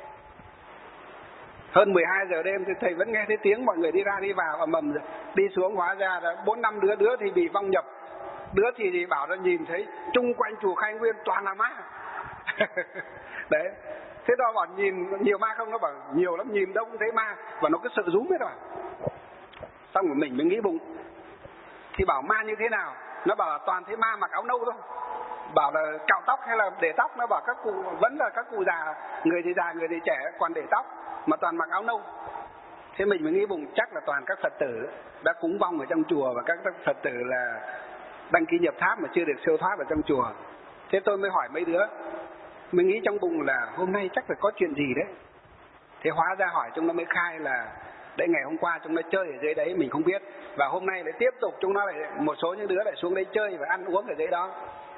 Hơn 12 giờ đêm thì thầy vẫn nghe thấy tiếng mọi người đi ra đi vào, ầm đi xuống. Hóa ra là 4-5 đứa thì bị vong nhập, đứa thì bảo nó nhìn thấy chung quanh chùa Khai Nguyên toàn là ma. Đấy. Thế đó bảo nhìn nhiều ma không, nó bảo nhiều lắm, nhìn đông thấy ma, và nó cứ sợ rúm hết rồi. Xong rồi mình mới nghĩ bụng, thì bảo ma như thế nào? Nó bảo là toàn thấy ma mặc áo nâu thôi. Bảo là cạo tóc hay là để tóc, nó bảo các cụ vẫn là các cụ già, người thì già người thì trẻ còn để tóc mà toàn mặc áo nâu. Thế mình mới nghĩ bụng chắc là toàn các Phật tử đã cúng vong ở trong chùa, và các Phật tử là đăng ký nhập tháp mà chưa được siêu thoát ở trong chùa. Thế tôi mới hỏi mấy đứa, mình nghĩ trong bụng là hôm nay chắc là có chuyện gì đấy. Thế hóa ra hỏi chúng nó mới khai là đấy, ngày hôm qua chúng nó chơi ở dưới đấy mình không biết, và hôm nay lại tiếp tục chúng nó lại một số những đứa lại xuống đấy chơi và ăn uống ở dưới đó.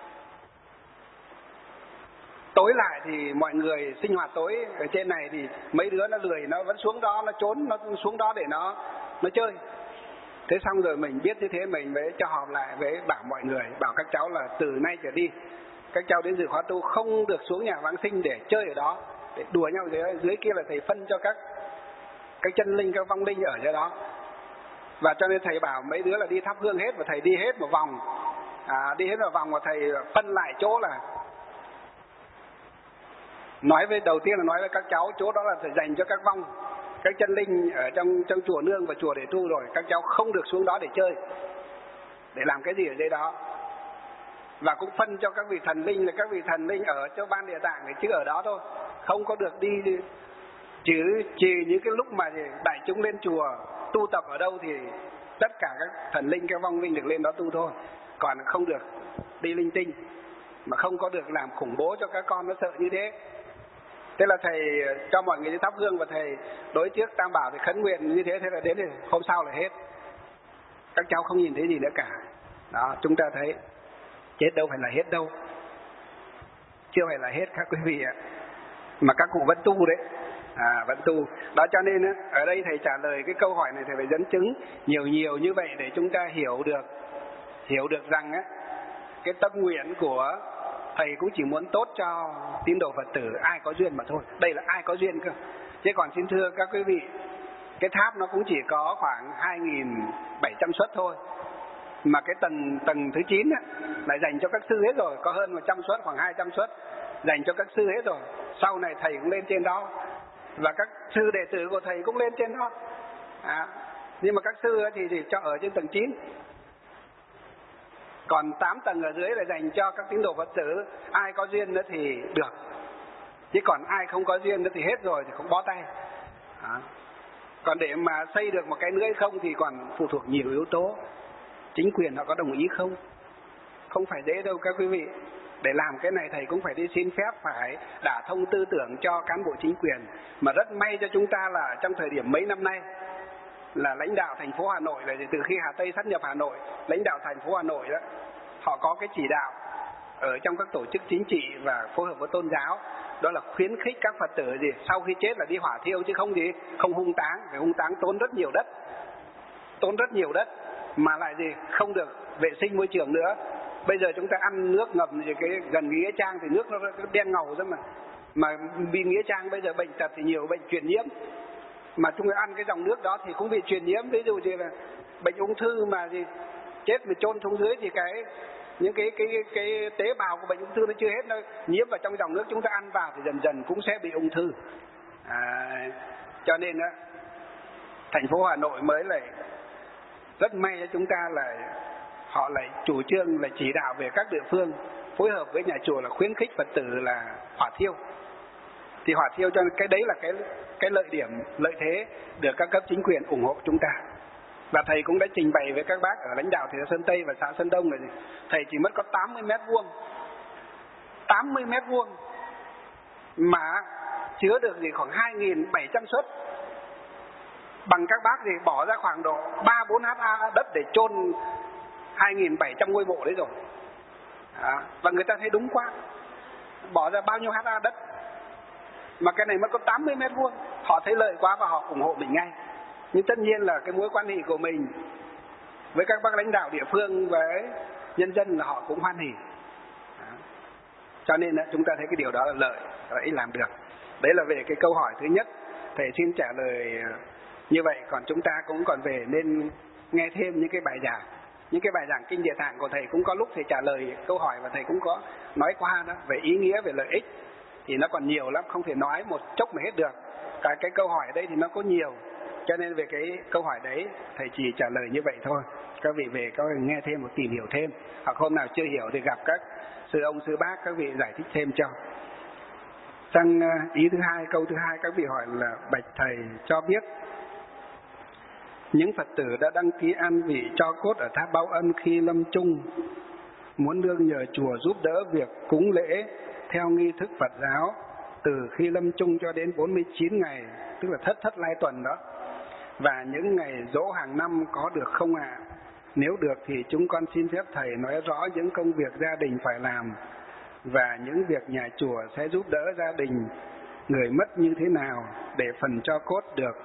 Tối lại thì mọi người sinh hoạt tối ở trên này thì mấy đứa nó lười, nó vẫn xuống đó, nó trốn, nó xuống đó để nó chơi. Thế xong rồi mình biết như thế, mình mới cho họp lại với bảo mọi người, bảo các cháu là từ nay trở đi các cháu đến dự khóa tu không được xuống nhà vãng sinh để chơi ở đó, để đùa nhau dưới kia là thầy phân cho các chân linh, các vong linh ở dưới đó. Và cho nên thầy bảo mấy đứa là đi thắp hương hết, và thầy đi hết một vòng, đi hết một vòng, và thầy phân lại chỗ là đầu tiên là nói với các cháu chỗ đó là phải dành cho các vong, các chân linh ở trong chùa nương và chùa để tu rồi, các cháu không được xuống đó để chơi, để làm cái gì ở dưới đó. Và cũng phân cho các vị thần linh là các vị thần linh ở cho ban địa tạng thì chứ ở đó thôi, không có được đi, trừ những cái lúc mà đại chúng lên chùa tu tập ở đâu thì tất cả các thần linh, các vong linh được lên đó tu thôi, còn không được đi linh tinh, mà không có được làm khủng bố cho các con nó sợ như thế. Thế là thầy cho mọi người đi thắp hương, và thầy đối trước Tam Bảo thì khấn nguyện như thế. Thế là đến thì hôm sau là hết, các cháu không nhìn thấy gì nữa cả. Đó, chúng ta thấy chết đâu phải là hết đâu, chưa phải là hết các quý vị ạ, mà các cụ vẫn tu đấy, vẫn tu. Đó cho nên ở đây thầy trả lời cái câu hỏi này, thầy phải dẫn chứng nhiều như vậy để chúng ta hiểu được rằng cái tâm nguyện của thầy cũng chỉ muốn tốt cho tín đồ Phật tử ai có duyên mà thôi. Đây là ai có duyên cơ, chứ còn xin thưa các quý vị, cái tháp nó cũng chỉ có khoảng 2.700 suất thôi, mà cái tầng thứ 9 lại dành cho các sư hết rồi, có hơn 100 suất, khoảng 200 suất dành cho các sư hết rồi. Sau này thầy cũng lên trên đó, và các sư đệ tử của thầy cũng lên trên đó. Nhưng mà các sư thì cho ở trên tầng 9, còn 8 tầng ở dưới là dành cho các tín đồ Phật tử ai có duyên nữa thì được, chứ còn ai không có duyên nữa thì hết rồi, thì không bó tay. Đó. Còn để mà xây được một cái nữa hay không thì còn phụ thuộc nhiều yếu tố. Chính quyền họ có đồng ý không? Không phải dễ đâu các quý vị. Để làm cái này thầy cũng phải đi xin phép, phải đả thông tư tưởng cho cán bộ chính quyền. Mà rất may cho chúng ta là trong thời điểm mấy năm nay là lãnh đạo thành phố Hà Nội, là từ khi Hà Tây sát nhập Hà Nội, lãnh đạo thành phố Hà Nội đó, họ có cái chỉ đạo ở trong các tổ chức chính trị và phối hợp với tôn giáo, đó là khuyến khích các Phật tử gì sau khi chết là đi hỏa thiêu, chứ không gì không hung táng. Vì hung táng tốn rất nhiều đất, mà lại gì không được vệ sinh môi trường nữa. Bây giờ chúng ta ăn nước ngầm thì cái gần Nghĩa Trang thì nước nó đen ngầu ra mà vì Nghĩa Trang bây giờ bệnh tật thì nhiều bệnh truyền nhiễm, mà chúng ta ăn cái dòng nước đó thì cũng bị truyền nhiễm. Ví dụ như là bệnh ung thư mà gì chết mà chôn xuống dưới thì những cái tế bào của bệnh ung thư nó chưa hết, nó nhiễm vào trong dòng nước chúng ta ăn vào thì dần dần cũng sẽ bị ung thư. Cho nên thành phố Hà Nội mới lại rất may cho chúng ta là họ lại chủ trương là chỉ đạo về các địa phương phối hợp với nhà chùa là khuyến khích Phật tử là hỏa thiêu. Thì hỏa thiêu cho cái đấy là cái lợi thế được các cấp chính quyền ủng hộ chúng ta. Và thầy cũng đã trình bày với các bác ở lãnh đạo thị xã Sơn Tây và xã Sơn Đông là thầy chỉ mất có 80 mét vuông mà chứa được khoảng 2.700 suất. Bằng các bác bỏ ra khoảng độ 3-4 ha đất để chôn 2.700 ngôi mộ đấy rồi. Và người ta thấy đúng quá, bỏ ra bao nhiêu ha đất mà cái này mới có 80 mét vuông. Họ thấy lợi quá và họ ủng hộ mình ngay. Nhưng tất nhiên là cái mối quan hệ của mình với các bác lãnh đạo địa phương, với nhân dân là họ cũng hoan hỉ. Cho nên chúng ta thấy cái điều đó là lợi, ấy làm được. Đấy là về cái câu hỏi thứ nhất. Thầy xin trả lời như vậy. Còn chúng ta cũng còn về nên nghe thêm những cái bài giảng. Những cái bài giảng kinh Địa Tạng của thầy cũng có lúc thầy trả lời câu hỏi và thầy cũng có nói qua đó về ý nghĩa, về lợi ích. Thì nó còn nhiều lắm, không thể nói một chốc mà hết được. Cái câu hỏi ở đây thì nó có nhiều. Cho nên về cái câu hỏi đấy thầy chỉ trả lời như vậy thôi. Các vị về các vị nghe thêm một tìm hiểu thêm, hoặc hôm nào chưa hiểu thì gặp các sư ông sư bác, các vị giải thích thêm cho. Sang ý thứ hai, câu thứ hai các vị hỏi là bạch thầy cho biết những Phật tử đã đăng ký an vị tro cốt ở tháp Báo Ân khi lâm chung muốn nương nhờ chùa giúp đỡ việc cúng lễ theo nghi thức Phật giáo từ khi lâm chung cho đến 49 ngày, tức là thất lai tuần đó, và những ngày giỗ hàng năm có được không ạ? Nếu được thì chúng con xin phép thầy nói rõ những công việc gia đình phải làm và những việc nhà chùa sẽ giúp đỡ gia đình người mất như thế nào để phần tro cốt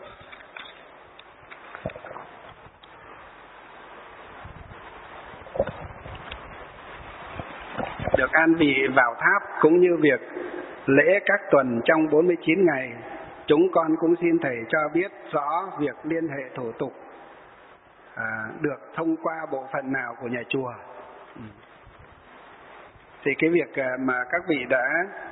được an vị vào tháp, cũng như việc lễ các tuần trong 49 ngày. Chúng con cũng xin thầy cho biết rõ việc liên hệ thủ tục được thông qua bộ phận nào của nhà chùa. Thì cái việc mà các vị đã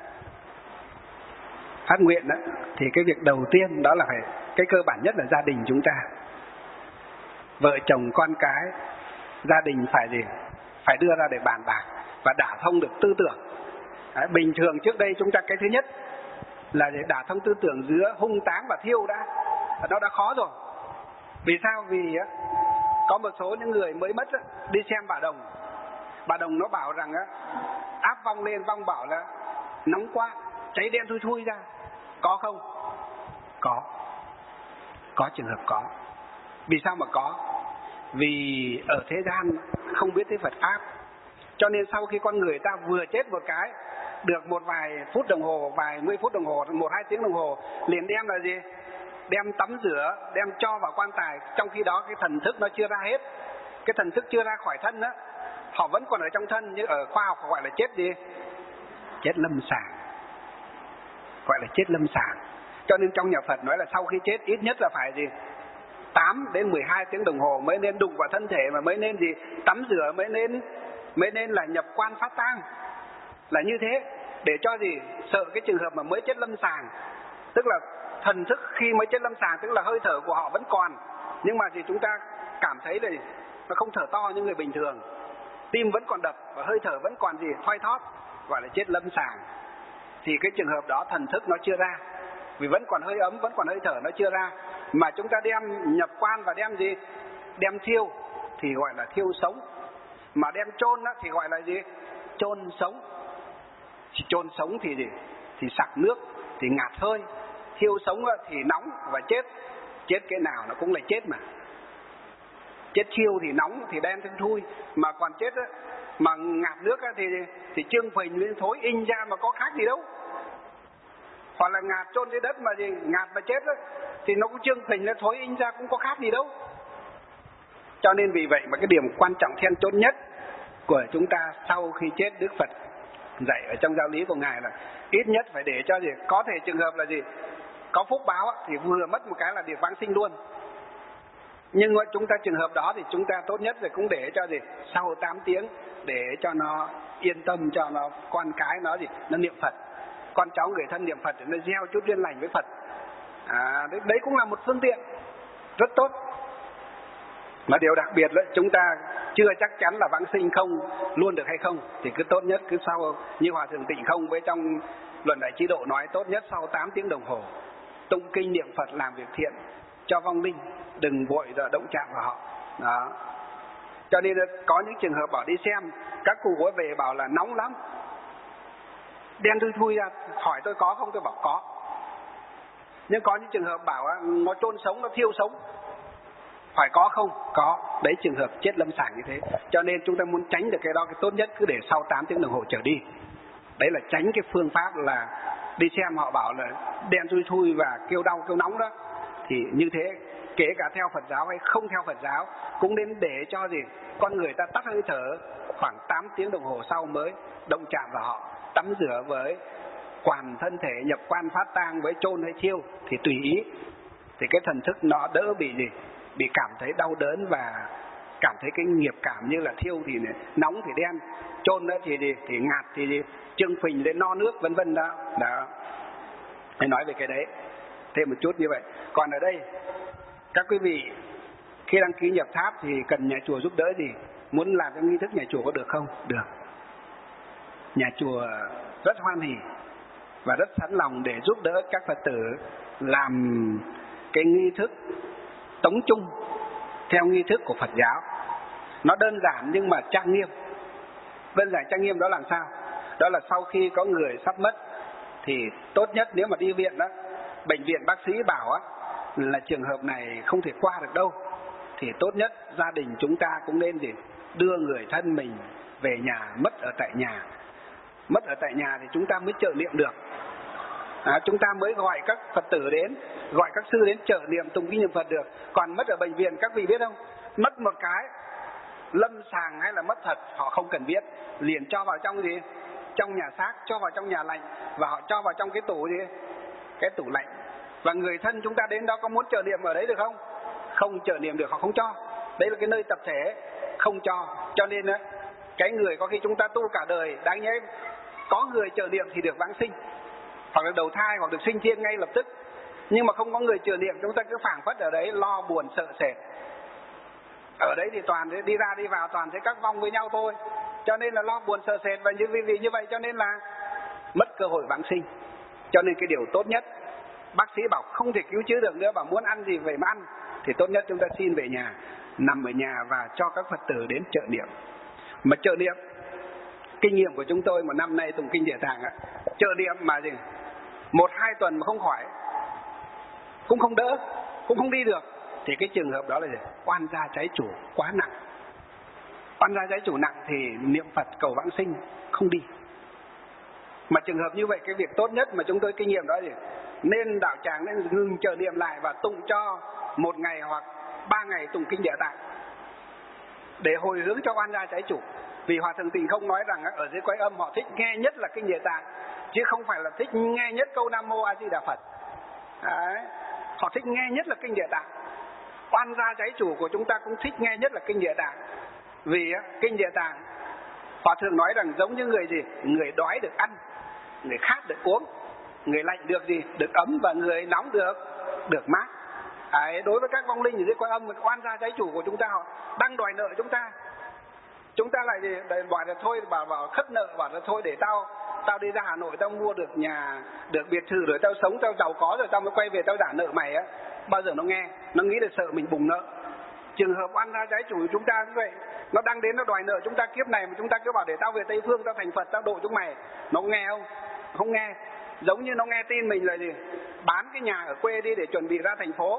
phát nguyện đó, thì cái việc đầu tiên đó là phải, cái cơ bản nhất là gia đình chúng ta, vợ chồng con cái, gia đình phải gì? Phải đưa ra để bàn bạc và đả thông được tư tưởng. Bình thường trước đây chúng ta cái thứ nhất là để đả thông tư tưởng giữa hung táng và thiêu nó đã khó rồi. Vì sao? Vì có một số những người mới mất đi xem bà đồng nó bảo rằng áp vong lên, vong bảo là nóng quá, cháy đen thui ra. Có không? Có trường hợp có. Vì sao mà có? Vì ở thế gian không biết tới Phật Pháp, cho nên sau khi con người ta vừa chết một cái, được một vài phút đồng hồ, vài mươi phút đồng hồ, 1-2 tiếng đồng hồ, liền đem là gì? Đem tắm rửa, đem cho vào quan tài. Trong khi đó cái thần thức nó chưa ra hết, cái thần thức chưa ra khỏi thân đó, họ vẫn còn ở trong thân. Nhưng ở khoa học họ gọi là chết gì? Chết lâm sàng. Gọi là chết lâm sàng. Cho nên trong nhà Phật nói là sau khi chết ít nhất là phải gì? 8 đến 12 tiếng đồng hồ mới nên đụng vào thân thể, mà mới nên gì? Tắm rửa, mới nên là nhập quan phát tang. Là như thế, để cho gì? Sợ cái trường hợp mà mới chết lâm sàng, tức là thần thức khi mới chết lâm sàng, tức là hơi thở của họ vẫn còn, nhưng mà gì chúng ta cảm thấy là nó không thở to như người bình thường, tim vẫn còn đập và hơi thở vẫn còn gì thoi thóp, gọi là chết lâm sàng. Thì cái trường hợp đó thần thức nó chưa ra, vì vẫn còn hơi ấm, vẫn còn hơi thở, nó chưa ra. Mà chúng ta đem nhập quan và đem gì? Đem thiêu thì gọi là thiêu sống. Mà đem chôn thì gọi là gì? Chôn sống. Chôn sống thì gì? Thì sặc nước, thì ngạt hơi. Thiêu sống thì nóng và chết. Chết cái nào nó cũng là chết mà. Chết thiêu thì nóng thì đen thui, mà còn chết mà ngạt nước thì trương phình lên thối in ra mà có khác gì đâu. Hoặc là ngạt chôn dưới đất mà gì ngạt mà chết thì nó cũng trương phình lên thối in ra cũng có khác gì đâu. Cho nên vì vậy mà cái điểm quan trọng then chốt nhất của chúng ta sau khi chết, Đức Phật dạy ở trong giáo lý của Ngài là ít nhất phải để cho gì có thể trường hợp là gì có phúc báo thì vừa mất một cái là được vãng sinh luôn. Nhưng mà chúng ta trường hợp đó thì chúng ta tốt nhất là cũng để cho gì sau 8 tiếng để cho nó yên tâm, cho nó con cái nó gì nó niệm Phật, con cháu người thân niệm Phật để nó gieo chút duyên lành với Phật. Đấy cũng là một phương tiện rất tốt. Mà điều đặc biệt là chúng ta chưa chắc chắn là vãng sinh không luôn được hay không, thì cứ tốt nhất cứ sau, như Hòa Thượng Tịnh Không với trong Luận Đại Trí Độ nói, tốt nhất sau 8 tiếng đồng hồ tụng kinh niệm Phật làm việc thiện cho vong linh, đừng vội động chạm vào họ. Đó. Cho nên có những trường hợp bảo đi xem, các cụ có về bảo là nóng lắm, đen thui ra, hỏi tôi có không, tôi bảo có. Nhưng có những trường hợp bảo nó chôn sống, nó thiêu sống, phải có không? Có. Đấy trường hợp chết lâm sàng như thế. Cho nên chúng ta muốn tránh được cái đó, cái tốt nhất cứ để sau 8 tiếng đồng hồ trở đi. Đấy là tránh cái phương pháp là đi xem họ bảo là đen thui và kêu đau kêu nóng đó. Thì như thế kể cả theo Phật giáo hay không theo Phật giáo cũng nên để cho gì con người ta tắt hơi thở khoảng 8 tiếng đồng hồ sau mới động chạm vào họ, tắm rửa với quản thân thể, nhập quan phát tang với chôn hay thiêu thì tùy ý, thì cái thần thức nó đỡ bị gì bị cảm thấy đau đớn và cảm thấy cái nghiệp cảm, như là thiêu thì nóng thì đen, chôn đó thì ngạt thì trương phình lên no nước vân vân đó. Hãy nói về cái đấy thêm một chút như vậy. Còn ở đây các quý vị khi đăng ký nhập tháp thì cần nhà chùa giúp đỡ gì? Muốn làm cái nghi thức nhà chùa có được không? Được. Nhà chùa rất hoan hỉ và rất sẵn lòng để giúp đỡ các Phật tử làm cái nghi thức tống chung theo nghi thức của Phật giáo. Nó đơn giản nhưng mà trang nghiêm. Đơn giản trang nghiêm đó làm sao? Đó là sau khi có người sắp mất thì tốt nhất nếu mà đi viện đó, bệnh viện bác sĩ bảo là trường hợp này không thể qua được đâu, thì tốt nhất gia đình chúng ta cũng nên đưa người thân mình về nhà, mất ở tại nhà. Mất ở tại nhà thì chúng ta mới trợ niệm được. Chúng ta mới gọi các Phật tử đến, gọi các sư đến trợ niệm tụng kinh niệm Phật được. Còn mất ở bệnh viện các vị biết không? Mất một cái lâm sàng hay là mất thật họ không cần biết, liền cho vào trong gì? Trong nhà xác, cho vào trong nhà lạnh và họ cho vào trong cái tủ gì? Cái tủ lạnh. Và người thân chúng ta đến đó có muốn trợ niệm ở đấy được không? Không trợ niệm được, họ không cho. Đấy là cái nơi tập thể, không cho. Cho nên cái người có khi chúng ta tu cả đời, đáng nhẽ có người trợ niệm thì được vãng sinh, hoặc là đầu thai hoặc được sinh thiên ngay lập tức. Nhưng mà không có người trợ niệm, chúng ta cứ phảng phất ở đấy lo buồn sợ sệt. Ở đấy thì toàn đi ra đi vào toàn thấy các vong với nhau thôi. Cho nên là lo buồn sợ sệt, và vì như vậy cho nên là mất cơ hội vãng sinh. Cho nên cái điều tốt nhất, bác sĩ bảo không thể cứu chữa được nữa, bảo muốn ăn gì về mà ăn, thì tốt nhất chúng ta xin về nhà, nằm ở nhà và cho các Phật tử đến trợ niệm. Mà trợ niệm, kinh nghiệm của chúng tôi một năm nay tụng kinh Địa Tạng trợ niệm mà 1-2 tuần mà không khỏi, cũng không đỡ, cũng không đi được, thì cái trường hợp đó là oan gia trái chủ quá nặng. Oan gia trái chủ nặng thì niệm Phật cầu vãng sinh không đi. Mà trường hợp như vậy, cái việc tốt nhất mà chúng tôi kinh nghiệm đó là nên đạo tràng nên ngừng trợ niệm lại và tụng cho 1 ngày hoặc 3 ngày tụng kinh Địa Tạng để hồi hướng cho oan gia trái chủ. Vì Hòa Thượng Tịnh Không nói rằng ở dưới Quái Âm họ thích nghe nhất là kinh Địa Tạng, chứ không phải là thích nghe nhất câu Nam Mô A Di Đà Phật. Đấy. Họ thích nghe nhất là kinh Địa Tạng. Oan gia trái chủ của chúng ta cũng thích nghe nhất là kinh Địa Tạng. Vì kinh Địa Tạng Hòa Thượng nói rằng giống như người gì? Người đói được ăn, người khát được uống, người lạnh được gì? Được ấm, và người nóng được mát. Đối với các vong linh ở dưới Quái Âm, oan gia trái chủ của chúng ta họ đang đòi nợ chúng ta. Chúng ta lại bảo là thôi, bảo khất nợ, bảo là thôi để tao tao đi ra Hà Nội tao mua được nhà, được biệt thự rồi tao sống tao giàu có rồi tao mới quay về tao trả nợ mày á. Bao giờ nó nghe, nó nghĩ là sợ mình bùng nợ. Trường hợp oan gia trái chủ chúng ta như vậy, nó đang đến nó đòi nợ chúng ta kiếp này mà chúng ta cứ bảo để tao về Tây Phương tao thành Phật tao độ chúng mày, nó nghe không? Không nghe. Giống như nó nghe tin mình là gì? Bán cái nhà ở quê đi để chuẩn bị ra thành phố.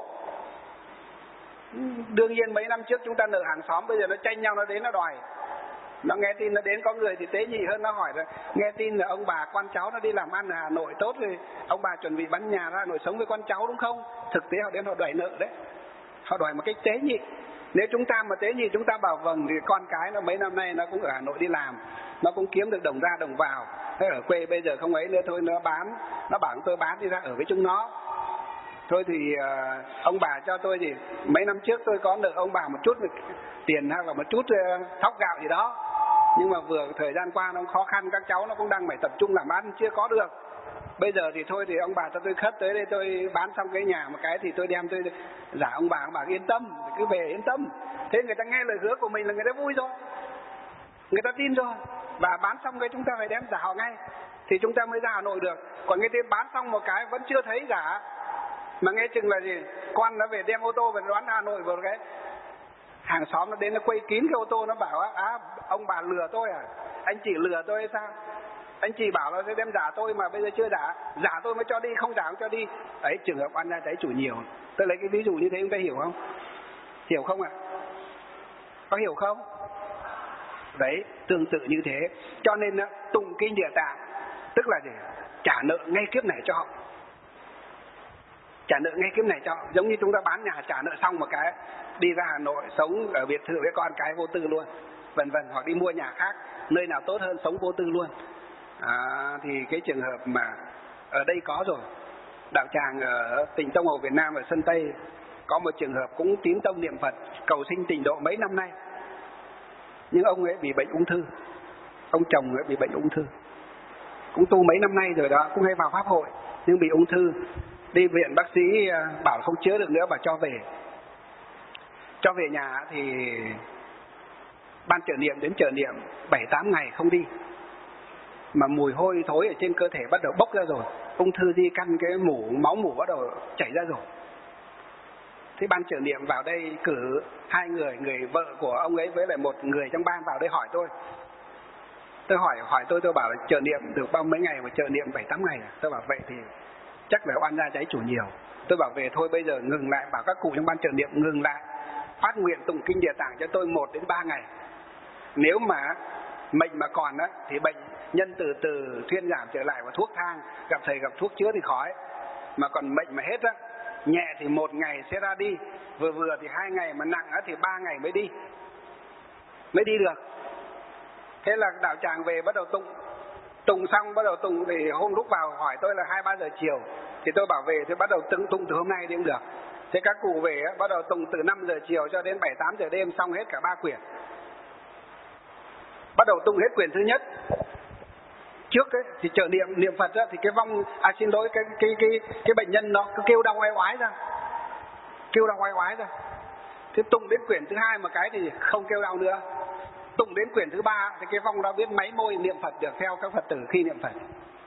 Đương nhiên mấy năm trước chúng ta nợ hàng xóm, bây giờ nó tranh nhau nó đến nó đòi. Nó nghe tin nó đến, có người thì tế nhị hơn, nó hỏi là nghe tin là ông bà con cháu nó đi làm ăn ở Hà Nội tốt rồi, ông bà chuẩn bị bán nhà ra Hà Nội sống với con cháu đúng không? Thực tế họ đến họ đòi nợ đấy, họ đòi một cách tế nhị. Nếu chúng ta mà tế nhị chúng ta bảo vâng thì con cái nó mấy năm nay nó cũng ở Hà Nội đi làm, nó cũng kiếm được đồng ra đồng vào, thế ở quê bây giờ không ấy nữa thôi nó bán, nó bảo tôi bán đi ra ở với chúng nó. Thôi thì ông bà cho tôi thì mấy năm trước tôi có nợ ông bà một chút tiền hay là một chút thóc gạo gì đó, nhưng mà vừa thời gian qua nó khó khăn, các cháu nó cũng đang phải tập trung làm ăn chưa có được. Bây giờ thì thôi thì ông bà cho tôi khất tới đây, tôi bán xong cái nhà một cái thì tôi đem tôi giả ông bà yên tâm, cứ về yên tâm. Thế người ta nghe lời hứa của mình là người ta vui rồi, người ta tin rồi, và bán xong cái chúng ta phải đem giả họ ngay thì chúng ta mới ra Hà Nội được. Còn cái tên bán xong một cái vẫn chưa thấy giả mà nghe chừng là gì, con nó về đem ô tô về đoán Hà Nội vào cái hàng xóm nó đến nó quay kín cái ô tô, nó bảo ông bà lừa tôi à, anh chỉ lừa tôi hay sao, anh chỉ bảo là sẽ đem giả tôi mà bây giờ chưa giả tôi mới cho đi, không giả không cho đi. Đấy, trường hợp oan gia trái chủ nhiều. Tôi lấy cái ví dụ như thế chúng ta hiểu không? Hiểu không ạ? Có hiểu không? Đấy, tương tự như thế. Cho nên tụng kinh Địa Tạng tức là gì? Trả nợ ngay kiếp này cho họ, trả nợ ngay kiếp này cho họ. Giống như chúng ta bán nhà trả nợ xong một cái đi ra Hà Nội sống ở biệt thự với con cái vô tư luôn, vân vân, hoặc đi mua nhà khác nơi nào tốt hơn sống vô tư luôn. Thì cái trường hợp mà ở đây có rồi. Đạo tràng ở tỉnh Tông Hồ Việt Nam ở Sơn Tây có một trường hợp cũng tín tông niệm Phật cầu sinh tịnh độ mấy năm nay, nhưng ông ấy bị bệnh ung thư, ông chồng ấy bị bệnh ung thư, cũng tu mấy năm nay rồi đó, cũng hay vào pháp hội nhưng bị ung thư. Đi viện bác sĩ bảo không chữa được nữa và cho về nhà thì ban trợ niệm đến trợ niệm 7-8 ngày không đi, mà mùi hôi thối ở trên cơ thể bắt đầu bốc ra rồi, ung thư di căn, cái máu mủ bắt đầu chảy ra rồi. Thế ban trợ niệm vào đây cử 2 người vợ của ông ấy với lại một người trong ban vào đây hỏi tôi. Tôi hỏi tôi bảo là trợ niệm được bao mấy ngày mà trợ niệm 7-8 ngày à? Tôi bảo vậy thì chắc là oan gia trái chủ nhiều. Tôi bảo về thôi bây giờ ngừng lại, bảo các cụ trong ban trợ niệm ngừng lại, phát nguyện tụng kinh Địa Tạng cho tôi 1-3 ngày. Nếu mà mệnh mà còn á thì bệnh nhân từ từ thuyên giảm trở lại, và thuốc thang gặp thầy gặp thuốc chữa thì khỏi. Mà còn mệnh mà hết á, nhẹ thì 1 ngày sẽ ra đi, vừa thì 2 ngày, mà nặng á thì 3 ngày mới đi được. Thế là đạo tràng về bắt đầu tụng xong, bắt đầu tụng thì hôm lúc vào hỏi tôi là 2-3 giờ chiều, thì tôi bảo về thì bắt đầu tụng từ hôm nay thì cũng được. Thế các cụ về á, bắt đầu tụng từ 5 giờ chiều cho đến 7-8 giờ đêm, xong hết cả 3 quyển. Bắt đầu tụng hết quyển thứ nhất. Trước ấy, thì trợ niệm Phật á, thì cái vong xin lỗi cái bệnh nhân nó cứ kêu đau oai oái ra. Thế tụng đến quyển thứ 2 một cái thì không kêu đau nữa. Tụng đến quyển thứ 3 thì cái vong đã biết máy môi niệm Phật được theo các Phật tử khi niệm Phật.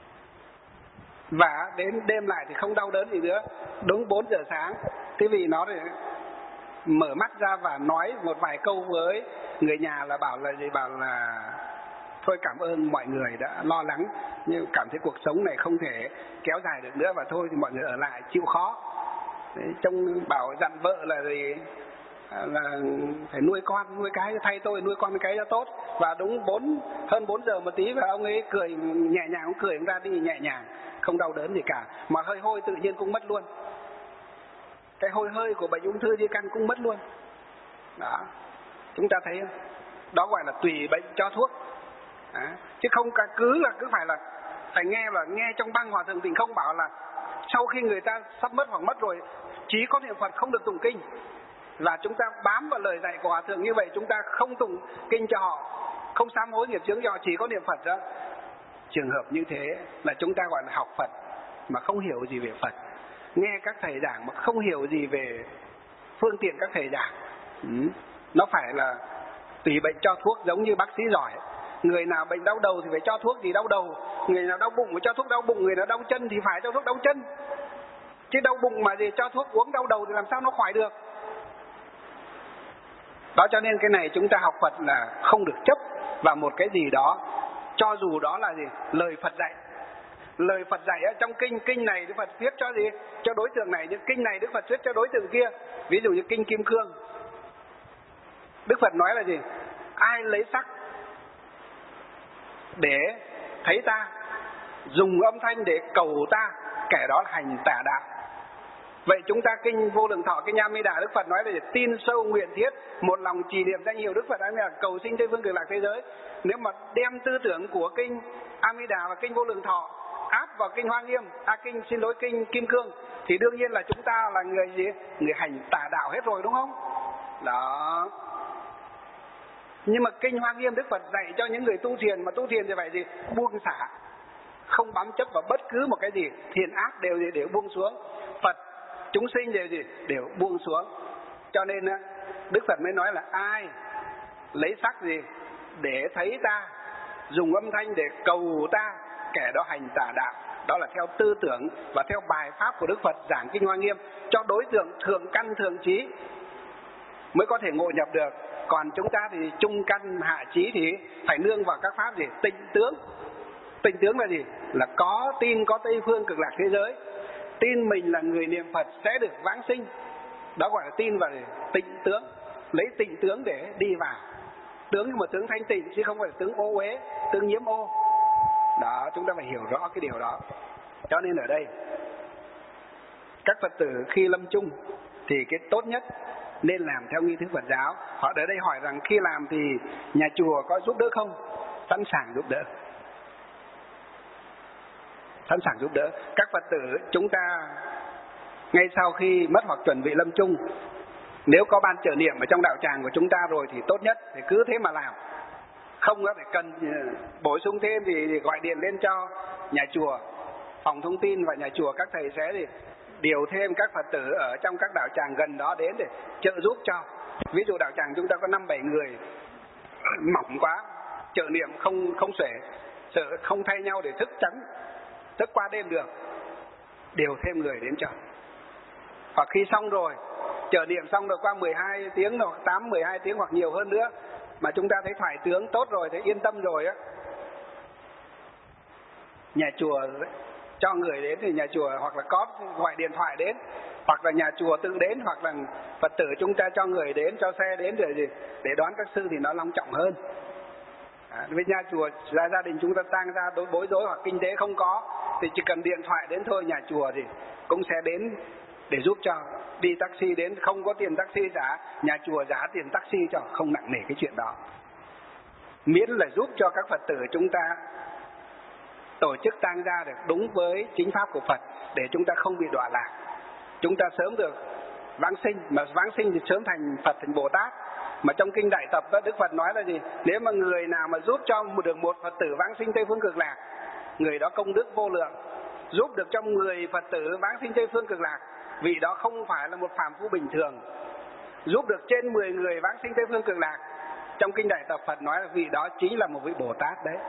Và đến đêm lại thì không đau đớn gì nữa. Đúng 4 giờ sáng, thế vì nó thì mở mắt ra và nói một vài câu với người nhà là bảo là thôi cảm ơn mọi người đã lo lắng, nhưng cảm thấy cuộc sống này không thể kéo dài được nữa, và thôi thì mọi người ở lại chịu khó. Trông bảo dặn vợ là gì, là phải nuôi cái thay tôi, nuôi con cái cho tốt. Và đúng hơn 4 giờ một tí, và ông ấy cười nhẹ nhàng, ông cười ra đi nhẹ nhàng, không đau đớn gì cả, mà hơi hôi tự nhiên cũng mất luôn. Cái hôi hơi của bệnh ung thư di căn cũng mất luôn. Đó, chúng ta thấy không? Đó gọi là tùy bệnh cho thuốc. Đó. Chứ không cứ phải nghe trong băng Hòa Thượng Tịnh Không bảo là sau khi người ta sắp mất hoặc mất rồi chỉ có niệm Phật không được tụng kinh, và chúng ta bám vào lời dạy của Hòa Thượng như vậy, chúng ta không tụng kinh cho họ, không sám hối nghiệp chướng cho họ, chỉ có niệm Phật đó. Trường hợp như thế là chúng ta gọi là học Phật mà không hiểu gì về Phật, nghe các thầy giảng mà không hiểu gì về phương tiện các thầy giảng. Nó phải là tùy bệnh cho thuốc, giống như bác sĩ giỏi Người nào bệnh đau đầu thì phải cho thuốc gì đau đầu, người nào đau bụng phải cho thuốc đau bụng, người nào đau chân thì phải cho thuốc đau chân. Chứ đau bụng mà gì cho thuốc uống đau đầu thì làm sao nó khỏi được. Đó, cho nên cái này chúng ta học Phật là không được chấp vào một cái gì đó, cho dù đó là gì? Lời Phật dạy. Lời Phật dạy ở trong kinh này Đức Phật viết cho gì? Cho đối tượng này, nhưng kinh này Đức Phật viết cho đối tượng kia. Ví dụ như kinh Kim Cương, Đức Phật nói là gì? Ai lấy sắc để thấy ta, dùng âm thanh để cầu ta, kẻ đó là hành tà đạo. Vậy chúng ta kinh Vô Lượng Thọ, kinh A Di Đà, Đức Phật nói là tin sâu nguyện thiết, một lòng trì niệm danh hiệu Đức Phật là cầu sinh Tây Phương Cực Lạc thế giới. Nếu mà đem tư tưởng của kinh A Di Đà và kinh Vô Lượng Thọ áp vào kinh Hoa Nghiêm, kinh Kim Cương, thì đương nhiên là chúng ta là người gì? Người hành tà đạo hết rồi, đúng không? Đó. Nhưng mà kinh Hoa Nghiêm Đức Phật dạy cho những người tu thiền, mà tu thiền thì phải gì? Buông xả, không bám chấp vào bất cứ một cái gì, thiện ác đều buông xuống. Phật, chúng sinh đều buông xuống. Cho nên Đức Phật mới nói là ai lấy sắc gì để thấy ta, dùng âm thanh để cầu ta, kẻ đó hành tà đạo. Đó là theo tư tưởng và theo bài pháp của Đức Phật giảng kinh Hoa Nghiêm cho đối tượng thượng căn thượng trí mới có thể ngộ nhập được. Còn chúng ta thì trung căn hạ trí thì phải nương vào các pháp gì? Tịnh tướng. Tịnh tướng là gì? Là có tin có Tây Phương Cực Lạc thế giới, tin mình là người niệm Phật sẽ được vãng sinh. Đó gọi là tin vào tịnh tướng. Lấy tịnh tướng để đi vào. Tướng nhưng mà tướng thanh tịnh, chứ không phải là tướng ô uế, tướng nhiễm ô. Đó, chúng ta phải hiểu rõ cái điều đó. Cho nên ở đây các Phật tử khi lâm chung thì cái tốt nhất nên làm theo nghi thức Phật giáo. Họ ở đây hỏi rằng khi làm thì nhà chùa có giúp đỡ không? Sẵn sàng giúp đỡ. Sẵn sàng giúp đỡ. Các Phật tử chúng ta ngay sau khi mất hoặc chuẩn bị lâm chung, nếu có ban trợ niệm ở trong đạo tràng của chúng ta rồi thì tốt nhất thì cứ thế mà làm. Không phải cần bổ sung thêm thì gọi điện lên cho nhà chùa, phòng thông tin và nhà chùa, các thầy sẽ thì điều thêm các Phật tử ở trong các đạo tràng gần đó đến để trợ giúp cho. Ví dụ đạo tràng chúng ta có 5-7 người, mỏng quá, trợ niệm không xuể, sợ không thay nhau để thức qua đêm được, điều thêm người đến cho. Hoặc khi xong rồi, trợ niệm xong rồi qua 12 tiếng hoặc 8-12 tiếng hoặc nhiều hơn nữa, mà chúng ta thấy thoại tướng tốt rồi, thấy yên tâm rồi á, nhà chùa cho người đến thì nhà chùa hoặc là có gọi điện thoại đến, hoặc là nhà chùa tự đến, hoặc là Phật tử chúng ta cho người đến, cho xe đến để đón các sư thì nó long trọng hơn. Với nhà chùa gia đình chúng ta tang ra bối rối hoặc kinh tế không có thì chỉ cần điện thoại đến thôi, nhà chùa thì cũng sẽ đến để giúp cho. Đi taxi đến không có tiền taxi trả, nhà chùa trả tiền taxi cho, không nặng nề cái chuyện đó. Miễn là giúp cho các Phật tử chúng ta tổ chức tang gia được đúng với chính pháp của Phật, để chúng ta không bị đọa lạc, chúng ta sớm được vãng sinh. Mà vãng sinh thì sớm thành Phật, thành Bồ Tát. Mà trong kinh Đại Tập đó, Đức Phật nói là gì? Nếu mà người nào mà giúp cho được một Phật tử vãng sinh Tây Phương Cực Lạc, người đó công đức vô lượng. Giúp được cho 10 Phật tử vãng sinh Tây Phương Cực Lạc, vị đó không phải là một phàm phu bình thường. Giúp được trên 10 người vãng sinh Tây Phương Cực Lạc, trong kinh Đại Tập Phật nói là vị đó chính là một vị Bồ Tát đấy.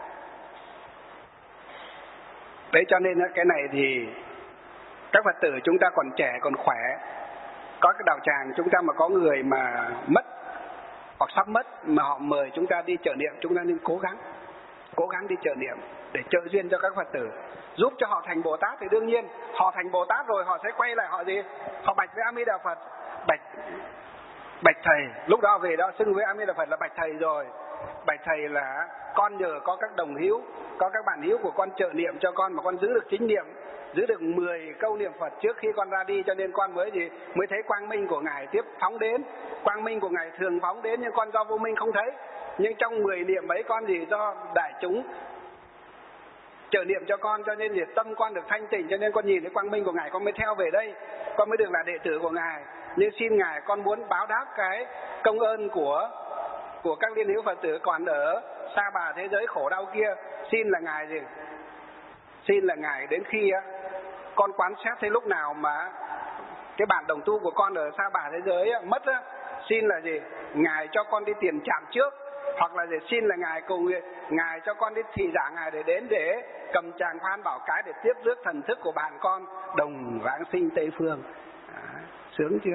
Đấy, cho nên cái này thì các Phật tử chúng ta còn trẻ, còn khỏe, có cái đạo tràng chúng ta mà có người mà mất hoặc sắp mất mà họ mời chúng ta đi trợ niệm, chúng ta nên cố gắng đi trợ niệm để trợ duyên cho các Phật tử, giúp cho họ thành Bồ Tát. Thì đương nhiên họ thành Bồ Tát rồi họ sẽ quay lại họ gì? Họ bạch với A Di Đà Phật, bạch thầy. Lúc đó về đó xưng với A Di Đà Phật là bạch thầy rồi. Bạch thầy là con nhờ có các đồng hữu, có các bạn hữu của con trợ niệm cho con mà con giữ được chính niệm, giữ được 10 câu niệm Phật trước khi con ra đi, cho nên con mới thấy quang minh của Ngài tiếp phóng đến. Quang minh của Ngài thường phóng đến nhưng con do vô minh không thấy. Nhưng trong 10 niệm ấy con do đại chúng trợ niệm cho con, cho nên tâm con được thanh tịnh, cho nên con nhìn thấy quang minh của Ngài, con mới theo về đây, con mới được là đệ tử của Ngài. Nhưng xin Ngài, con muốn báo đáp cái công ơn của các liên hữu Phật tử còn ở xa bà thế giới khổ đau kia. Xin là Ngài xin là Ngài đến khi con quán xét thấy lúc nào mà cái bạn đồng tu của con ở xa bà thế giới mất, xin là Ngài cho con đi tiền trạm trước, hoặc là để xin là ngài cùng ngài cho con đi thị giả ngài để đến để cầm tràng Phan Bảo Cái để tiếp rước thần thức của bạn con đồng vãng sinh Tây Phương. Sướng chưa?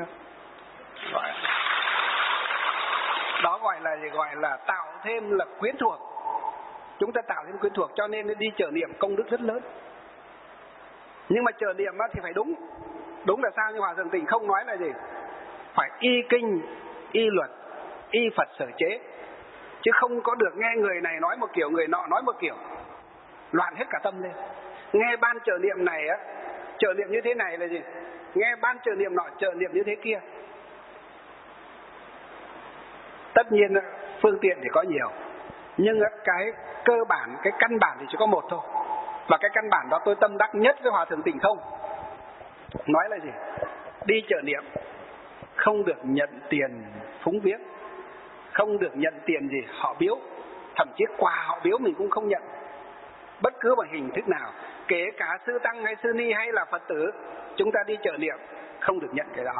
Đó gọi là gì? Gọi là tạo thêm là quyến thuộc. Chúng ta tạo thêm quyến thuộc, cho nên đi trợ niệm công đức rất lớn. Nhưng mà trợ niệm thì phải đúng. Đúng là sao? Nhưng Hòa Thượng Tịnh không nói là gì? Phải y kinh, y luật, y Phật sở chế. Chứ không có được nghe người này nói một kiểu, người nọ nói một kiểu, loạn hết cả tâm lên. Nghe ban trợ niệm này á, trợ niệm như thế này là gì? Nghe ban trợ niệm nọ, trợ niệm như thế kia. Tất nhiên phương tiện thì có nhiều, nhưng cái cơ bản, cái căn bản thì chỉ có một thôi. Và cái căn bản đó tôi tâm đắc nhất với Hòa Thượng Tịnh Không. Nói là gì? Đi trợ niệm không được nhận tiền phúng viếng, không được nhận tiền gì họ biếu, thậm chí quà họ biếu mình cũng không nhận. Bất cứ bằng hình thức nào, kể cả sư tăng hay sư ni hay là Phật tử, chúng ta đi trợ niệm không được nhận cái đó.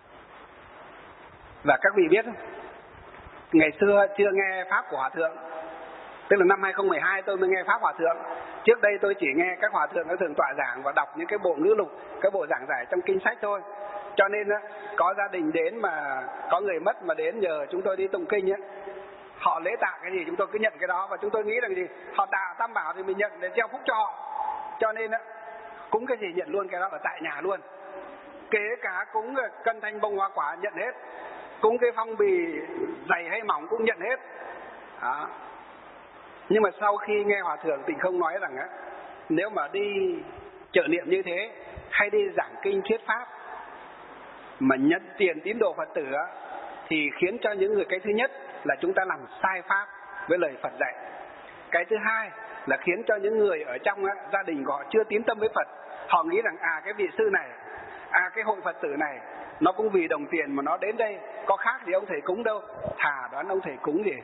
Và các vị biết không? Ngày xưa chưa nghe pháp của Hòa Thượng, tức là năm 2012 tôi mới nghe pháp Hòa Thượng. Trước đây tôi chỉ nghe các Hòa Thượng thường tọa giảng và đọc những cái bộ ngữ lục, cái bộ giảng giải trong kinh sách thôi. Cho nên có gia đình đến mà có người mất mà đến nhờ chúng tôi đi tụng kinh ấy, họ lễ tạ cái gì chúng tôi cứ nhận cái đó. Và chúng tôi nghĩ rằng gì? Họ tạ Tam Bảo thì mình nhận để gieo phúc cho họ. Cho nên cúng cái gì nhận luôn cái đó ở tại nhà luôn. Kể cả cúng cân thanh bông hoa quả nhận hết, cúng cái phong bì dày hay mỏng cũng nhận hết. Đó. Nhưng mà sau khi nghe Hòa Thượng Tịnh Không nói rằng nếu mà đi trợ niệm như thế hay đi giảng kinh thuyết pháp mà nhận tiền tín đồ Phật tử thì khiến cho những người, cái thứ nhất là chúng ta làm sai pháp với lời Phật dạy. Cái thứ hai là khiến cho những người ở trong gia đình của họ chưa tín tâm với Phật. Họ nghĩ rằng cái vị sư này, cái hội Phật tử này nó cũng vì đồng tiền mà nó đến đây, có khác gì ông thầy cúng đâu, thà đoán ông thầy cúng gì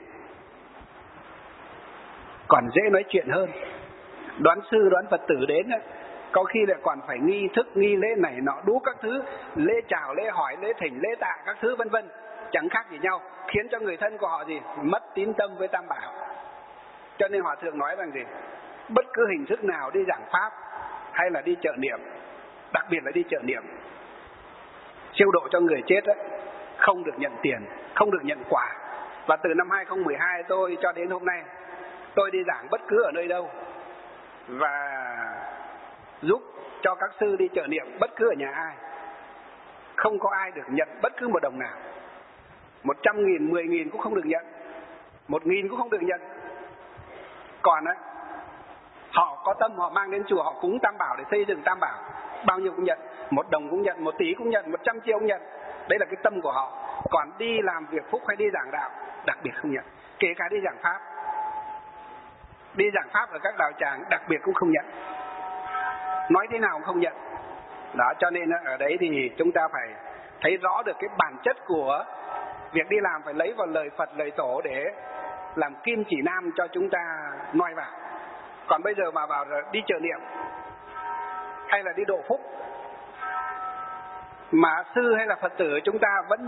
còn dễ nói chuyện hơn. Đoán sư đoán Phật tử đến có khi lại còn phải nghi thức nghi lễ này nọ đủ các thứ, lễ chào lễ hỏi lễ thỉnh lễ tạ các thứ vân vân, chẳng khác gì nhau, khiến cho người thân của họ gì mất tín tâm với Tam Bảo. Cho nên Hòa Thượng nói rằng gì, bất cứ hình thức nào đi giảng pháp hay là đi trợ niệm, đặc biệt là đi trợ niệm siêu độ cho người chết không được nhận tiền, không được nhận quà. Và từ năm 2012 tôi cho đến hôm nay, tôi đi giảng bất cứ ở nơi đâu và giúp cho các sư đi trợ niệm bất cứ ở nhà ai, không có ai được nhận bất cứ một đồng nào. 100.000, 10.000 cũng không được nhận, 1.000 cũng không được nhận. Còn họ có tâm, họ mang đến chùa, họ cúng Tam Bảo để xây dựng Tam Bảo, bao nhiêu cũng nhận, 1 đồng cũng nhận, 1 tỷ cũng nhận, 100 triệu cũng nhận. Đấy là cái tâm của họ. Còn đi làm việc phúc hay đi giảng đạo đặc biệt không nhận. Kể cả đi giảng pháp, đi giảng pháp ở các đạo tràng đặc biệt cũng không nhận, nói thế nào cũng không nhận. Đó, cho nên ở đấy thì chúng ta phải thấy rõ được cái bản chất của việc đi làm, phải lấy vào lời Phật lời Tổ để làm kim chỉ nam cho chúng ta noi vào. Còn bây giờ mà vào đi trợ niệm hay là đi độ phúc mà sư hay là Phật tử chúng ta vẫn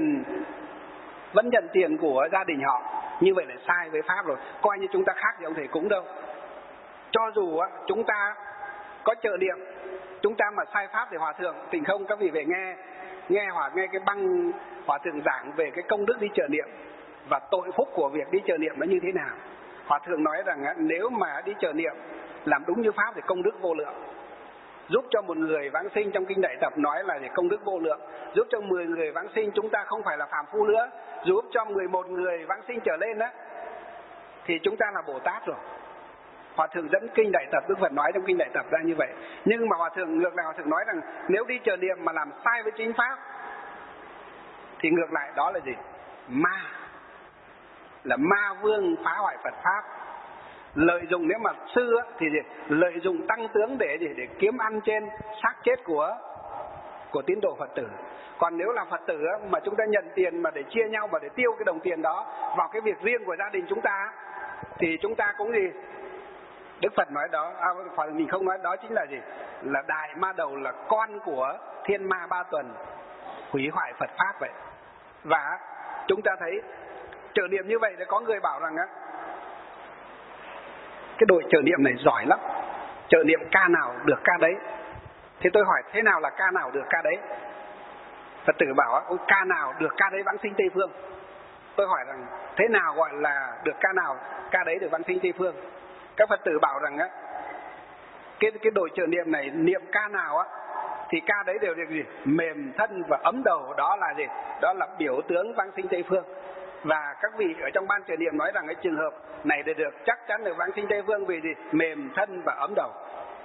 nhận tiền của gia đình họ, như vậy là sai với pháp rồi, coi như chúng ta khác gì ông thầy cúng đâu. Cho dù chúng ta có trợ niệm, chúng ta mà sai pháp thì Hòa Thượng Tịnh Không, các vị về nghe cái băng Hòa Thượng giảng về cái công đức đi trợ niệm và tội phúc của việc đi trợ niệm nó như thế nào. Hòa Thượng nói rằng nếu mà đi trợ niệm làm đúng như pháp thì công đức vô lượng. Giúp cho một người vãng sinh, trong kinh Đại Tập nói là công đức vô lượng. Giúp cho 10 người vãng sinh, chúng ta không phải là phàm phu nữa. Giúp cho 11 người vãng sinh trở lên thì chúng ta là Bồ Tát rồi. Hòa Thượng dẫn kinh Đại Tập, Đức Phật nói trong kinh Đại Tập ra như vậy. Nhưng mà Hòa Thượng ngược lại, Hòa Thượng nói rằng nếu đi trợ niệm mà làm sai với chính pháp thì ngược lại đó là gì? Ma. Là ma vương phá hoại Phật pháp. Lợi dụng, nếu mà sư thì gì? Lợi dụng tăng tướng để kiếm ăn trên xác chết của tín đồ Phật tử. Còn nếu là Phật tử mà chúng ta nhận tiền mà để chia nhau và để tiêu cái đồng tiền đó vào cái việc riêng của gia đình chúng ta thì chúng ta cũng gì? Đức Phật nói đó, Phật mình không nói đó chính là gì? Là đại ma đầu, là con của thiên ma 3 tuần hủy hoại Phật pháp vậy. Và chúng ta thấy trợ niệm như vậy thì có người bảo rằng á, cái đội trợ niệm này giỏi lắm, trợ niệm ca nào được ca đấy. Thì tôi hỏi thế nào là ca nào được ca đấy? Phật tử bảo á, ca nào được ca đấy vãng sinh Tây Phương. Tôi hỏi rằng thế nào gọi là được ca nào, ca đấy được vãng sinh Tây Phương? Các Phật tử bảo rằng á, cái đội trợ niệm này niệm ca nào á thì ca đấy đều được gì? Mềm thân và ấm đầu, đó là gì? Đó là biểu tướng vãng sinh Tây Phương. Và các vị ở trong ban trợ niệm nói rằng cái trường hợp này để được chắc chắn được vãng sinh Tây Phương vì gì? Mềm thân và ấm đầu.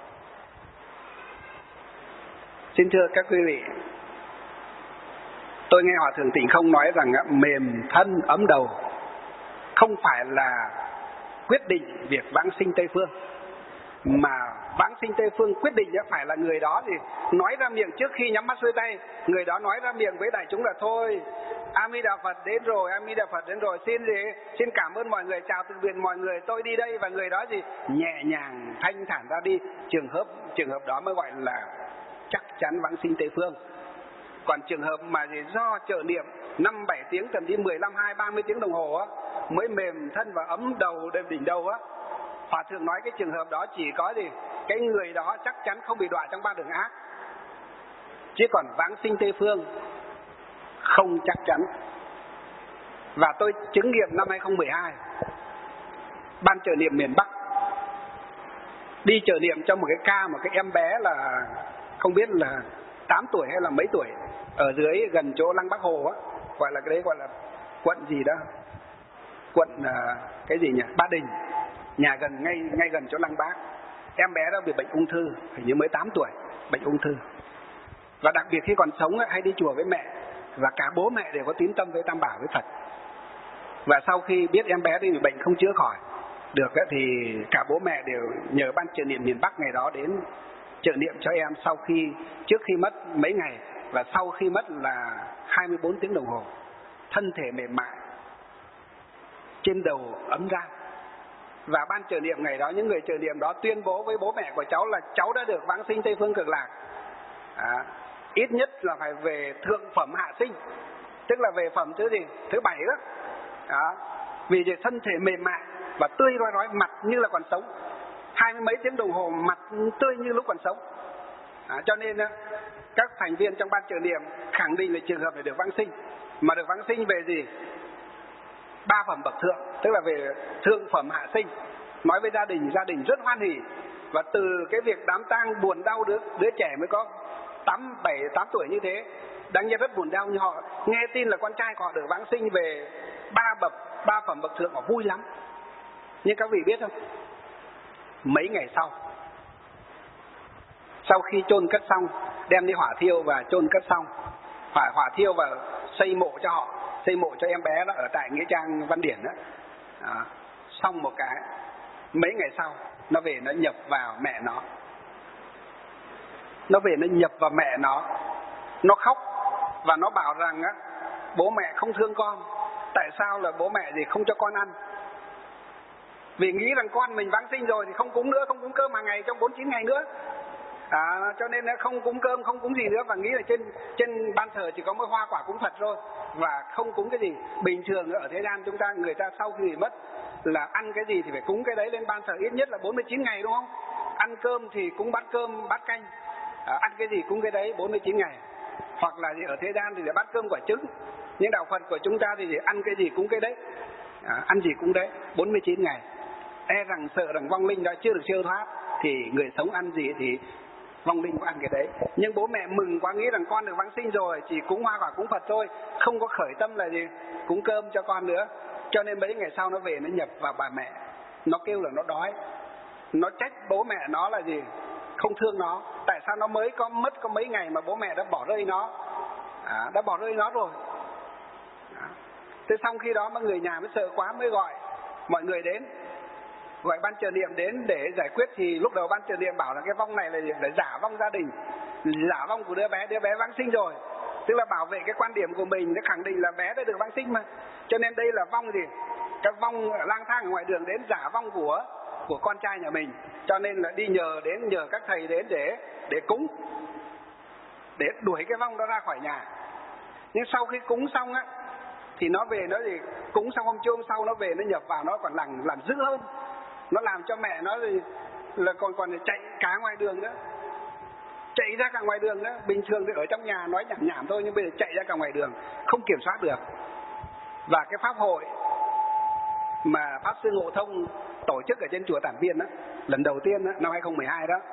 Xin thưa các quý vị, tôi nghe Hòa Thượng Tịnh Không nói rằng mềm thân ấm đầu không phải là quyết định việc vãng sinh Tây Phương, mà vãng sinh Tây Phương quyết định phải là người đó thì nói ra miệng trước khi nhắm mắt xuôi tay, người đó nói ra miệng với đại chúng là thôi, A Di Đà Phật đến rồi, A Di Đà Phật đến rồi, xin cảm ơn mọi người, chào từ biệt mọi người, tôi đi đây, và người đó gì nhẹ nhàng thanh thản ra đi. Trường hợp đó mới gọi là chắc chắn vãng sinh Tây Phương. Còn trường hợp mà gì do trợ niệm 5-7 tiếng, thậm chí 15, 20-30 tiếng đồng hồ á, mới mềm thân và ấm đầu đỉnh đầu á, Hòa Thượng nói cái trường hợp đó chỉ có gì cái người đó chắc chắn không bị đọa trong ba đường ác, chứ còn vãng sinh Tây Phương không chắc chắn. Và tôi chứng nghiệm năm 2012, ban trợ niệm miền Bắc đi trợ niệm cho một cái ca, một cái em bé là không biết là 8 tuổi hay là mấy tuổi, ở dưới gần chỗ Lăng Bác Hồ á, gọi là cái đấy gọi là quận gì đó, quận cái gì nhỉ, Ba Đình, nhà gần ngay gần chỗ Lăng Bác. Em bé đó bị bệnh ung thư, hình như mới 8 tuổi, bệnh ung thư. Và đặc biệt khi còn sống hay đi chùa với mẹ, và cả bố mẹ đều có tín tâm với Tam Bảo với Phật. Và sau khi biết em bé bị bệnh không chữa khỏi được thì cả bố mẹ đều nhờ ban trợ niệm miền Bắc ngày đó đến trợ niệm cho em trước khi mất mấy ngày, và sau khi mất là 24 tiếng đồng hồ, thân thể mềm mại, trên đầu ấm ra. Và ban trợ niệm ngày đó, những người trợ niệm đó tuyên bố với bố mẹ của cháu là cháu đã được vãng sinh Tây Phương Cực Lạc, ít nhất là phải về thượng phẩm hạ sinh, tức là về phẩm thứ 7 đó. Vì về thân thể mềm mại và tươi rói, mặt như là còn sống, 20 mấy tiếng đồng hồ mặt tươi như lúc còn sống. Cho nên các thành viên trong ban trợ niệm khẳng định là trường hợp này được vãng sinh, mà được vãng sinh về gì? 3 phẩm bậc thượng, tức là về thượng phẩm hạ sinh. Nói với gia đình rất hoan hỉ. Và từ cái việc đám tang buồn đau đứa trẻ mới có 7-8 tuổi như thế, đáng nhẽ rất buồn đau, nhưng họ nghe tin là con trai họ được vãng sinh về 3 phẩm bậc thượng, họ vui lắm. Nhưng các vị biết không, mấy ngày sau khi chôn cất xong, đem đi hỏa thiêu và chôn cất xong, hỏa thiêu và xây mộ cho họ, xây mộ cho em bé đó ở tại nghĩa trang Văn Điển đó. Xong một cái, mấy ngày sau nó về nó nhập vào mẹ nó, nó khóc và nó bảo rằng bố mẹ không thương con. Tại sao là bố mẹ không cho con ăn? Vì nghĩ rằng con mình vãng sinh rồi thì không cúng nữa, không cúng cơm hàng ngày trong 49 ngày nữa. Cho nên không cúng cơm, không cúng gì nữa, và nghĩ là trên ban thờ chỉ có mỗi hoa quả cúng Phật thôi, và không cúng cái gì. Bình thường ở thế gian người ta sau khi mất là ăn cái gì thì phải cúng cái đấy lên ban thờ ít nhất là 49 ngày, đúng không? Ăn cơm thì cúng bát cơm, bát canh, ăn cái gì cúng cái đấy 49 ngày. Hoặc là ở thế gian thì để bát cơm quả trứng. Nhưng đạo Phật của chúng ta thì ăn cái gì cúng cái đấy, ăn gì cúng đấy 49 ngày. E rằng sợ rằng vong linh đó chưa được siêu thoát, thì người sống ăn gì thì vong linh có ăn cái đấy. Nhưng bố mẹ mừng quá, nghĩ rằng con được vãng sinh rồi, chỉ cúng hoa quả cúng Phật thôi, không có khởi tâm là cúng cơm cho con nữa. Cho nên mấy ngày sau nó về nó nhập vào bà mẹ, nó kêu là nó đói, nó trách bố mẹ nó là không thương nó. Tại sao nó mới mất có mấy ngày mà bố mẹ đã bỏ rơi nó, rồi. Thế xong khi đó mà người nhà mới sợ quá, mới gọi mọi người đến, gọi ban trợ niệm đến để giải quyết. Thì lúc đầu ban trợ niệm bảo là cái vong này là giả vong gia đình, giả vong của đứa bé vãng sinh rồi, tức là bảo vệ cái quan điểm của mình, để khẳng định là bé đã được vãng sinh mà. Cho nên đây là vong các vong lang thang ở ngoài đường đến giả vong của con trai nhà mình. Cho nên là đi nhờ các thầy đến để cúng, để đuổi cái vong đó ra khỏi nhà. Nhưng sau khi cúng xong thì nó về nó thì cúng xong hôm trước hôm sau nó về nó nhập vào nó còn làm dữ hơn, nó làm cho mẹ nó thì là còn chạy cả ngoài đường nữa, chạy ra cả ngoài đường đó. Bình thường thì ở trong nhà nói nhảm thôi, nhưng bây giờ chạy ra cả ngoài đường không kiểm soát được. Và cái pháp hội mà Pháp Sư Ngộ Thông tổ chức ở trên chùa Tản Viên đó, lần đầu tiên đó, năm 2012 đó,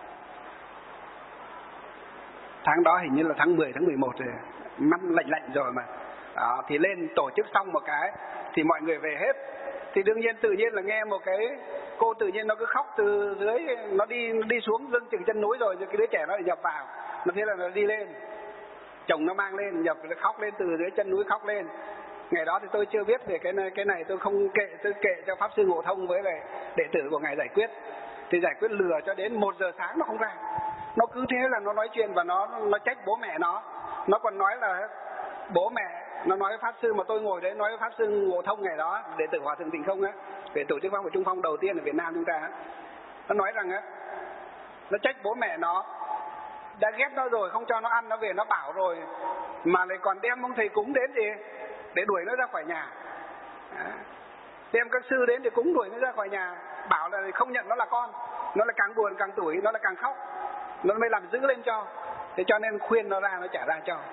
tháng đó hình như là tháng 10, tháng 11 rồi, mắt lạnh rồi mà đó, thì lên tổ chức xong một cái thì mọi người về hết. Thì đương nhiên tự nhiên là nghe một cái cô tự nhiên nó cứ khóc từ dưới, nó đi xuống lưng chừng chân núi rồi cái đứa trẻ nó lại nhập vào, nó thế là nó đi lên, chồng nó mang lên nhập, nó khóc lên từ dưới chân núi khóc lên. Ngày đó thì tôi chưa biết về cái này, tôi không tôi kệ cho Pháp Sư Ngộ Thông với lại đệ tử của ngài giải quyết. Thì giải quyết lừa cho đến 1 giờ sáng nó không ra, nó cứ thế là nó nói chuyện và nó trách bố mẹ nó còn nói là bố mẹ, nó nói với Pháp Sư mà tôi ngồi đấy nói với Pháp Sư Ngộ Thông ngày đó, đệ tử Hòa Thượng Tịnh Không á, về tổ chức pháp hội Trung Phong đầu tiên ở Việt Nam chúng ta á, nó nói rằng á, nó trách bố mẹ nó đã ghét nó rồi, không cho nó ăn, nó về nó bảo rồi mà lại còn đem ông thầy cúng đến gì để đuổi nó ra khỏi nhà. Đem các sư đến để cúng đuổi nó ra khỏi nhà, bảo là không nhận nó là con, nó là càng buồn càng tủi, nó là càng khóc, nó mới làm dữ lên cho. Thế cho nên khuyên nó ra, nó trả ra cho.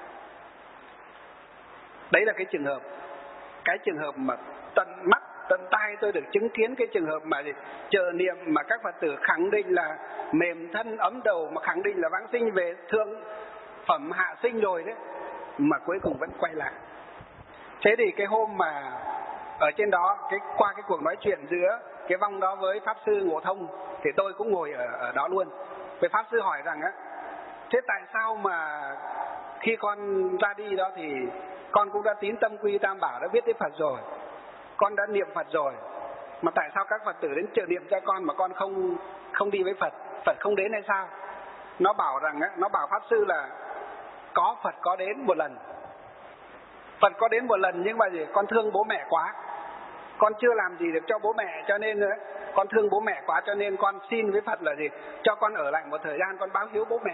Đấy là cái trường hợp mà tận mắt tận tai tôi được chứng kiến cái trường hợp mà trợ niệm mà các Phật tử khẳng định là mềm thân ấm đầu, mà khẳng định là vãng sinh về thượng phẩm hạ sinh rồi đấy, mà cuối cùng vẫn quay lại. Thế thì cái hôm mà ở trên đó, qua cái cuộc nói chuyện giữa cái vong đó với Pháp Sư Ngộ Thông thì tôi cũng ngồi ở đó luôn. Với Pháp Sư hỏi rằng á, thế tại sao mà khi con ra đi đó thì con cũng đã tín tâm quy Tam Bảo, đã biết tới Phật rồi, con đã niệm Phật rồi, mà tại sao các Phật tử đến trợ niệm cho con mà con không đi với Phật, Phật không đến hay sao? Nó bảo rằng á, nó bảo Pháp Sư là có Phật có đến một lần, Phật có đến một lần, nhưng mà con thương bố mẹ quá, con chưa làm gì được cho bố mẹ, cho nên con thương bố mẹ quá, cho nên con xin với Phật là cho con ở lại một thời gian, con báo hiếu bố mẹ.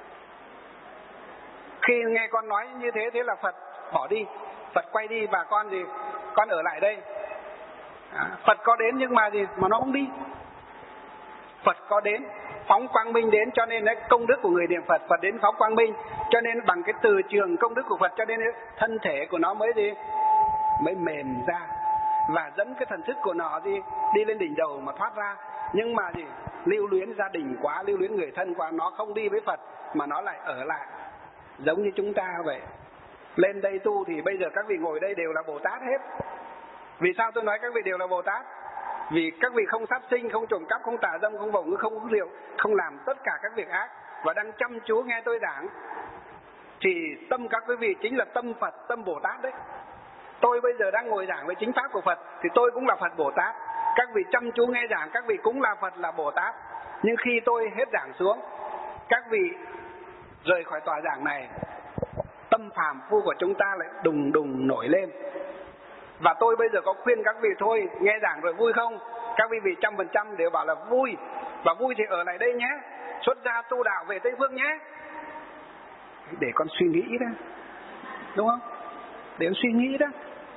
Khi nghe con nói như thế, thế là Phật bỏ đi, Phật quay đi và con ở lại đây. Phật có đến nhưng mà mà nó không đi. Phật có đến, phóng quang minh đến, cho nên công đức của người niệm Phật, Phật đến phóng quang minh, cho nên bằng cái từ trường công đức của Phật, cho nên thân thể của nó mới mềm ra và dẫn cái thần thức của nó đi lên đỉnh đầu mà thoát ra. Nhưng mà lưu luyến gia đình quá, lưu luyến người thân quá, nó không đi với Phật mà nó lại ở lại, giống như chúng ta vậy. Lên đây tu thì bây giờ các vị ngồi đây đều là Bồ Tát hết. Vì sao tôi nói các vị đều là Bồ Tát? Vì các vị không sát sinh, không trộm cắp, không tà dâm, không vọng ngữ, không uống rượu, không làm tất cả các việc ác, và đang chăm chú nghe tôi giảng. Thì tâm các quý vị chính là tâm Phật, tâm Bồ Tát đấy. Tôi bây giờ đang ngồi giảng về chính pháp của Phật thì tôi cũng là Phật Bồ Tát. Các vị chăm chú nghe giảng, các vị cũng là Phật, là Bồ Tát. Nhưng khi tôi hết giảng xuống, các vị rời khỏi tòa giảng này, tâm phàm phu của chúng ta lại đùng đùng nổi lên. Và tôi bây giờ có khuyên các vị thôi, nghe giảng rồi vui không? Các vị 100% đều bảo là vui. Và vui thì ở lại đây nhé, xuất gia tu đạo về Tây Phương nhé. Để con suy nghĩ đó, đúng không? Để con suy nghĩ đó.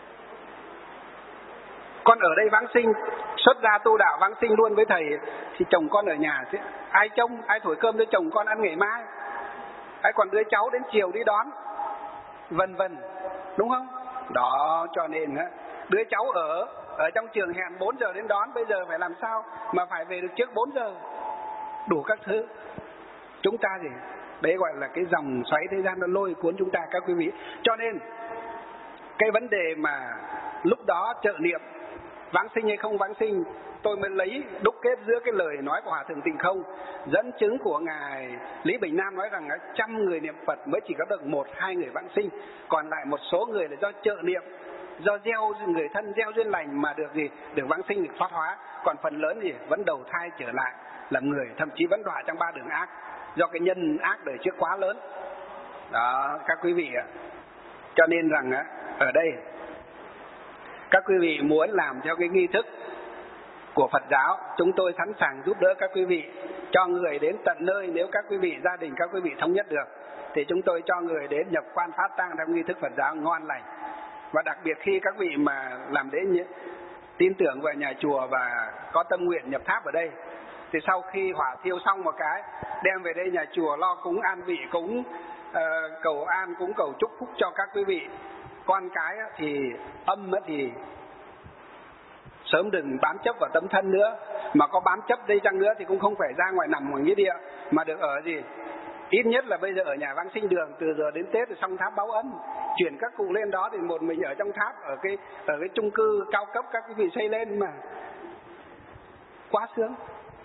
Con ở đây vãng sinh, xuất gia tu đạo vãng sinh luôn với thầy, thì chồng con ở nhà chứ ai trông, ai thổi cơm cho chồng con ăn ngày mai, ai còn đứa cháu đến chiều đi đón, vân vân, đúng không? Đó, cho nên đứa cháu ở trong trường hẹn 4 giờ đến đón, bây giờ phải làm sao mà phải về được trước 4 giờ, đủ các thứ. Chúng ta đấy gọi là cái dòng xoáy thế gian nó lôi cuốn chúng ta các quý vị. Cho nên cái vấn đề mà lúc đó trợ niệm vãng sinh hay không vãng sinh, tôi mới lấy đúc kết giữa cái lời nói của Hòa Thượng Tịnh Không, dẫn chứng của ngài Lý Bình Nam nói rằng 100 người niệm Phật mới chỉ có được 1-2 người vãng sinh, còn lại một số người là do trợ niệm, do gieo người thân, gieo duyên lành mà được vãng sinh, được thoát hóa. Còn phần lớn vẫn đầu thai trở lại làm người, thậm chí vẫn đọa trong 3 đường ác, do cái nhân ác đời trước quá lớn. Đó các quý vị ạ. Cho nên rằng ở đây các quý vị muốn làm theo cái nghi thức của Phật giáo, chúng tôi sẵn sàng giúp đỡ các quý vị, cho người đến tận nơi. Nếu các quý vị gia đình các quý vị thống nhất được thì chúng tôi cho người đến nhập quan phát tang theo nghi thức Phật giáo ngon lành. Và đặc biệt khi các vị mà làm lễ tin tưởng vào nhà chùa và có tâm nguyện nhập tháp ở đây, thì sau khi hỏa thiêu xong một cái, đem về đây nhà chùa lo cúng an vị, cúng cầu an, cúng cầu chúc phúc cho các quý vị. Con cái thì âm thì sớm đừng bám chấp vào tấm thân nữa, mà có bám chấp đây chăng nữa thì cũng không phải ra ngoài nằm ngoài nghĩa địa, mà được ở gì? Ít nhất là bây giờ ở nhà Vãng Sinh Đường, từ giờ đến Tết thì xong tháp báo ân, chuyển các cụ lên đó thì một mình ở trong tháp, ở cái chung cư cao cấp các quý vị xây lên mà quá sướng.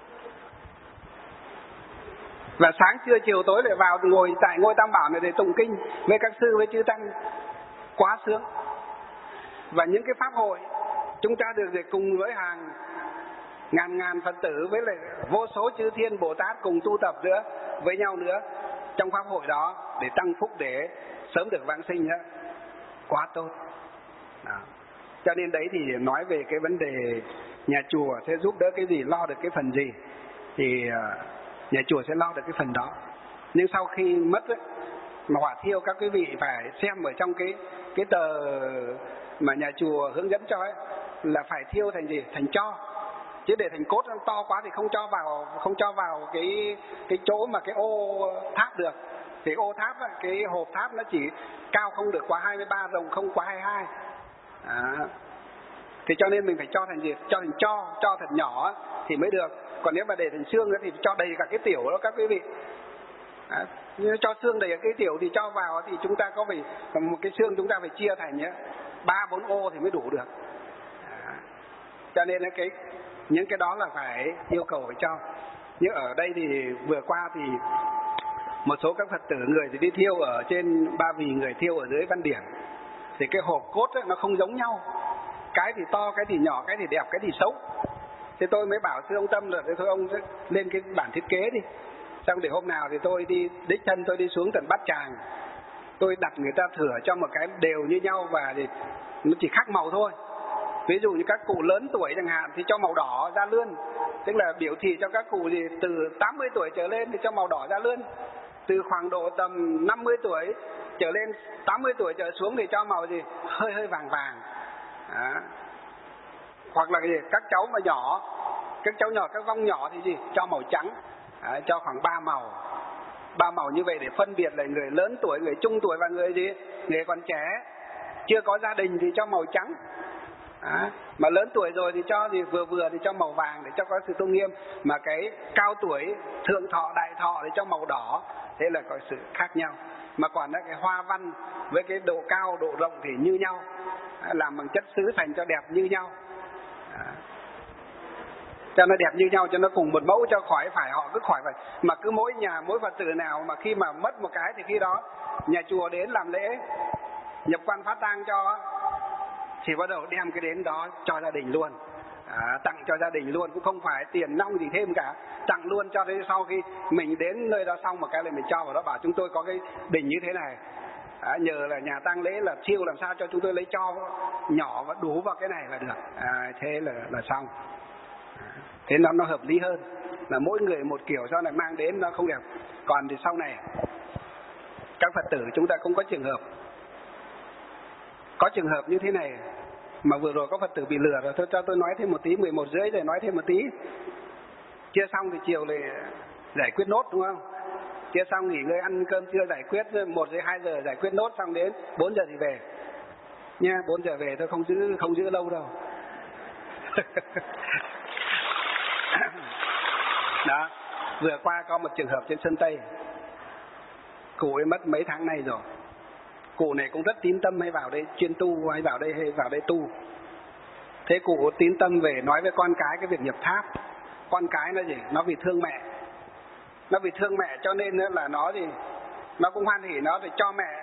Và sáng trưa chiều tối lại vào ngồi tại ngôi Tam Bảo này để tụng kinh với các sư với chư tăng, quá sướng. Và những cái pháp hội chúng ta được để cùng với hàng ngàn Phật tử với lại vô số chư thiên Bồ Tát cùng tu tập nữa với nhau nữa trong pháp hội đó để tăng phúc, để sớm được vãng sinh nữa, quá tốt đó. Cho nên đấy thì nói về cái vấn đề nhà chùa sẽ giúp đỡ cái gì, lo được cái phần gì thì nhà chùa sẽ lo được cái phần đó. Nhưng sau khi mất ấy, mà hỏa thiêu, các quý vị phải xem ở trong cái tờ mà nhà chùa hướng dẫn cho ấy, là phải thiêu thành gì? Thành tro. Chứ để thành cốt nó to quá thì không cho vào cái chỗ mà cái ô tháp được. Thì ô tháp ấy, cái hộp tháp nó chỉ cao không được quá 23, rộng không quá 22. Thì cho nên mình phải cho thành gì? Cho thành cho thật nhỏ thì mới được. Còn nếu mà để thành xương thì cho đầy cả cái tiểu đó các quý vị. Cho xương đầy cái tiểu thì cho vào thì chúng ta có phải một cái xương chúng ta phải chia thành 3-4 ô thì mới đủ được. Cho nên những cái đó là phải yêu cầu phải cho. Nhưng ở đây thì vừa qua thì một số các Phật tử người thì đi thiêu ở trên Ba Vì, người thiêu ở dưới Văn Điển. Thì cái hộp cốt ấy, nó không giống nhau. Cái thì to, cái thì nhỏ, cái thì đẹp, cái thì xấu. Thế tôi mới bảo sư ông Tâm là thôi ông lên cái bản thiết kế đi. Xong để hôm nào thì tôi đi đích thân tôi đi xuống tận Bát Tràng, tôi đặt người ta thửa cho một cái đều như nhau và thì nó chỉ khác màu thôi. Ví dụ như các cụ lớn tuổi chẳng hạn thì cho màu đỏ ra lươn, tức là biểu thị cho các cụ gì từ 80 tuổi trở lên thì cho màu đỏ ra lươn, từ khoảng độ tầm 50 tuổi trở lên, 80 tuổi trở xuống thì cho màu gì hơi vàng vàng. Hoặc là gì các cháu mà nhỏ, các cháu nhỏ, các vong nhỏ thì gì cho màu trắng. Cho khoảng 3 màu như vậy để phân biệt là người lớn tuổi, người trung tuổi và người gì người còn trẻ, chưa có gia đình thì cho màu trắng. Mà lớn tuổi rồi thì cho gì vừa thì cho màu vàng để cho có sự tôn nghiêm, mà cái cao tuổi, thượng thọ, đại thọ thì cho màu đỏ. Thế là có sự khác nhau. Mà còn cái hoa văn với cái độ cao, độ rộng thì như nhau, làm bằng chất sứ thành cho đẹp như nhau. Cho nó đẹp như nhau, cho nó cùng một mẫu, cho khỏi phải họ cứ khỏi phải. Mà cứ mỗi nhà, mỗi Phật tử nào mà khi mà mất một cái thì khi đó nhà chùa đến làm lễ nhập quan phát tang cho thì bắt đầu đem cái đến đó cho gia đình luôn. Tặng cho gia đình luôn, cũng không phải tiền nong gì thêm cả, tặng luôn cho đến sau khi mình đến nơi đó xong một cái là mình cho vào đó, bảo chúng tôi có cái bình như thế này, nhờ là nhà tang lễ là siêu làm sao cho chúng tôi lấy cho nhỏ và đủ vào cái này là được. Thế là xong. Thế nó hợp lý hơn là mỗi người một kiểu, sau này mang đến nó không đẹp. Còn thì sau này các Phật tử chúng ta cũng có trường hợp, như thế này mà vừa rồi có Phật tử bị lừa rồi. Thôi cho tôi nói thêm một tí, 11:30 rồi nói thêm một tí. Chưa xong thì chiều lại giải quyết nốt, đúng không? Chưa xong nghỉ ngơi ăn cơm trưa giải quyết, 1-2 giờ giải quyết nốt, xong đến 4 giờ thì về nha. 4 giờ về tôi không giữ lâu đâu. Đó, vừa qua có một trường hợp trên Sơn Tây, cụ ấy mất mấy tháng nay rồi. Cụ này cũng rất tín tâm, hay vào đây chuyên tu, hay vào đây tu. Thế cụ tín tâm về nói với con cái việc nhập tháp. Con cái nó gì? Nó vì thương mẹ. Nó vì thương mẹ cho nên là nó thì nó cũng hoan hỉ, nó thì cho mẹ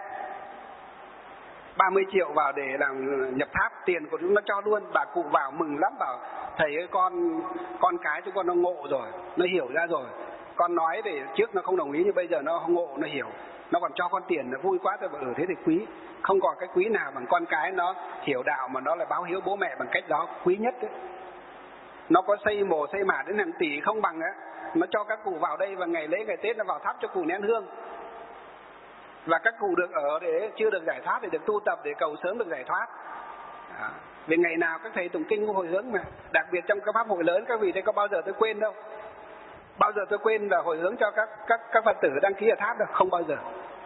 30 triệu vào để làm nhập tháp, tiền của chúng nó cho luôn. Bà cụ vào mừng lắm, bảo thầy ơi, con cái chúng con nó ngộ rồi, nó hiểu ra rồi. Con nói thì trước nó không đồng ý, nhưng bây giờ nó ngộ, nó hiểu, nó còn cho con tiền, nó vui quá. Tôi bảo thế thì quý, không còn cái quý nào bằng con cái nó hiểu đạo mà nó lại báo hiếu bố mẹ bằng cách đó, quý nhất đấy. Nó có xây mồ xây mả đến hàng tỷ không bằng á, nó cho các cụ vào đây và ngày lễ ngày Tết nó vào thắp cho cụ nén hương. và các cụ được ở để chưa được giải thoát thì được tu tập để cầu sớm được giải thoát. Vì ngày nào các thầy tụng kinh cũng hồi hướng mà, đặc biệt trong các pháp hội lớn các vị thấy có bao giờ tôi quên đâu. Bao giờ tôi quên là hồi hướng cho các Phật tử đăng ký ở tháp đâu, không bao giờ.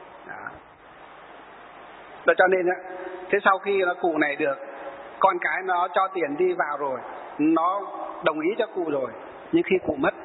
Đó cho nên á, thế sau khi nó cụ này được con cái nó cho tiền đi vào rồi, nó đồng ý cho cụ rồi, nhưng khi cụ mất,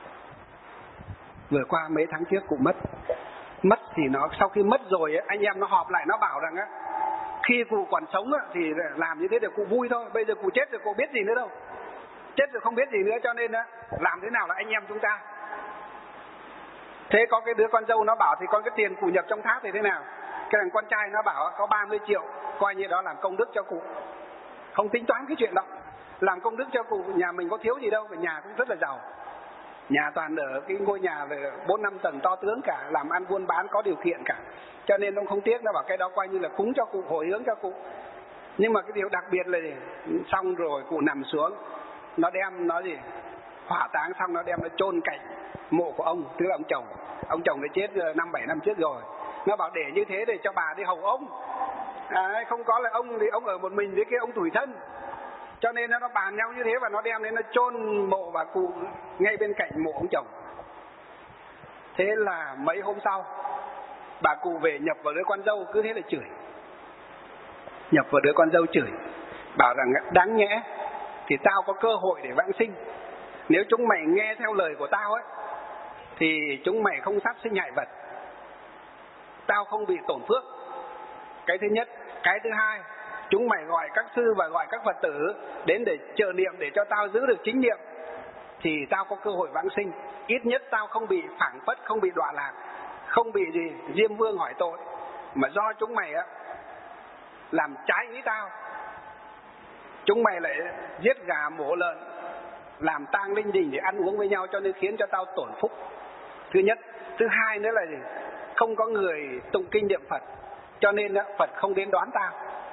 vừa qua mấy tháng trước cụ mất thì nó sau khi mất rồi anh em nó họp lại nó bảo rằng á, khi cụ còn sống á thì làm như thế để cụ vui thôi, bây giờ cụ chết rồi cụ biết gì nữa đâu, chết rồi không biết gì nữa, cho nên á làm thế nào là anh em chúng ta. Thế có cái đứa con dâu nó bảo thì con cái tiền cụ nhập trong tháp thì thế nào, cái thằng con trai nó bảo có 30 triệu, coi như đó làm công đức cho cụ, không tính toán cái chuyện đó, làm công đức cho cụ. Nhà mình có thiếu gì đâu, nhà cũng rất là giàu, nhà toàn ở cái ngôi nhà về 4-5 tầng to tướng cả, làm ăn buôn bán có điều kiện cả, cho nên ông không tiếc, nó bảo cái đó coi như là cúng cho cụ, hồi hướng cho cụ. Nhưng mà cái điều đặc biệt là gì, xong rồi cụ nằm xuống, nó đem nó gì hỏa táng xong nó đem nó chôn cạnh mộ của ông, tức là ông chồng đã chết 5-7 năm trước rồi. Nó bảo để như thế để cho bà đi hầu ông, không có là ông thì ông ở một mình với cái ông tủi thân, cho nên nó bàn nhau như thế và nó đem đến nó chôn mộ bà cụ ngay bên cạnh mộ ông chồng. Thế là mấy hôm sau bà cụ về nhập vào đứa con dâu, cứ thế là chửi, nhập vào đứa con dâu chửi, bảo rằng đáng nhẽ thì tao có cơ hội để vãng sinh, nếu chúng mày nghe theo lời của tao ấy thì chúng mày không sát sinh hại vật, tao không bị tổn phước. Cái thứ nhất. Cái thứ hai, chúng mày gọi các sư và gọi các Phật tử đến để trợ niệm để cho tao giữ được chính niệm thì tao có cơ hội vãng sinh, ít nhất tao không bị phảng phất, không bị đọa lạc, không bị gì Diêm Vương hỏi tội. Mà do chúng mày á làm trái ý tao, chúng mày lại giết gà mổ lợn, làm tang linh đình để ăn uống với nhau, cho nên khiến cho tao tổn phúc. Thứ nhất. Thứ hai nữa là gì? Không có người tụng kinh niệm Phật, cho nên Phật không đến đón tao.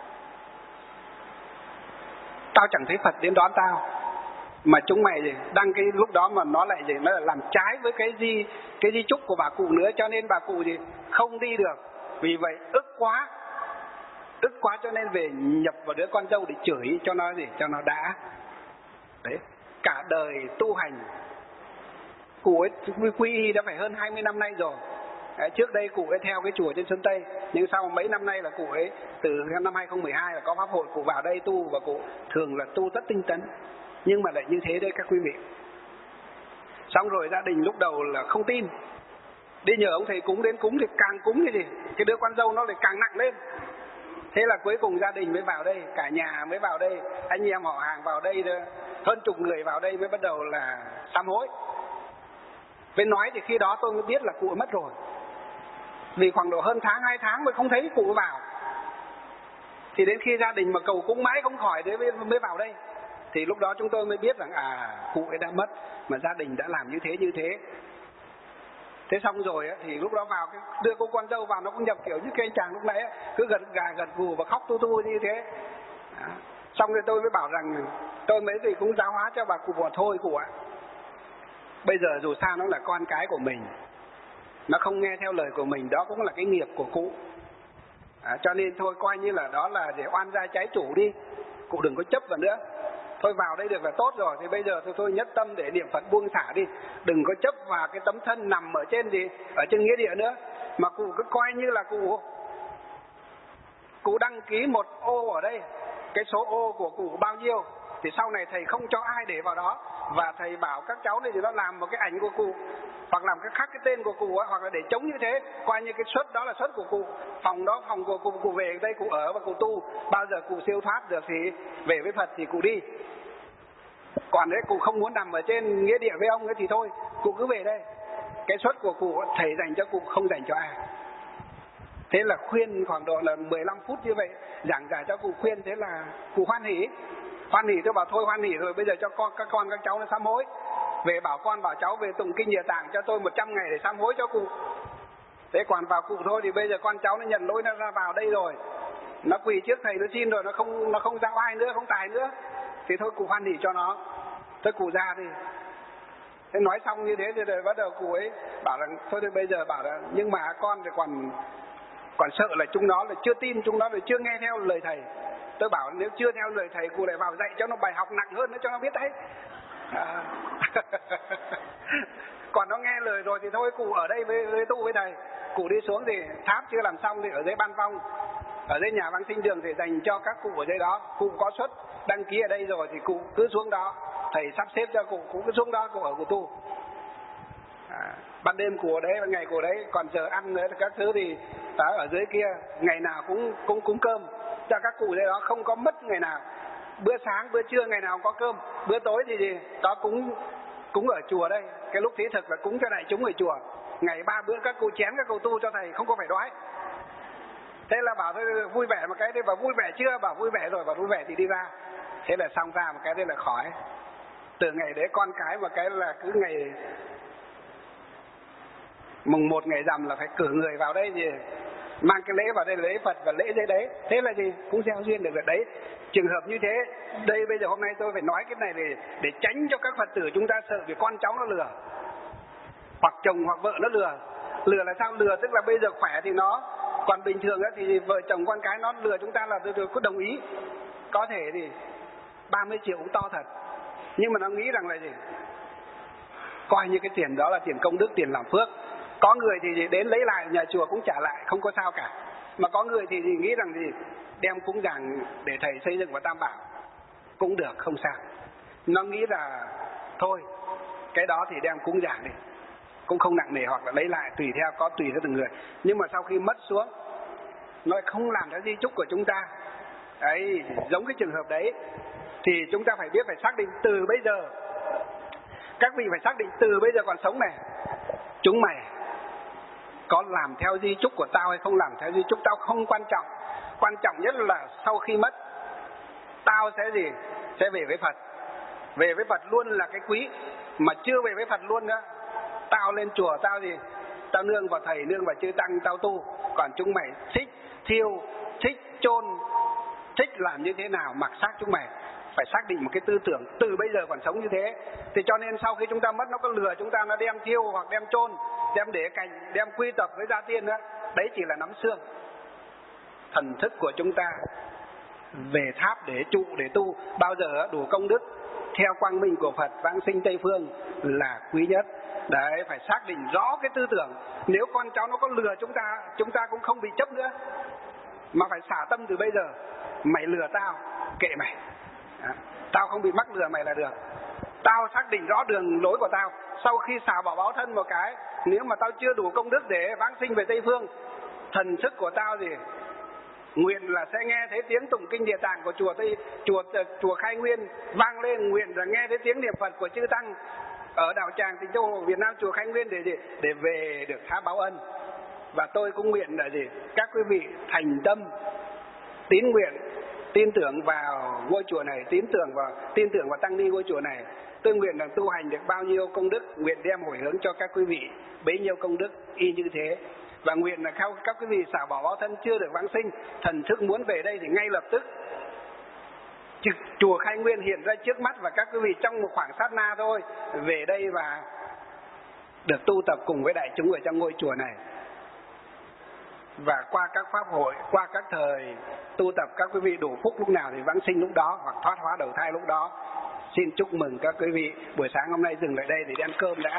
Tao chẳng thấy Phật đến đón tao, mà chúng mày gì đăng cái lúc đó mà nó lại gì, nó lại làm trái với cái di chúc của bà cụ nữa, cho nên bà cụ gì không đi được. Vì vậy ức quá cho nên về nhập vào đứa con dâu để chửi cho nó gì, cho nó đã. Đấy, cả đời tu hành cụ ấy quy y đã phải hơn 20 năm nay rồi. Trước đây cụ ấy theo cái chùa trên Sơn Tây, nhưng sau mấy năm nay là cụ ấy từ năm 2012 là có pháp hội, cụ vào đây tu và cụ thường là tu rất tinh tấn, nhưng mà lại như thế đấy các quý vị. Xong rồi gia đình lúc đầu là không tin, đi nhờ ông thầy cúng, đến cúng thì càng cúng cái gì, cái đứa con dâu nó lại càng nặng lên. Thế là cuối cùng gia đình mới vào đây, cả nhà mới vào đây, anh em họ hàng vào đây, hơn chục người vào đây mới bắt đầu là sám hối. Với nói thì khi đó tôi mới biết là cụ mất rồi, vì khoảng độ hơn 2 tháng mới không thấy cụ vào. Thì đến khi gia đình mà cầu cúng mãi không khỏi đấy mới vào đây, thì lúc đó chúng tôi mới biết rằng cụ ấy đã mất, mà gia đình đã làm như thế. Thế xong rồi thì lúc đó vào đưa cô con dâu vào, nó cũng nhập kiểu như cái anh chàng lúc nãy cứ gật gà gật gù và khóc tu như thế. Xong rồi tôi mới bảo rằng tôi mấy gì cũng giáo hóa cho bà cụ bỏ thôi cụ ạ. Bây giờ dù sao nó là con cái của mình, nó không nghe theo lời của mình, đó cũng là cái nghiệp của cụ. Cho nên thôi coi như là đó là để oan gia trái chủ đi, cụ đừng có chấp vào nữa. Thôi vào đây được là tốt rồi, thì bây giờ tôi nhất tâm để niệm Phật buông xả đi, đừng có chấp vào cái tấm thân nằm ở trên gì, ở trên nghĩa địa nữa, mà cụ cứ coi như là cụ đăng ký một ô ở đây, cái số ô của cụ bao nhiêu thì sau này thầy không cho ai để vào đó, và thầy bảo các cháu này thì nó làm một cái ảnh của cụ, hoặc làm cái khắc cái tên của cụ ấy, hoặc là để chống như thế, coi như cái suất đó là suất của cụ, phòng đó phòng của cụ về đây cụ ở và cụ tu, bao giờ cụ siêu thoát được thì về với Phật thì cụ đi. Còn đấy cụ không muốn nằm ở trên nghĩa địa với ông ấy thì thôi, cụ cứ về đây. Cái suất của cụ thầy dành cho cụ, không dành cho ai. Thế là khuyên khoảng độ là 15 phút như vậy, giảng giải cho cụ, khuyên thế là cụ hoan hỉ. Tôi bảo thôi hoan hỉ rồi, bây giờ cho các cháu nó sám hối. Về bảo cháu về tụng kinh Địa Tạng cho tôi 100 ngày để sám hối cho cụ. Thế còn vào cụ thôi thì bây giờ con cháu nó nhận lỗi, nó ra vào đây rồi, nó quỳ trước thầy nó xin rồi, nó không giao ai nữa, không tài nữa, thì thôi cụ hoan hỉ cho nó. Thế cụ ra đi. Thế nói xong như thế thì rồi bắt đầu cụ ấy bảo rằng thôi thì bây giờ bảo là nhưng mà con thì còn Còn sợ là chúng nó là chưa tin, chúng nó là chưa nghe theo lời thầy. Tôi bảo nếu chưa theo lời thầy, cụ lại vào dạy cho nó bài học nặng hơn nữa cho nó biết đấy. Còn nó nghe lời rồi thì thôi, cụ ở đây với tu với thầy. Cụ đi xuống thì tháp chưa làm xong thì ở dưới ban phong, ở dưới nhà vãng sinh đường thì dành cho các cụ ở dưới đó. Cụ có suất đăng ký ở đây rồi thì cụ cứ xuống đó, thầy sắp xếp cho cụ cứ xuống đó, cụ ở cụ tu. Ban đêm cụ ở đấy, ban ngày cụ ở đấy, còn giờ ăn nữa các thứ thì ở dưới kia ngày nào cũng cúng cơm cho các cụ dưới đó, không có mất ngày nào. Bữa sáng bữa trưa ngày nào cũng có cơm, bữa tối thì gì đó cúng ở chùa đây. Cái lúc thí thực là cúng cho đại chúng ở chùa, ngày 3 bữa các cụ chén các cụ tu cho thầy, không có phải đói. Thế là bảo thôi vui vẻ một cái, thế bảo vui vẻ chưa, bảo vui vẻ rồi, bảo vui vẻ thì đi ra. Thế là xong ra một cái, thế là khỏi. Từ ngày đấy con cái một cái là cứ ngày mùng 1 ngày rằm là phải cử người vào đây gì mang cái lễ vào đây, lễ Phật và lễ dưới đấy. Thế là gì cũng gieo duyên được đấy. Trường hợp như thế đây, bây giờ hôm nay tôi phải nói cái này để tránh cho các Phật tử chúng ta sợ vì con cháu nó lừa, hoặc chồng hoặc vợ nó lừa. Lừa là sao? Lừa tức là bây giờ khỏe thì nó, còn bình thường thì vợ chồng con cái nó lừa chúng ta là tôi có đồng ý, có thể thì 30 triệu cũng to thật, nhưng mà nó nghĩ rằng là gì, coi như cái tiền đó là tiền công đức, tiền làm phước. Có người thì đến lấy lại nhà chùa cũng trả lại, không có sao cả. Mà có người thì nghĩ rằng gì đem cúng dường để thầy xây dựng vào Tam Bảo cũng được, không sao. Nó nghĩ là thôi cái đó thì đem cúng dường đi, cũng không nặng nề, hoặc là lấy lại tùy theo từng người. Nhưng mà sau khi mất xuống nó không làm theo di chúc của chúng ta ấy, giống cái trường hợp đấy thì chúng ta phải biết, phải xác định từ bây giờ. Các vị phải xác định từ bây giờ còn sống này, chúng mày có làm theo di chúc của tao hay không làm theo di chúc tao không quan trọng. Quan trọng nhất là sau khi mất tao sẽ gì, sẽ về với Phật. Về với Phật luôn là cái quý. Mà chưa về với Phật luôn nữa, tao lên chùa tao gì, tao nương vào thầy, nương vào chư tăng, tao tu. Còn chúng mày thích thiêu, thích chôn, thích làm như thế nào mặc xác chúng mày. Phải xác định một cái tư tưởng từ bây giờ còn sống như thế. Thì cho nên sau khi chúng ta mất, nó có lừa chúng ta, nó đem thiêu hoặc đem chôn, đem để cạnh, đem quy tập với gia tiên nữa, đấy chỉ là nắm xương. Thần thức của chúng ta về tháp để trụ, để tu, bao giờ đủ công đức theo quang minh của Phật vãng sinh Tây Phương là quý nhất. Đấy, phải xác định rõ cái tư tưởng. Nếu con cháu nó có lừa chúng ta cũng không bị chấp nữa, mà phải xả tâm từ bây giờ. Mày lừa tao, kệ mày, tao không bị mắc lừa mày là được. Tao xác định rõ đường lối của tao. Sau khi xả bỏ báo thân một cái, nếu mà tao chưa đủ công đức để vãng sinh về Tây Phương, thần thức của tao gì nguyện là sẽ nghe thấy tiếng tụng kinh Địa Tạng của chùa Khai Nguyên vang lên, nguyện là nghe thấy tiếng niệm Phật của chư tăng ở đạo tràng Tịnh Châu Hồ Việt Nam chùa Khai Nguyên để về được tháp báo ân. Và tôi cũng nguyện là gì, các quý vị thành tâm tín nguyện, tin tưởng vào ngôi chùa này, tin tưởng vào tăng ni ngôi chùa này. Tôi nguyện là tu hành được bao nhiêu công đức, nguyện đem hồi hướng cho các quý vị bấy nhiêu công đức y như thế. Và nguyện là các quý vị xả bỏ báo thân chưa được vãng sinh, thần thức muốn về đây thì ngay lập tức chùa Khai Nguyên hiện ra trước mắt, và các quý vị trong một khoảng sát na thôi về đây và được tu tập cùng với đại chúng ở trong ngôi chùa này. Và qua các pháp hội, qua các thời tu tập, các quý vị đủ phúc lúc nào thì vãng sinh lúc đó, hoặc thoát hóa đầu thai lúc đó. Xin chúc mừng các quý vị. Buổi sáng hôm nay dừng lại đây để đi ăn cơm đã.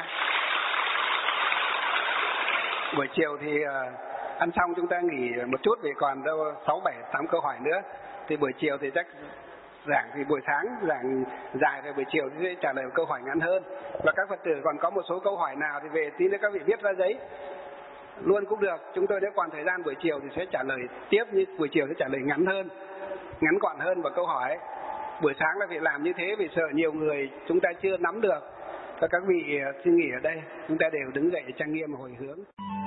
Buổi chiều thì ăn xong chúng ta nghỉ một chút vì còn đâu 6, 7, 8 câu hỏi nữa. Thì buổi chiều thì chắc giảng, thì buổi sáng giảng dài rồi, buổi chiều thì sẽ trả lời một câu hỏi ngắn hơn. Và các Phật tử còn có một số câu hỏi nào thì về tí nữa các vị viết ra giấy luôn cũng được. Chúng tôi nếu còn thời gian buổi chiều thì sẽ trả lời tiếp, như buổi chiều sẽ trả lời ngắn hơn, ngắn gọn hơn vào câu hỏi. Buổi sáng là phải làm như thế vì sợ nhiều người chúng ta chưa nắm được. Và các vị xin nghỉ ở đây, chúng ta đều đứng dậy trang nghiêm hồi hướng.